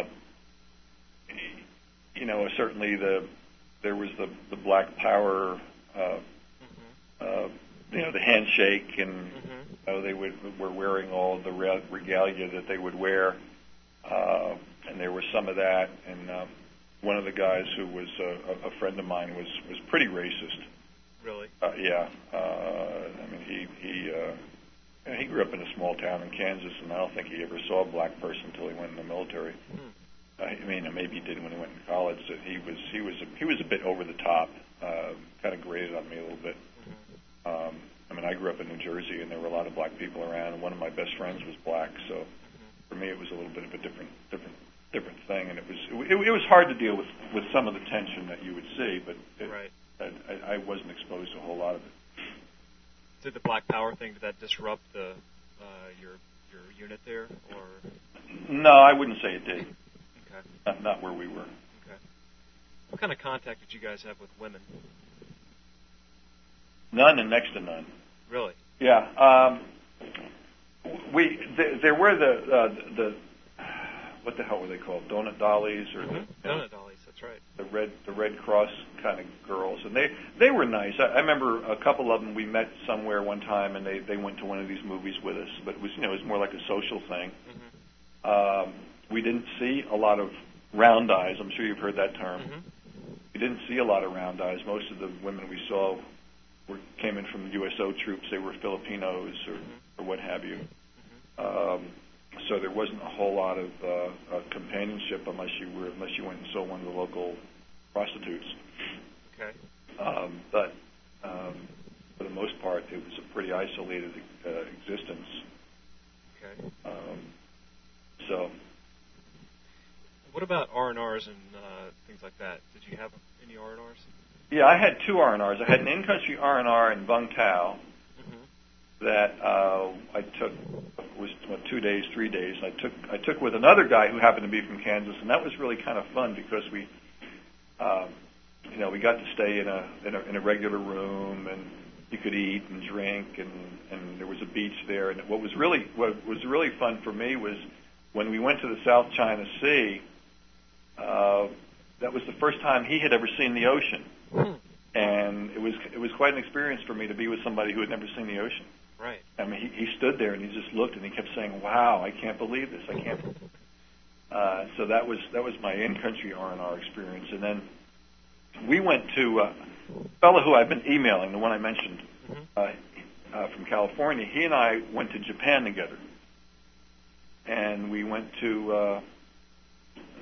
you know, certainly the there was the the Black Power, uh, mm-hmm. uh, you know, the handshake, and mm-hmm. uh, they would were wearing all the re- regalia that they would wear, uh, and there was some of that. And um, one of the guys who was a, a friend of mine was was pretty racist. Really? Uh, yeah. Uh, I mean, he he. Uh, He grew up in a small town in Kansas, and I don't think he ever saw a black person until he went in the military. Hmm. I mean, maybe he did when he went to college. That he was he was a, he was a bit over the top, uh, kind of grated on me a little bit. Mm-hmm. Um, I mean, I grew up in New Jersey, and there were a lot of black people around, and one of my best friends was black. So mm-hmm. for me, it was a little bit of a different different different thing, and it was it, it was hard to deal with with some of the tension that you would see, but it, right. I, I wasn't exposed to a whole lot of it. Did the Black Power thing, did that disrupt the uh, your your unit there, or? No, I wouldn't say it did. Okay. Not, not where we were. Okay. What kind of contact did you guys have with women? None, and next to none. Really? Yeah. Um, we th- there were the uh, the what the hell were they called? Donut dollies or mm-hmm. the, Donut dollies. That's right. The red the Red Cross kind of girls, and they they were nice. I, I remember a couple of them. We met somewhere one time, and they, they went to one of these movies with us. But it was you know it was more like a social thing. Mm-hmm. Um, we didn't see a lot of round eyes. I'm sure you've heard that term. Mm-hmm. We didn't see a lot of round eyes. Most of the women we saw were came in from U S O troops. They were Filipinos or mm-hmm. or what have you. Mm-hmm. Um, So there wasn't a whole lot of uh, uh, companionship unless you were unless you went and saw one of the local prostitutes. Okay. Um, but um, for the most part, it was a pretty isolated uh, existence. Okay. Um, so. What about R and Rs and uh, things like that? Did you have any R and Rs? Yeah, I had two R and Rs. I had an in-country R and R in Vung Tau. That uh, I took was what, two days, three days. I took I took with another guy who happened to be from Kansas, and that was really kind of fun because we, um, you know, we got to stay in a, in a in a regular room, and you could eat and drink, and, and there was a beach there. And what was really what was really fun for me was when we went to the South China Sea. Uh, that was the first time he had ever seen the ocean, mm. and it was it was quite an experience for me to be with somebody who had never seen the ocean. Right. I mean, he, he stood there and he just looked and he kept saying, "Wow, I can't believe this! I can't." Uh, so that was that was my in-country R and R experience, and then we went to uh, a fellow who I've been emailing, the one I mentioned mm-hmm. uh, uh, from California. He and I went to Japan together, and we went to uh,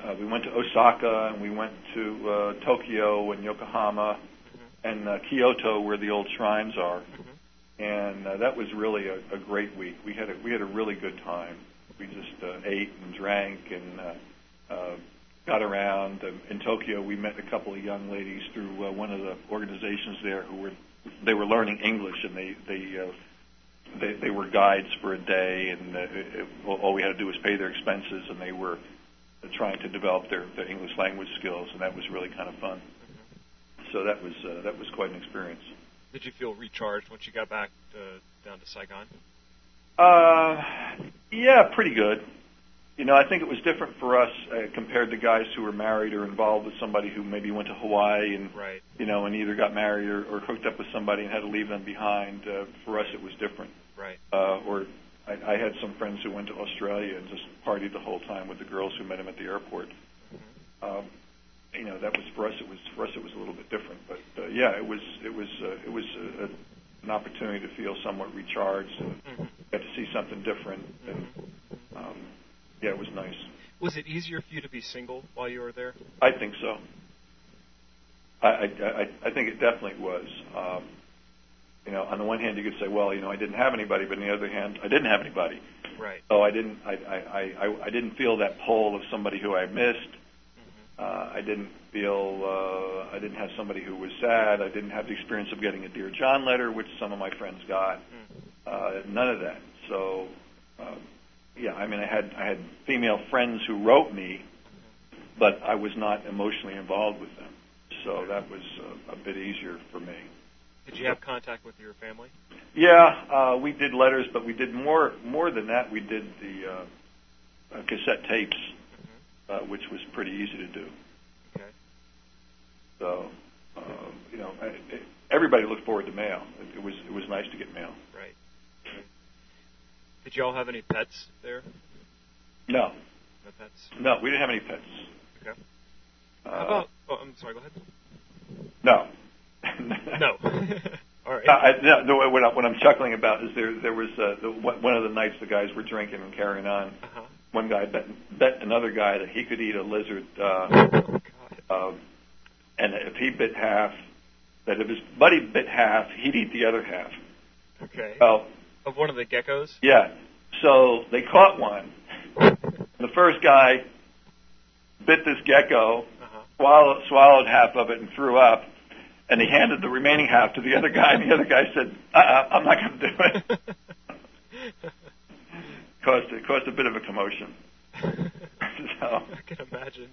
uh, we went to Osaka, and we went to uh, Tokyo and Yokohama mm-hmm. and uh, Kyoto, where the old shrines are. Mm-hmm. And uh, that was really a, a great week. We had a, we had a really good time. We just uh, ate and drank and uh, uh, got around. Um, in Tokyo, we met a couple of young ladies through uh, one of the organizations there who were they were learning English, and they they uh, they, they were guides for a day, and uh, it, all we had to do was pay their expenses, and they were uh, trying to develop their, their English language skills, and that was really kind of fun. Mm-hmm. So that was uh, that was quite an experience. Did you feel recharged once you got back to, down to Saigon? Uh, yeah, pretty good. You know, I think it was different for us uh, compared to guys who were married or involved with somebody who maybe went to Hawaii and, right. you know, and either got married or, or hooked up with somebody and had to leave them behind. Uh, for us, it was different. Right. Uh, or I, I had some friends who went to Australia and just partied the whole time with the girls who met him at the airport. Mm-hmm. Um, you know, that was for us. It was for us. It was a little bit different. But uh, yeah, it was it was uh, it was a, a, an opportunity to feel somewhat recharged and mm-hmm. get to see something different. And, um, Yeah, it was nice. Was it easier for you to be single while you were there? I think so. I I, I, I think it definitely was. Um, you know, on the one hand, you could say, well, you know, I didn't have anybody, but on the other hand, I didn't have anybody. Right. So I didn't I I, I, I didn't feel that pull of somebody who I missed. Mm-hmm. Uh, I didn't feel uh, I didn't have somebody who was sad. I didn't have the experience of getting a Dear John letter, which some of my friends got. Mm-hmm. Uh, none of that. So. Um, Yeah, I mean, I had I had female friends who wrote me, but I was not emotionally involved with them, so that was uh, a bit easier for me. Did you have contact with your family? Yeah, uh, we did letters, but we did more more than that. We did the uh, uh, cassette tapes, mm-hmm. uh, which was pretty easy to do. Okay. So, uh, you know, I, it, everybody looked forward to mail. It, it was it was nice to get mail. Right. Did you all have any pets there? No. No pets? No, we didn't have any pets. Okay. Uh, How about... Oh, I'm sorry, go ahead. No. No. All right. Uh, I, no, what, I, what I'm chuckling about is there there was uh, the, one of the nights the guys were drinking and carrying on. Uh-huh. One guy bet, bet another guy that he could eat a lizard, uh, oh, uh, and if he bit half, that if his buddy bit half, he'd eat the other half. Okay. Well, of one of the geckos? Yeah. So they caught one. The first guy bit this gecko, uh-huh. swallowed, swallowed half of it, and threw up. And he handed the remaining half to the other guy, and the other guy said, uh-uh, I'm not going to do it. caused, it caused a bit of a commotion. So. I can imagine.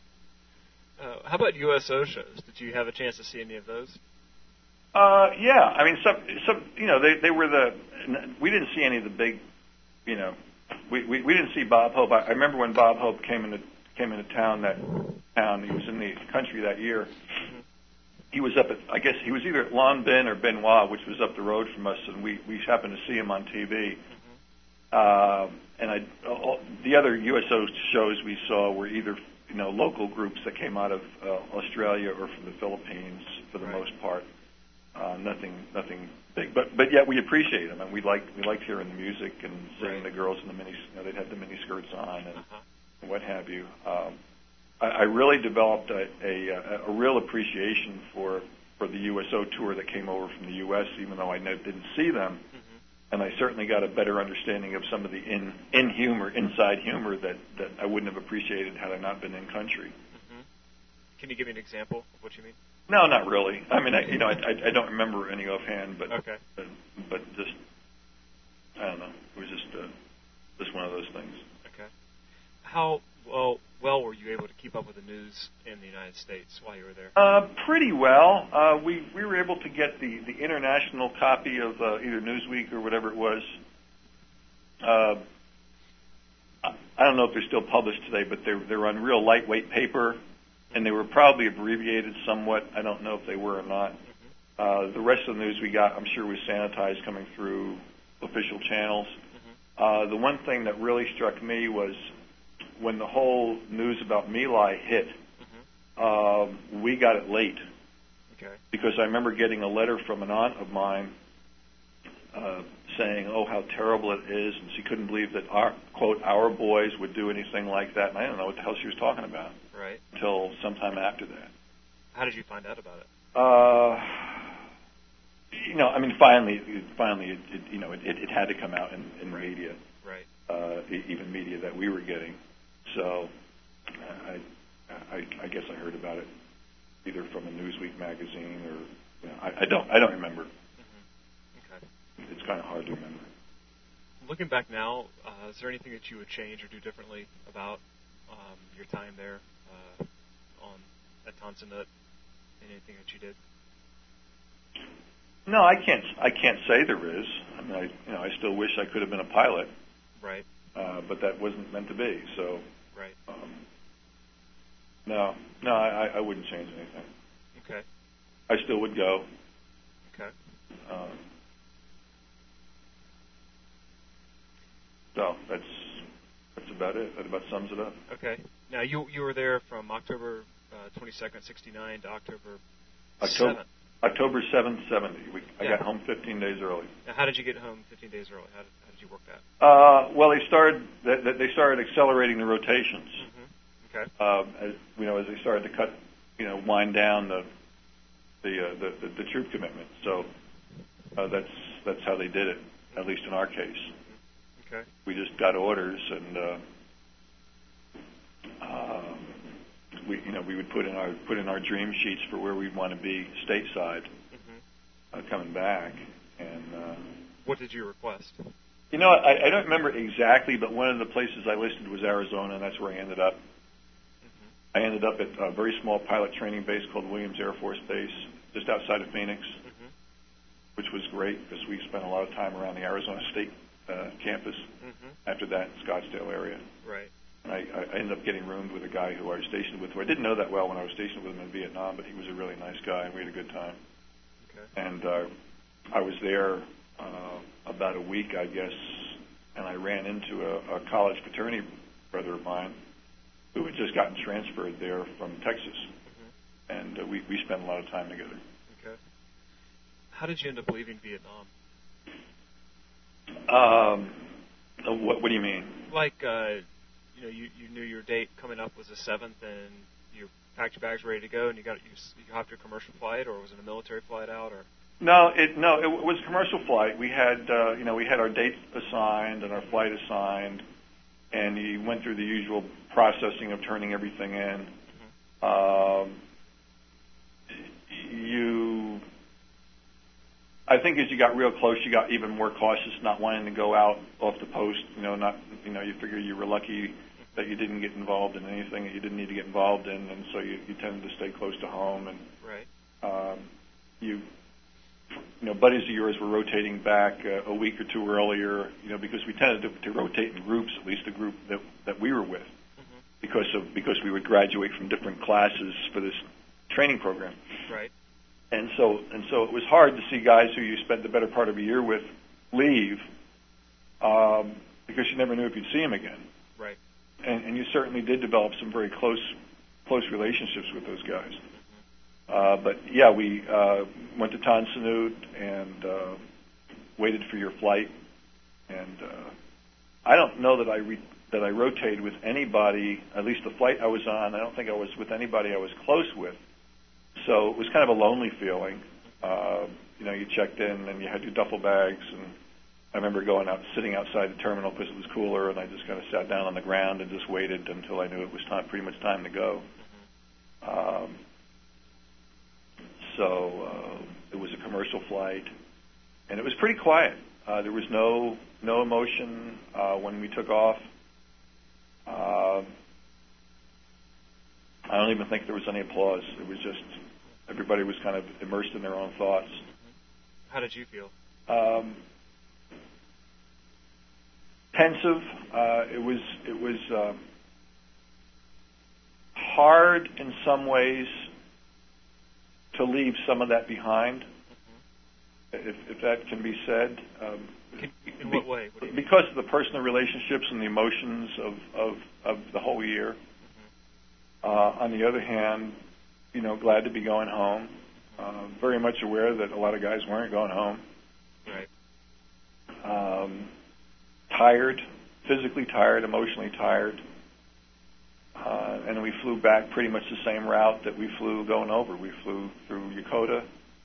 Uh, how about U S O shows? Did you have a chance to see any of those? Uh, yeah, I mean, some, some, you know, they, they were the, we didn't see any of the big, you know, we, we, we didn't see Bob Hope. I, I remember when Bob Hope came into, came into town that, town, he was in the country that year. Mm-hmm. He was up at, I guess he was either at Long Bin or Benoit, which was up the road from us, and we, we happened to see him on T V. Mm-hmm. Uh, and I, all, the other U S O shows we saw were either, you know, local groups that came out of uh, Australia or from the Philippines for the right. most part. Uh, nothing, nothing big, but but yet we appreciate them, and we like we liked hearing the music and seeing right. the girls in the mini. You know, they'd have the mini skirts on and uh-huh. what have you. Um, I, I really developed a, a a real appreciation for for the U S O tour that came over from the U S, even though I never, didn't see them, mm-hmm. and I certainly got a better understanding of some of the in in humor, inside humor that that I wouldn't have appreciated had I not been in country. Mm-hmm. Can you give me an example of what you mean? No, not really. I mean, I, you know, I, I, I don't remember any offhand, but okay. but, but just I don't know. It was just uh, just one of those things. Okay. How well well were you able to keep up with the news in the United States while you were there? Uh, pretty well. Uh, we we were able to get the, the international copy of uh, either Newsweek or whatever it was. Uh, I don't know if they're still published today, but they're they're on real lightweight paper. And they were probably abbreviated somewhat. I don't know if they were or not. Mm-hmm. Uh, the rest of the news we got, I'm sure, was sanitized coming through official channels. Mm-hmm. Uh, the one thing that really struck me was when the whole news about My Lai hit, mm-hmm. uh, we got it late. Okay. Because I remember getting a letter from an aunt of mine uh, saying, oh, how terrible it is, and she couldn't believe that our, quote, our boys would do anything like that, and I don't know what the hell she was talking about. Right. Until sometime after that. How did you find out about it? Uh, you know, I mean, finally, finally, it, it, you know, it, it had to come out in, in right. media. Right. Uh, even media that we were getting. So, I, I, I guess I heard about it either from a Newsweek magazine or, you know, I, I don't, I don't remember. Mm-hmm. Okay. It's kind of hard to remember. Looking back now, uh, is there anything that you would change or do differently about um, your time there uh, on at Tonsanut? Anything that you did? No, I can't. I can't say there is. I mean, I, you know, I still wish I could have been a pilot. Right. Uh, but that wasn't meant to be. So. Right. Um, no, no, I, I wouldn't change anything. Okay. I still would go. Okay. Um, so that's that's about it. That about sums it up. Okay. Now you you were there from October twenty-second, sixty-nine to October seventh. October seventh, seventy. We, I yeah. got home fifteen days early. Now, how did you get home fifteen days early? How did, how did you work that? Uh, well, they started they, they started accelerating the rotations. Mm-hmm. Okay. Um, as you know, as they started to cut, you know, wind down the the uh, the, the, the troop commitment. So uh, that's that's how they did it, at least in our case. Okay. We just got orders, and uh, um, we you know we would put in our put in our dream sheets for where we'd want to be stateside, mm-hmm. uh, coming back. And uh, what did you request? You know, I, I don't remember exactly, but one of the places I listed was Arizona, and that's where I ended up. Mm-hmm. I ended up at a very small pilot training base called Williams Air Force Base, just outside of Phoenix, mm-hmm. which was great because we spent a lot of time around the Arizona State uh, campus. Mm-hmm. After that, Scottsdale area. Right. And I, I ended up getting roomed with a guy who I was stationed with, who I didn't know that well when I was stationed with him in Vietnam, but he was a really nice guy, and we had a good time. Okay. And uh, I was there uh, about a week, I guess, and I ran into a, a college fraternity brother of mine who had just gotten transferred there from Texas, mm-hmm. and uh, we, we spent a lot of time together. Okay. How did you end up leaving Vietnam? Um, what, what do you mean? Like, uh, you know, you, you knew your date coming up was the seventh, and you packed your bags ready to go, and you got you, you hopped your commercial flight, or was it a military flight out, or? No, it no, it was a commercial flight. We had uh, you know we had our date assigned and our flight assigned, and he went through the usual processing of turning everything in. Mm-hmm. Um, you, I think as you got real close, you got even more cautious, not wanting to go out off the post. You know, not you know you figure you were lucky that you didn't get involved in anything that you didn't need to get involved in, and so you, you tended to stay close to home. And right. um, you. You know, buddies of yours were rotating back uh, a week or two earlier, you know, because we tended to, to rotate in groups, at least the group that that we were with, mm-hmm. because of because we would graduate from different classes for this training program. Right. And so and so it was hard to see guys who you spent the better part of a year with leave, um, because you never knew if you'd see them again. Right. And, and you certainly did develop some very close close relationships with those guys. Uh, but yeah, we uh, went to Tan Son Nhut and uh, waited for your flight. And uh, I don't know that I re- that I rotated with anybody. At least the flight I was on, I don't think I was with anybody I was close with. So it was kind of a lonely feeling. Uh, you know, you checked in and you had your duffel bags, and I remember going out, sitting outside the terminal because it was cooler, and I just kind of sat down on the ground and just waited until I knew it was time, pretty much time to go. Um, So uh, it was a commercial flight, and it was pretty quiet. Uh, there was no no emotion uh, when we took off. Uh, I don't even think there was any applause. It was just everybody was kind of immersed in their own thoughts. How did you feel? Um, pensive. Uh, it was it was uh, hard in some ways to leave some of that behind, mm-hmm. if, if that can be said. Um, can, in what way? What because of the personal relationships and the emotions of, of, of the whole year. Mm-hmm. Uh, on the other hand, you know, glad to be going home. Uh, very much aware that a lot of guys weren't going home. Right. um, tired, physically tired, emotionally tired. Uh, and we flew back pretty much the same route that we flew going over. We flew through Yokota.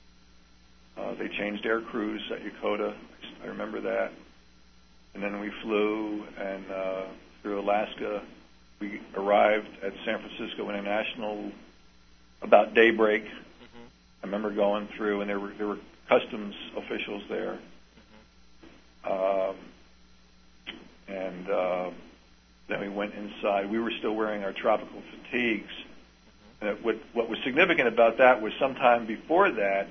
Uh, they changed air crews at Yokota. I remember that. And then we flew and uh, through Alaska. We arrived at San Francisco International about daybreak. Mm-hmm. I remember going through, and there were there were customs officials there. Mm-hmm. Um, and uh, then we went inside. We were still wearing our tropical fatigues. Mm-hmm. And what what was significant about that was sometime before that,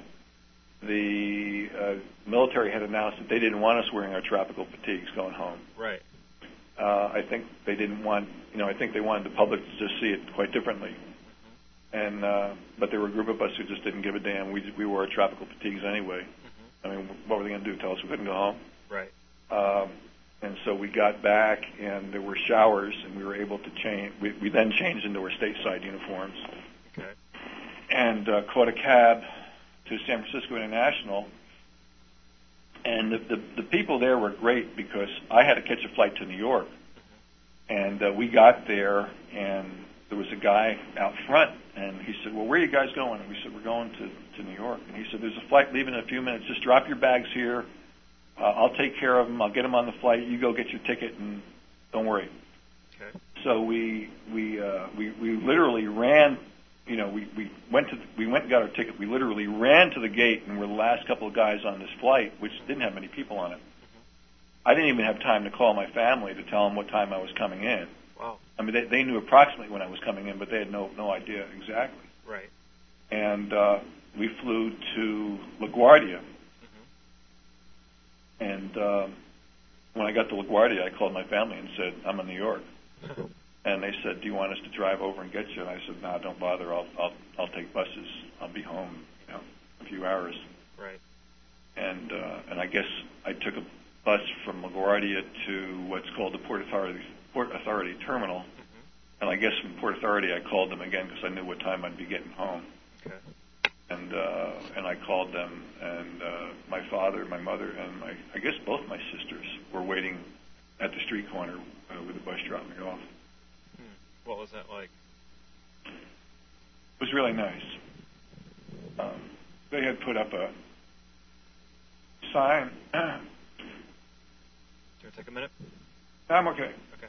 the uh, military had announced that they didn't want us wearing our tropical fatigues going home. Right. Uh, I think they didn't want, you know, I think they wanted the public to just see it quite differently. Mm-hmm. And uh, but there were a group of us who just didn't give a damn. We we wore our tropical fatigues anyway. Mm-hmm. I mean, what were they going to do? Tell us we couldn't go home? Right. Um, and so we got back, and there were showers, and we were able to change. We, we then changed into our stateside uniforms. Okay. And uh, caught a cab to San Francisco International. And the, the the people there were great because I had to catch a flight to New York, and uh, we got there, and there was a guy out front, and he said, "Well, where are you guys going?" And we said, "We're going to, to New York." And he said, "There's a flight leaving in a few minutes. Just drop your bags here. Uh, I'll take care of them. I'll get them on the flight. You go get your ticket, and don't worry." Okay. So we we uh, we we literally ran. You know, we, we went to the, we went and got our ticket. We literally ran to the gate and were the last couple of guys on this flight, which didn't have many people on it. Mm-hmm. I didn't even have time to call my family to tell them what time I was coming in. Wow. I mean, they, they knew approximately when I was coming in, but they had no no idea exactly. Right. And uh, we flew to LaGuardia. Mm-hmm. And uh, when I got to LaGuardia, I called my family and said, "I'm in New York." And they said, "Do you want us to drive over and get you?" And I said, "No, don't bother. I'll I'll I'll take buses. I'll be home, you know, a few hours." Right. And uh, and I guess I took a bus from LaGuardia to what's called the Port Authority Port Authority Terminal. Mm-hmm. And I guess from Port Authority I called them again because I knew what time I'd be getting home. Okay. And uh, and I called them, and uh, my father, my mother, and my I guess both my sisters were waiting at the street corner uh, with the bus dropping me off. What was that like? It was really nice. Um, they had put up a sign. Do you want to take a minute? I'm okay. Okay.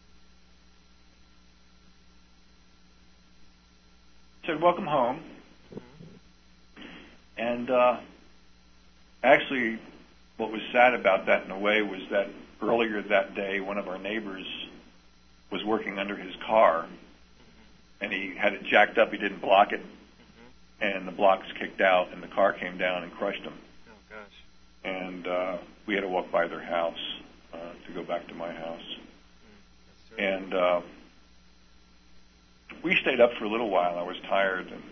It said, "Welcome home." Mm-hmm. And uh, actually, what was sad about that in a way was that earlier that day, one of our neighbors was working under his car, and he had it jacked up. He didn't block it, mm-hmm. and the blocks kicked out, and the car came down and crushed him. Oh, gosh. And uh, we had to walk by their house uh, to go back to my house. Mm, and uh, we stayed up for a little while. I was tired, and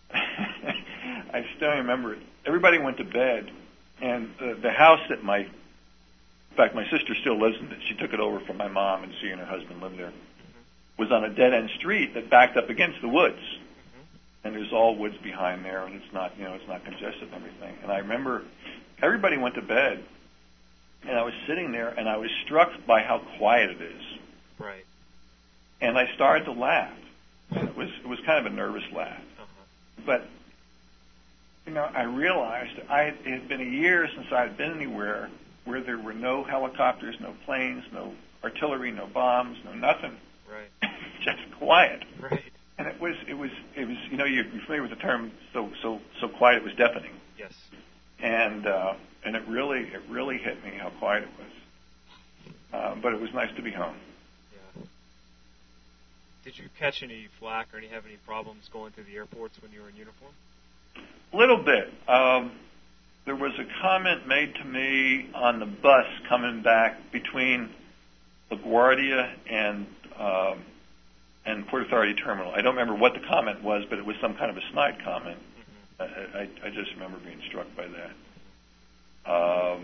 I still remember it. Everybody went to bed, and the, the house that my In fact, my sister still lives in it. She took it over from my mom, and she and her husband lived there. Mm-hmm. Was on a dead-end street that backed up against the woods, mm-hmm. and there's all woods behind there, and it's not, you know, it's not congested and everything. And I remember everybody went to bed, and I was sitting there, and I was struck by how quiet it is. Right. And I started to laugh. And it was it was kind of a nervous laugh, uh-huh. but you know, I realized I it had been a year since I had been anywhere where there were no helicopters, no planes, no artillery, no bombs, no nothing. Right. Just quiet. Right. And it was, it was, it was. You know, you're familiar with the term "so, so, so quiet." It was deafening. Yes. And uh, and it really, it really hit me how quiet it was. Uh, but it was nice to be home. Yeah. Did you catch any flack or any have any problems going through the airports when you were in uniform? A little bit. Um, There was a comment made to me on the bus coming back between LaGuardia and um, and Port Authority Terminal. I don't remember what the comment was, but it was some kind of a snide comment. Mm-hmm. I, I, I just remember being struck by that. Um,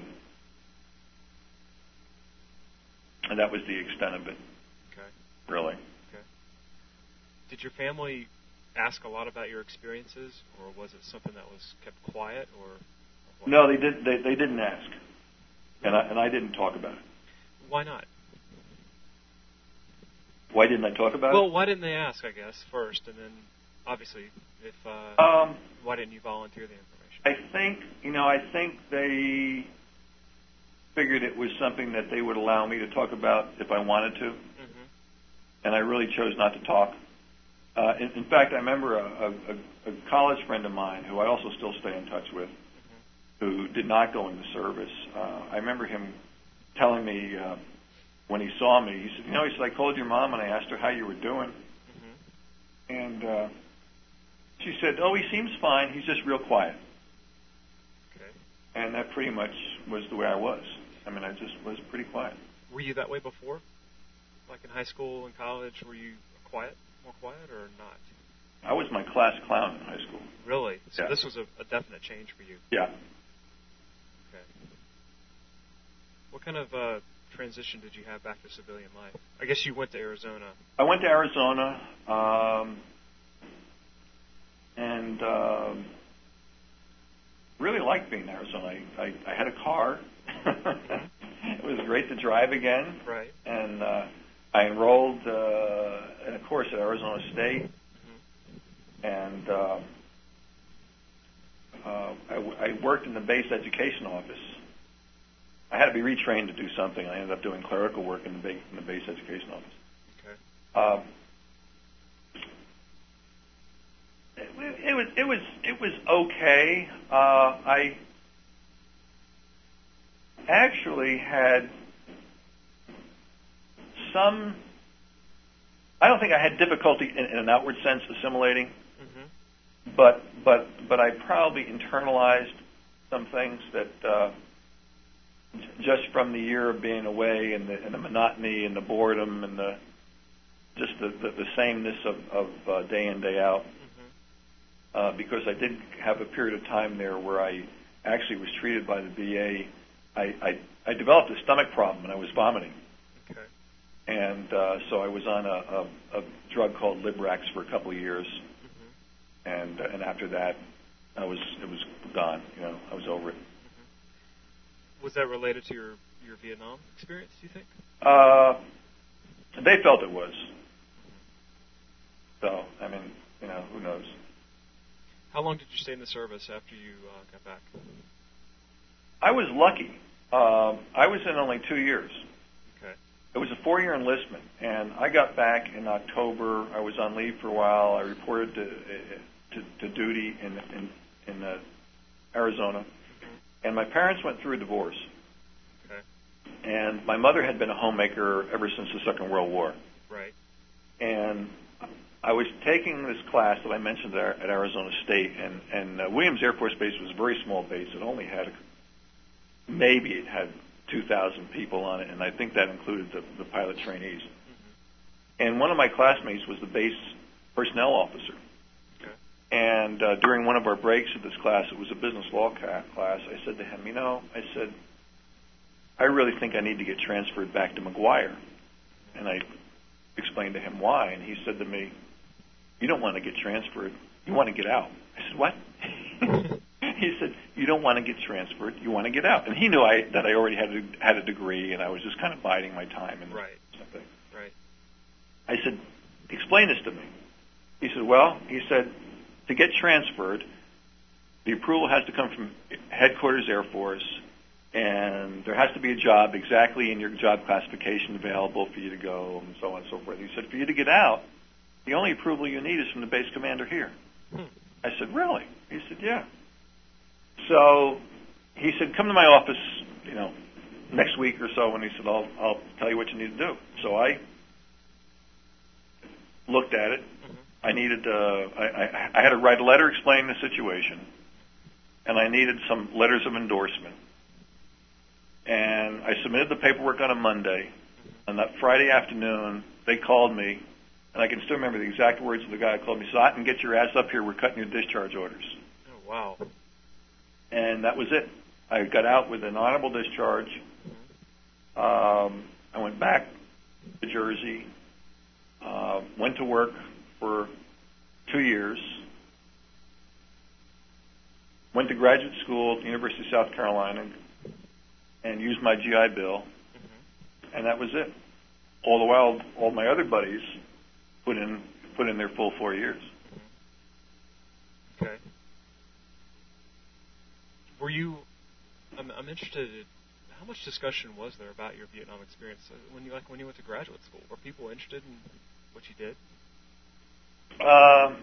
and that was the extent of it. Okay. Really. Okay. Did your family ask a lot about your experiences, or was it something that was kept quiet, or? No, they did. They, they didn't ask. and I, and I didn't talk about it. Why not? Why didn't I talk about well, it? Well, why didn't they ask, I guess, first, and then, obviously, if uh, um, why didn't you volunteer the information? I think, you know, I think they figured it was something that they would allow me to talk about if I wanted to, mm-hmm. and I really chose not to talk. Uh, in, in fact, I remember a, a, a college friend of mine who I also still stay in touch with, mm-hmm. who did not go into service. Uh, I remember him telling me uh, when he saw me, he said, you know, he said, I called your mom and I asked her how you were doing. Mm-hmm. And uh, she said, oh, he seems fine. He's just real quiet. Okay. And that pretty much was the way I was. I mean, I just was pretty quiet. Were you that way before? Like in high school and college, were you quiet, more quiet, or not? I was my class clown in high school. Really? So yeah. this was a, a definite change for you. Yeah. Okay. What kind of uh, transition did you have back to civilian life? I guess you went to Arizona. I went to Arizona, um, and um, really liked being in Arizona. I, I, I had a car. It was great to drive again. Right. And uh, I enrolled uh, in a course at Arizona State, mm-hmm. and uh, uh, I, w- I worked in the base education office. I had to be retrained to do something. I ended up doing clerical work in the, ba- in the base education office. Okay. Um, it, it was it was it was okay. Uh, I actually had some. I don't think I had difficulty in, in an outward sense assimilating, mm-hmm. but but but I probably internalized some things that. Uh, Just from the year of being away and the, and the monotony and the boredom and the just the, the, the sameness of, of uh, day in, day out, mm-hmm. uh, because I did have a period of time there where I actually was treated by the V A. I, I, I developed a stomach problem and I was vomiting. Okay. And uh, so I was on a, a, a drug called Librax for a couple of years, mm-hmm. and uh, and after that, I was it was gone. You know, I was over it. Was that related to your, your Vietnam experience, do you think? Uh, they felt it was. So, I mean, you know, who knows? How long did you stay in the service after you uh, got back? I was lucky. Uh, I was in only two years. Okay. It was a four-year enlistment, and I got back in October. I was on leave for a while. I reported to to, to duty in in, in uh, Arizona. And my parents went through a divorce. Okay. And my mother had been a homemaker ever since the Second World War. Right. And I was taking this class that I mentioned there at Arizona State, and, and uh, Williams Air Force Base was a very small base. It only had, maybe it had two thousand people on it, and I think that included the, the pilot trainees. Mm-hmm. And one of my classmates was the base personnel officer. And uh, during one of our breaks of this class, it was a business law ca- class, I said to him, you know, I said, I really think I need to get transferred back to McGuire. And I explained to him why, and he said to me, you don't want to get transferred, you want to get out. I said, what? He said, you don't want to get transferred, you want to get out. And he knew I that I already had a, had a degree, and I was just kind of biding my time and right. something. Right. I said, explain this to me. He said, well, he said, to get transferred, the approval has to come from Headquarters Air Force, and there has to be a job exactly in your job classification available for you to go, and so on and so forth. He said, for you to get out, the only approval you need is from the base commander here. Hmm. I said, really? He said, yeah. So he said, come to my office, you know, next week or so, and he said, I'll, I'll tell you what you need to do. So I looked at it. Mm-hmm. I needed, uh, I, I, I had to write a letter explaining the situation, and I needed some letters of endorsement. And I submitted the paperwork on a Monday. On that Friday afternoon, they called me, and I can still remember the exact words of the guy who called me. He said, Otten, get your ass up here. We're cutting your discharge orders. Oh, wow. And that was it. I got out with an honorable discharge. Um, I went back to Jersey, uh, went to work for two years, went to graduate school at the University of South Carolina, and use my G I Bill, mm-hmm. and that was it. All the while, all my other buddies put in put in their full four years. Mm-hmm. Okay. Were you? I'm, I'm interested. In, how much discussion was there about your Vietnam experience when you like when you went to graduate school? Were people interested in what you did? Um,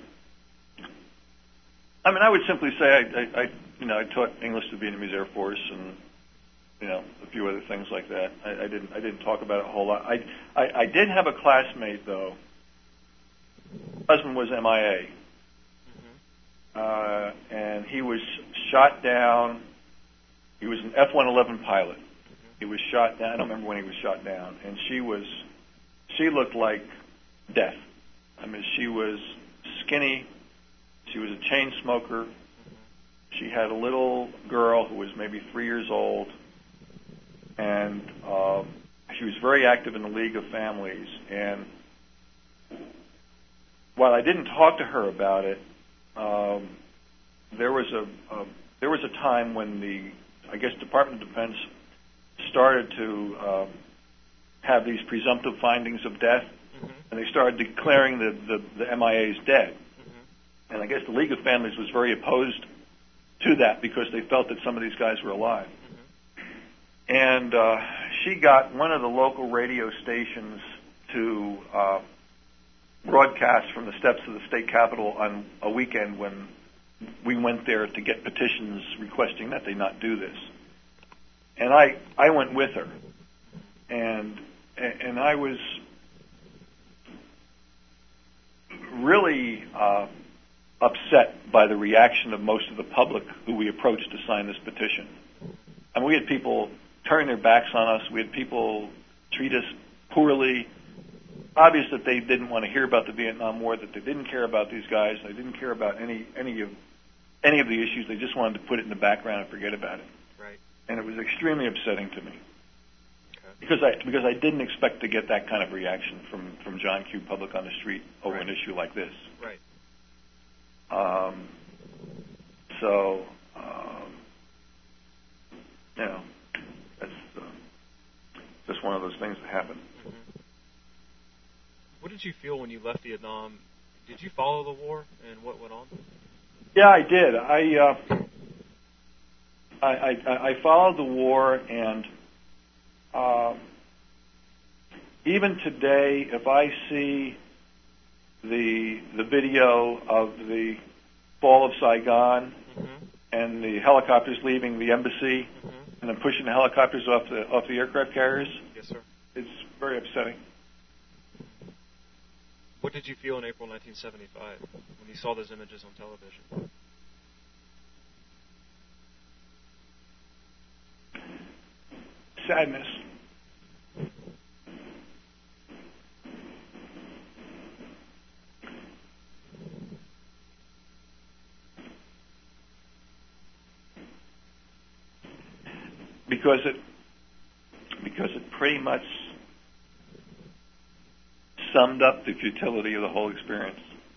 I mean, I would simply say I, I, I, you know, I taught English to the Vietnamese Air Force, and you know, a few other things like that. I, I didn't, I didn't talk about it a whole lot. I, I, I did have a classmate though. Her husband was M I A, mm-hmm. uh, and he was shot down. He was an F one eleven pilot. Mm-hmm. He was shot down. I don't remember when he was shot down, and she was, she looked like death. I mean, she was skinny. She was a chain smoker. She had a little girl who was maybe three years old, and uh, she was very active in the League of Families. And while I didn't talk to her about it, um, there was a, a there was a time when the I guess Department of Defense started to uh, have these presumptive findings of death. And they started declaring the, the, the M I As dead. Mm-hmm. And I guess the League of Families was very opposed to that because they felt that some of these guys were alive. Mm-hmm. And uh, she got one of the local radio stations to uh, broadcast from the steps of the state capitol on a weekend when we went there to get petitions requesting that they not do this. And I, I went with her. And, and I was really uh, upset by the reaction of most of the public who we approached to sign this petition. I mean, we had people turn their backs on us. We had people treat us poorly. Obvious that they didn't want to hear about the Vietnam War, that they didn't care about these guys, they didn't care about any any of any of the issues. They just wanted to put it in the background and forget about it. Right. And it was extremely upsetting to me. Because I because I didn't expect to get that kind of reaction from, from John Q. Public on the street over right. an issue like this. Right. Um. So, um, you know, that's uh, just one of those things that happen. Mm-hmm. What did you feel when you left Vietnam? Did you follow the war and what went on? Yeah, I did. I uh, I, I I followed the war and. Uh, even today, if I see the the video of the fall of Saigon mm-hmm. and the helicopters leaving the embassy mm-hmm. and then pushing the helicopters off the off the aircraft carriers, yes, sir. It's very upsetting. What did you feel in April nineteen seventy-five when you saw those images on television? Sadness. Because it because it pretty much summed up the futility of the whole experience.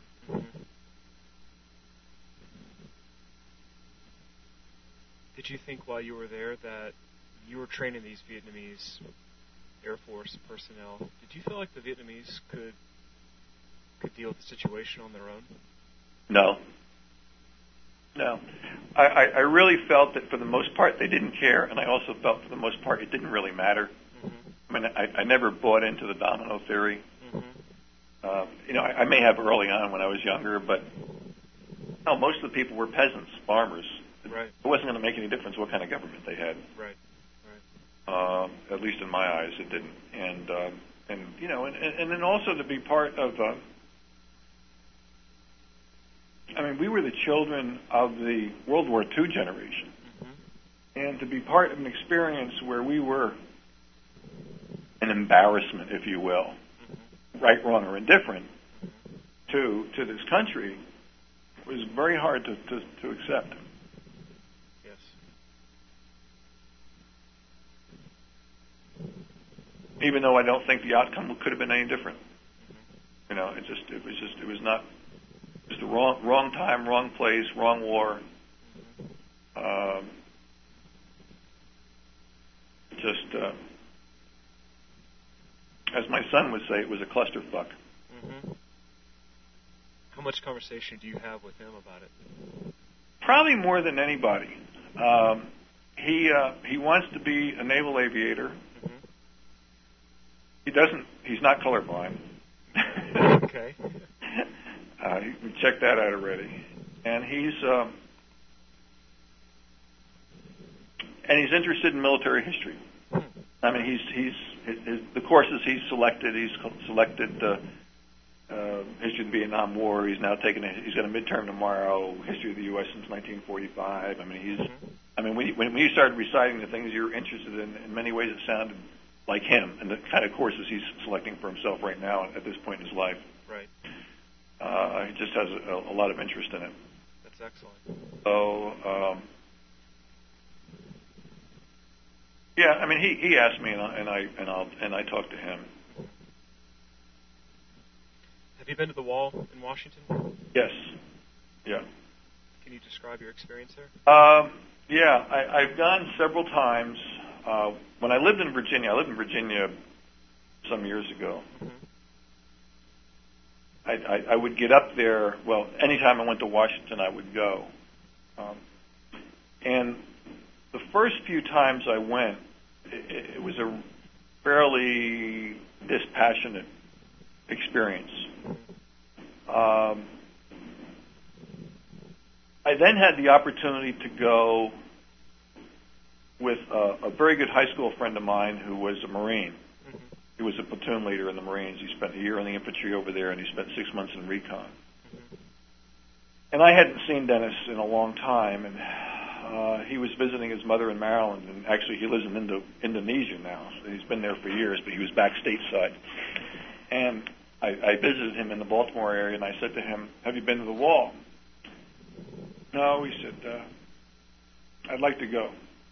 Did you think while you were there that you were training these Vietnamese Air Force personnel? Did you feel like the Vietnamese could could deal with the situation on their own? No. No. I, I, I really felt that for the most part they didn't care, and I also felt for the most part it didn't really matter. Mm-hmm. I mean, I, I never bought into the domino theory. Mm-hmm. Uh, you know, I, I may have early on when I was younger, but no, most of the people were peasants, farmers. Right. It wasn't going to make any difference what kind of government they had. Right. Um, at least in my eyes, it didn't. And um, and you know, and, and then also to be part of. Uh, I mean, we were the children of the World War Two generation, mm-hmm. and to be part of an experience where we were an embarrassment, if you will, mm-hmm. right, wrong, or indifferent mm-hmm. to to this country was very hard to, to, to accept. Even though I don't think the outcome could have been any different, you know, it just it was just it was not just the wrong wrong time, wrong place, wrong war. Um, just, uh, as my son would say, it was a clusterfuck. Mm-hmm. How much conversation do you have with him about it? Probably more than anybody. Um, he uh, he wants to be a naval aviator. Mm-hmm. He doesn't. He's not colorblind. Okay. uh, we checked that out already, and he's um, and he's interested in military history. Mm-hmm. I mean, he's he's his, his, the courses he's selected. He's selected uh, uh, history of the Vietnam War. He's now taking. A, he's got a midterm tomorrow. History of the U S since nineteen forty-five. I mean, he's. Mm-hmm. I mean, when he, when he started reciting the things you're interested in, in many ways it sounded like him and the kind of courses he's selecting for himself right now at this point in his life. Right. Uh, he just has a, a lot of interest in it. That's excellent. So, um, yeah, I mean, he, he asked me, and I and I and I'll and I talked to him. Have you been to the Wall in Washington? Yes. Yeah. Can you describe your experience there? Um, yeah, I, I've gone several times. Uh, when I lived in Virginia, I lived in Virginia some years ago. Mm-hmm. I, I, I would get up there. Well, anytime I went to Washington, I would go. Um, and the first few times I went, it, it was a fairly dispassionate experience. Um, I then had the opportunity to go with a, a very good high school friend of mine who was a Marine. Mm-hmm. He was a platoon leader in the Marines. He spent a year in the infantry over there, and he spent six months in recon. Mm-hmm. And I hadn't seen Dennis in a long time, and uh, he was visiting his mother in Maryland, and actually he lives in Indo- Indonesia now. So he's been there for years, but he was back stateside. And I, I visited him in the Baltimore area, and I said to him, "Have you been to the Wall?" "No," he said, uh, "I'd like to go."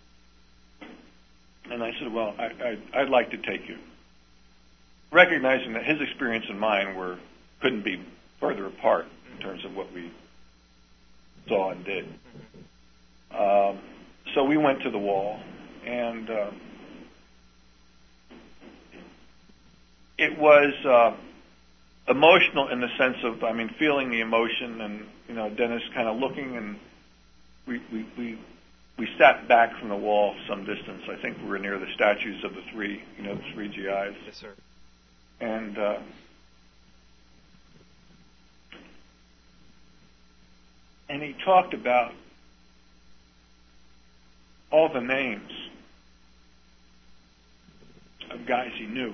And I said, "Well, I, I, I'd like to take you." Recognizing that his experience and mine were couldn't be further apart in terms of what we saw and did. Um, so we went to the Wall, and uh, it was uh, emotional in the sense of, I mean, feeling the emotion, and you know, Dennis kind of looking, and we we we. We sat back from the Wall some distance. I think we were near the statues of the three, you know, the three G Is. Yes, sir. And uh, and he talked about all the names of guys he knew.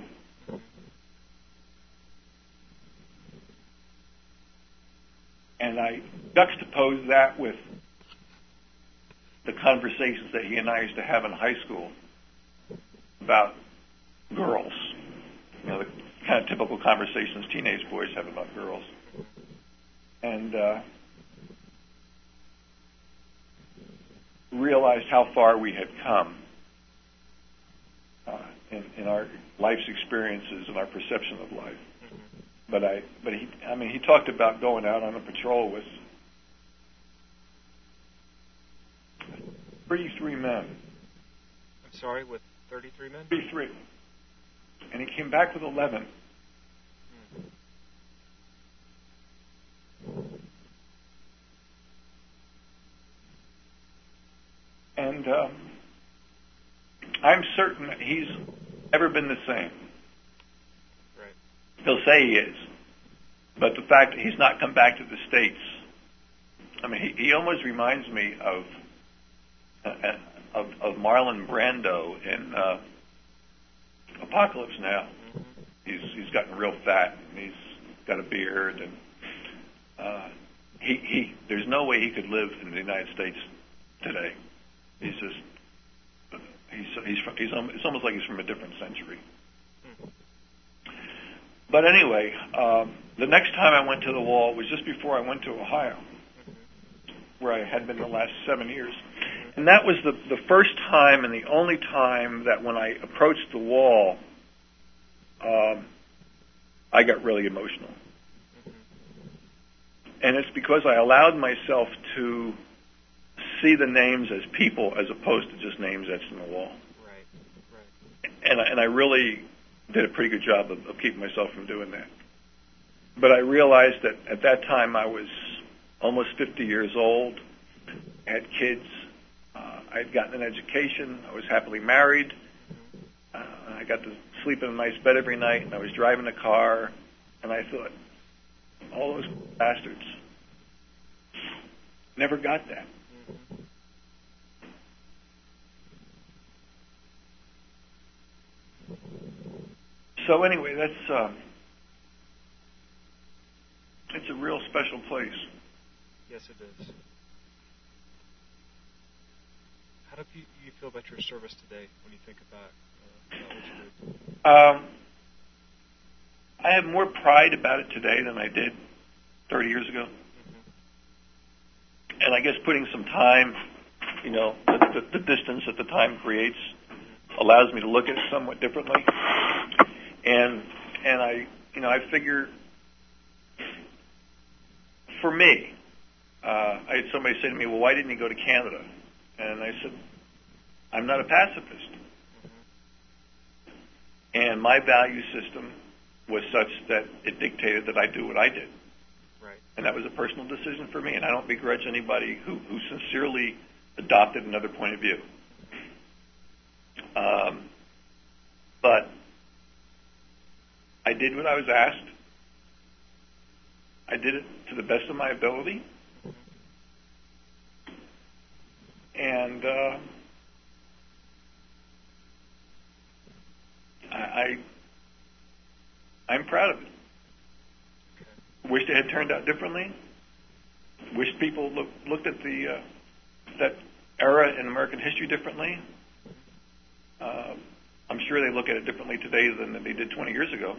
And I juxtaposed that with the conversations that he and I used to have in high school about girls. You know, the kind of typical conversations teenage boys have about girls. And uh, realized how far we had come uh, in, in our life's experiences and our perception of life. But I, but he, I mean, he talked about going out on a patrol with thirty-three men. I'm sorry, with thirty-three men? thirty-three. And he came back with eleven. Hmm. And uh, I'm certain that he's never been the same. Right. He'll say he is. But the fact that he's not come back to the States, I mean, he, he almost reminds me of Uh, of, of Marlon Brando in uh, Apocalypse Now. Mm-hmm. He's he's gotten real fat, and he's got a beard, and uh, he he. There's no way he could live in the United States today. He's just he's he's from, he's it's almost like he's from a different century. Mm-hmm. But anyway, um, the next time I went to the Wall was just before I went to Ohio, mm-hmm. where I had been the last seven years. And that was the, the first time and the only time that when I approached the Wall, um, I got really emotional. Mm-hmm. And it's because I allowed myself to see the names as people as opposed to just names etched in the wall. Right, right. and I, and I really did a pretty good job of, of keeping myself from doing that. But I realized that at that time I was almost fifty years old, I had kids, uh, I had gotten an education, I was happily married, uh, I got to sleep in a nice bed every night, and I was driving a car, and I thought, all those bastards never got that. So anyway, that's uh, it's a real special place. Yes, it is. How do you, you feel about your service today when you think about, uh, about what you did? Um, I have more pride about it today than I did thirty years ago. Mm-hmm. And I guess putting some time, you know, the, the, the distance that the time creates allows me to look at it somewhat differently. And and I, you know, I figure, for me, uh, I had somebody say to me, well, why didn't you go to Canada? And I said, I'm not a pacifist. And my value system was such that it dictated that I do what I did. Right. And that was a personal decision for me, and I don't begrudge anybody who, who sincerely adopted another point of view. Um, but I did what I was asked. I did it to the best of my ability. And uh, I, I, I'm proud of it. Okay. Wished it had turned out differently. Wish people look, looked at the uh, that era in American history differently. Uh, I'm sure they look at it differently today than they did twenty years ago.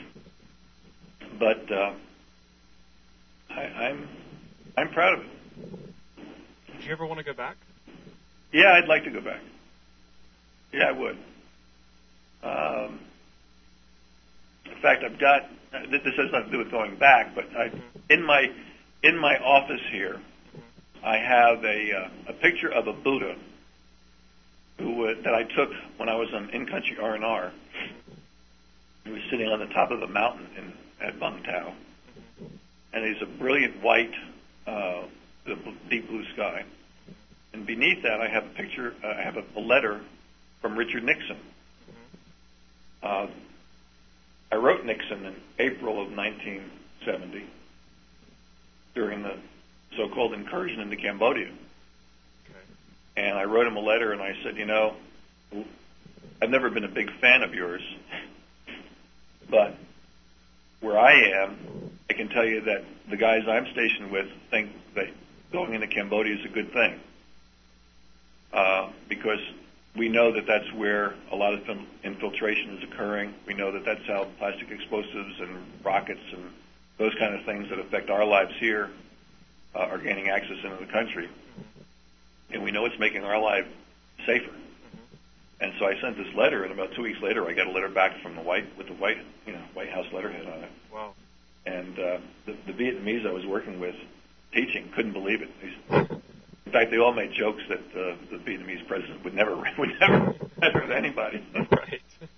But uh, I, I'm I'm proud of it. Did you ever want to go back? Yeah, I'd like to go back. Yeah, I would. Um, in fact, I've got. This has nothing to do with going back, but I, in my in my office here, I have a uh, a picture of a Buddha who uh, that I took when I was on in-country R and R. He was sitting on the top of a mountain in at Bung Tao, and he's a brilliant white, uh, the deep blue sky. And beneath that, I have a picture. Uh, I have a, a letter from Richard Nixon. Uh, I wrote Nixon in April of nineteen seventy during the so-called incursion into Cambodia. Okay. And I wrote him a letter, and I said, you know, I've never been a big fan of yours, but where I am, I can tell you that the guys I'm stationed with think that going into Cambodia is a good thing. Uh, because we know that that's where a lot of infiltration is occurring. We know that that's how plastic explosives and rockets and those kind of things that affect our lives here uh, are gaining access into the country. And we know it's making our life safer. And so I sent this letter, and about two weeks later, I got a letter back from the White with the White, you know, White House letterhead on it. Wow! And uh, the, the Vietnamese I was working with, teaching, couldn't believe it. They, in fact, they all made jokes that uh, the Vietnamese president would never would never hurt anybody. Right.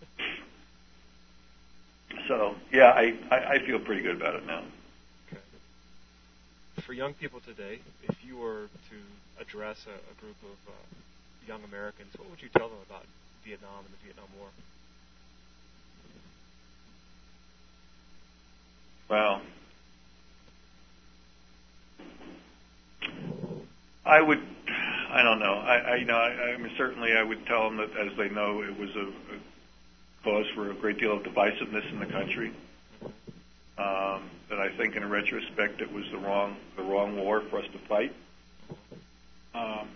So yeah, I, I, I feel pretty good about it now. Okay. For young people today, if you were to address a, a group of uh, young Americans, what would you tell them about Vietnam and the Vietnam War? Well, I would, I don't know. I, I you know, I, I mean, certainly I would tell them that, as they know, it was a, a cause for a great deal of divisiveness in the country. Um, that I think, in retrospect, it was the wrong, the wrong war for us to fight. Um,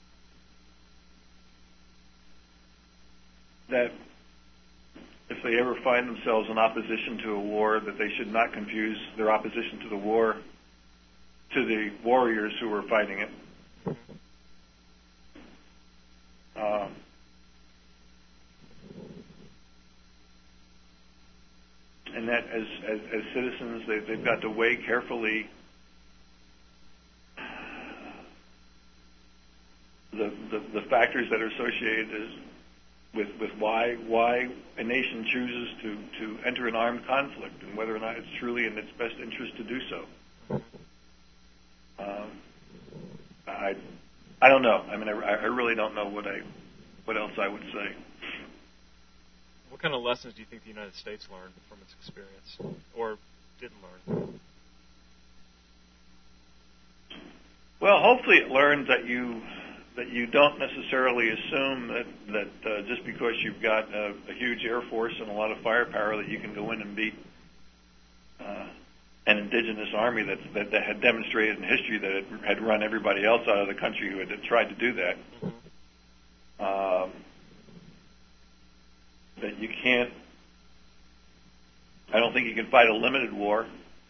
that if they ever find themselves in opposition to a war, that they should not confuse their opposition to the war to the warriors who were fighting it. Um, and that as, as, as citizens, they, they've got to weigh carefully the, the, the factors that are associated as, with with why why a nation chooses to, to enter an armed conflict and whether or not it's truly in its best interest to do so. Um, I I don't know. I mean, I, I really don't know what I what else I would say. What kind of lessons do you think the United States learned from its experience, or didn't learn? Well, hopefully it learned that you that you don't necessarily assume that that uh, just because you've got a, a huge air force and a lot of firepower that you can go in and beat uh, an indigenous army that's, that that had demonstrated in history that it had run everybody else out of the country who had tried to do that. Um, that you can't. I don't think you can fight a limited war.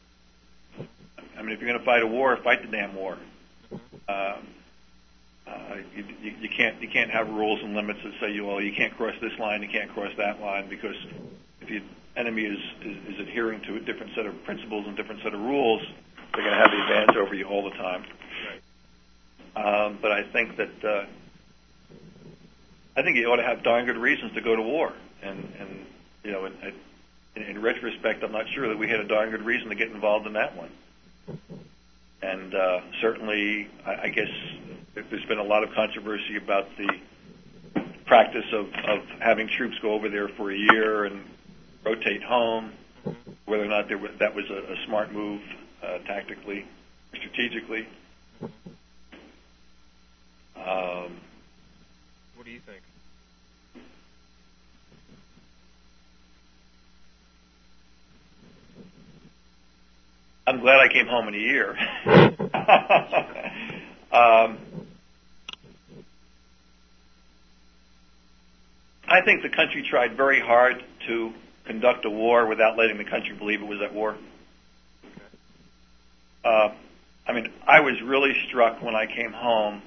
I mean, if you're going to fight a war, fight the damn war. Um, uh, you, you, you can't you can't have rules and limits that say, well, you can't cross this line, you can't cross that line, because if the enemy is, is, is adhering to a different set of principles and different set of rules, they're going to have the advantage over you all the time. Right. Um, but I think that uh, I think you ought to have darn good reasons to go to war, and and you know, in, in, in retrospect, I'm not sure that we had a darn good reason to get involved in that one. And uh, certainly, I, I guess there's been a lot of controversy about the practice of, of having troops go over there for a year and rotate home, whether or not there was, that was a, a smart move uh, tactically, strategically. Um, what do you think? I'm glad I came home in a year. um, I think the country tried very hard to conduct a war without letting the country believe it was at war. Uh, I mean, I was really struck when I came home,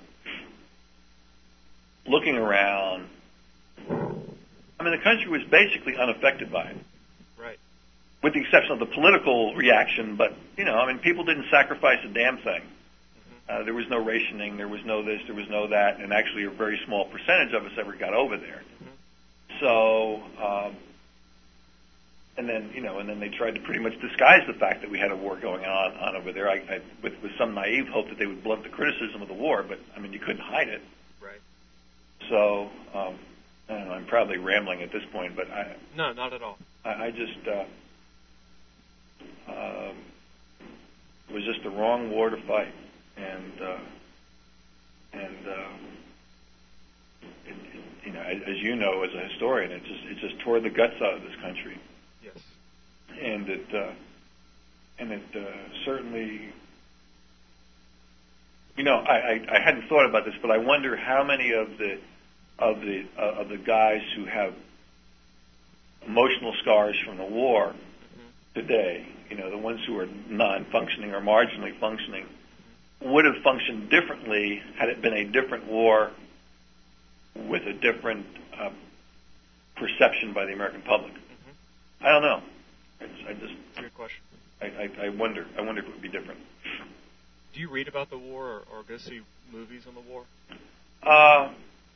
looking around. I mean, the country was basically unaffected by it. Right. With the exception of the political reaction, but, you know, I mean, people didn't sacrifice a damn thing. Uh, there was no rationing, there was no this, there was no that, and actually a very small percentage of us ever got over there. So, um, and then, you know, and then they tried to pretty much disguise the fact that we had a war going on, on over there, I, I, with, with some naive hope that they would blunt the criticism of the war, but, I mean, you couldn't hide it. Right. So, um, I don't know, I'm probably rambling at this point, but I... No, not at all. I, I just... Uh, Um, it was just the wrong war to fight, and uh, and uh, it, it, you know, as, as you know, as a historian, it just it just tore the guts out of this country. Yes. And it uh, and it uh, certainly, you know, I, I, I hadn't thought about this, but I wonder how many of the of the uh, of the guys who have emotional scars from the war today, you know, the ones who are non-functioning or marginally functioning, would have functioned differently had it been a different war with a different uh, perception by the American public. Mm-hmm. I don't know. It's, I just. That's a good question. I, I, I wonder. I wonder if it would be different. Do you read about the war or, or go see movies on the war? Uh,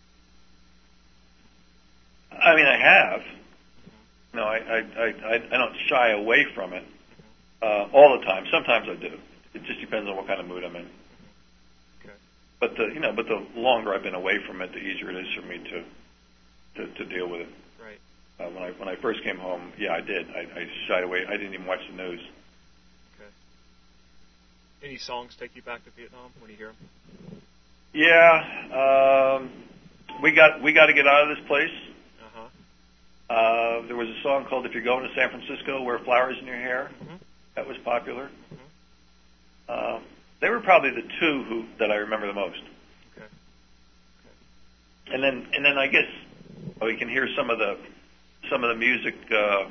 I mean, I have. No, I, I, I, I don't shy away from it uh, all the time. Sometimes I do. It just depends on what kind of mood I'm in. Okay. But the, you know, but the longer I've been away from it, the easier it is for me to to, to deal with it. Right. Uh, when I when I first came home, yeah, I did. I, I shied away. I didn't even watch the news. Okay. Any songs take you back to Vietnam when you hear them? Yeah. Um, we got we got to get out of this place. Uh, there was a song called "If You're Going to San Francisco, Wear Flowers in Your Hair." Mm-hmm. That was popular. Mm-hmm. Uh, they were probably the two who that I remember the most. Okay. Okay. And then, and then I guess well, we can hear some of the some of the music uh,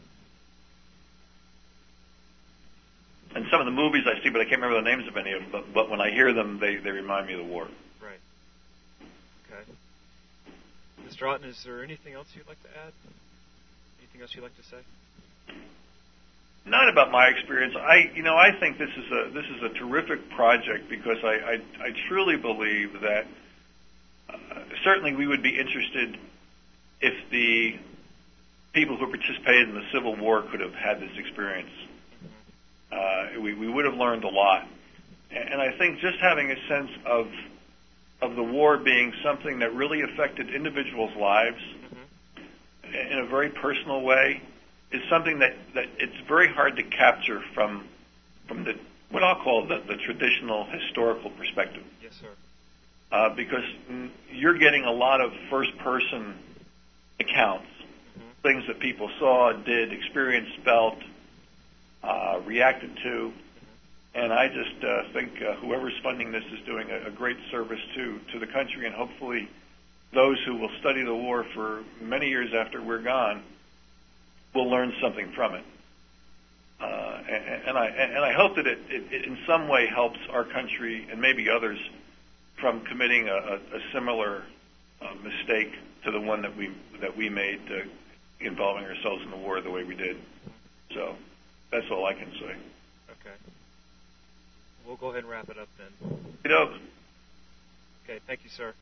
and some of the movies I see, but I can't remember the names of any of them. But, but when I hear them, they, they remind me of the war. Right. Okay. Mister Otten, is there anything else you'd like to add? Anything else you'd like to say? Not about my experience. I, you know, I think this is a this is a terrific project because I I, I truly believe that uh, certainly we would be interested if the people who participated in the Civil War could have had this experience. Uh, we, we would have learned a lot. And I think just having a sense of of the war being something that really affected individuals' lives mm-hmm. in a very personal way is something that, that it's very hard to capture from from the what I'll call the, the traditional historical perspective. Yes, sir. Uh, because you're getting a lot of first-person accounts, mm-hmm. things that people saw, did, experienced, felt, uh, reacted to. And I just uh, think uh, whoever's funding this is doing a, a great service to, to the country, and hopefully those who will study the war for many years after we're gone will learn something from it. Uh, and, and I and I hope that it, it, it in some way helps our country and maybe others from committing a, a, a similar uh, mistake to the one that we that we made uh, involving ourselves in the war the way we did. So that's all I can say. Okay. We'll go ahead and wrap it up then. You know, Okay, thank you, sir.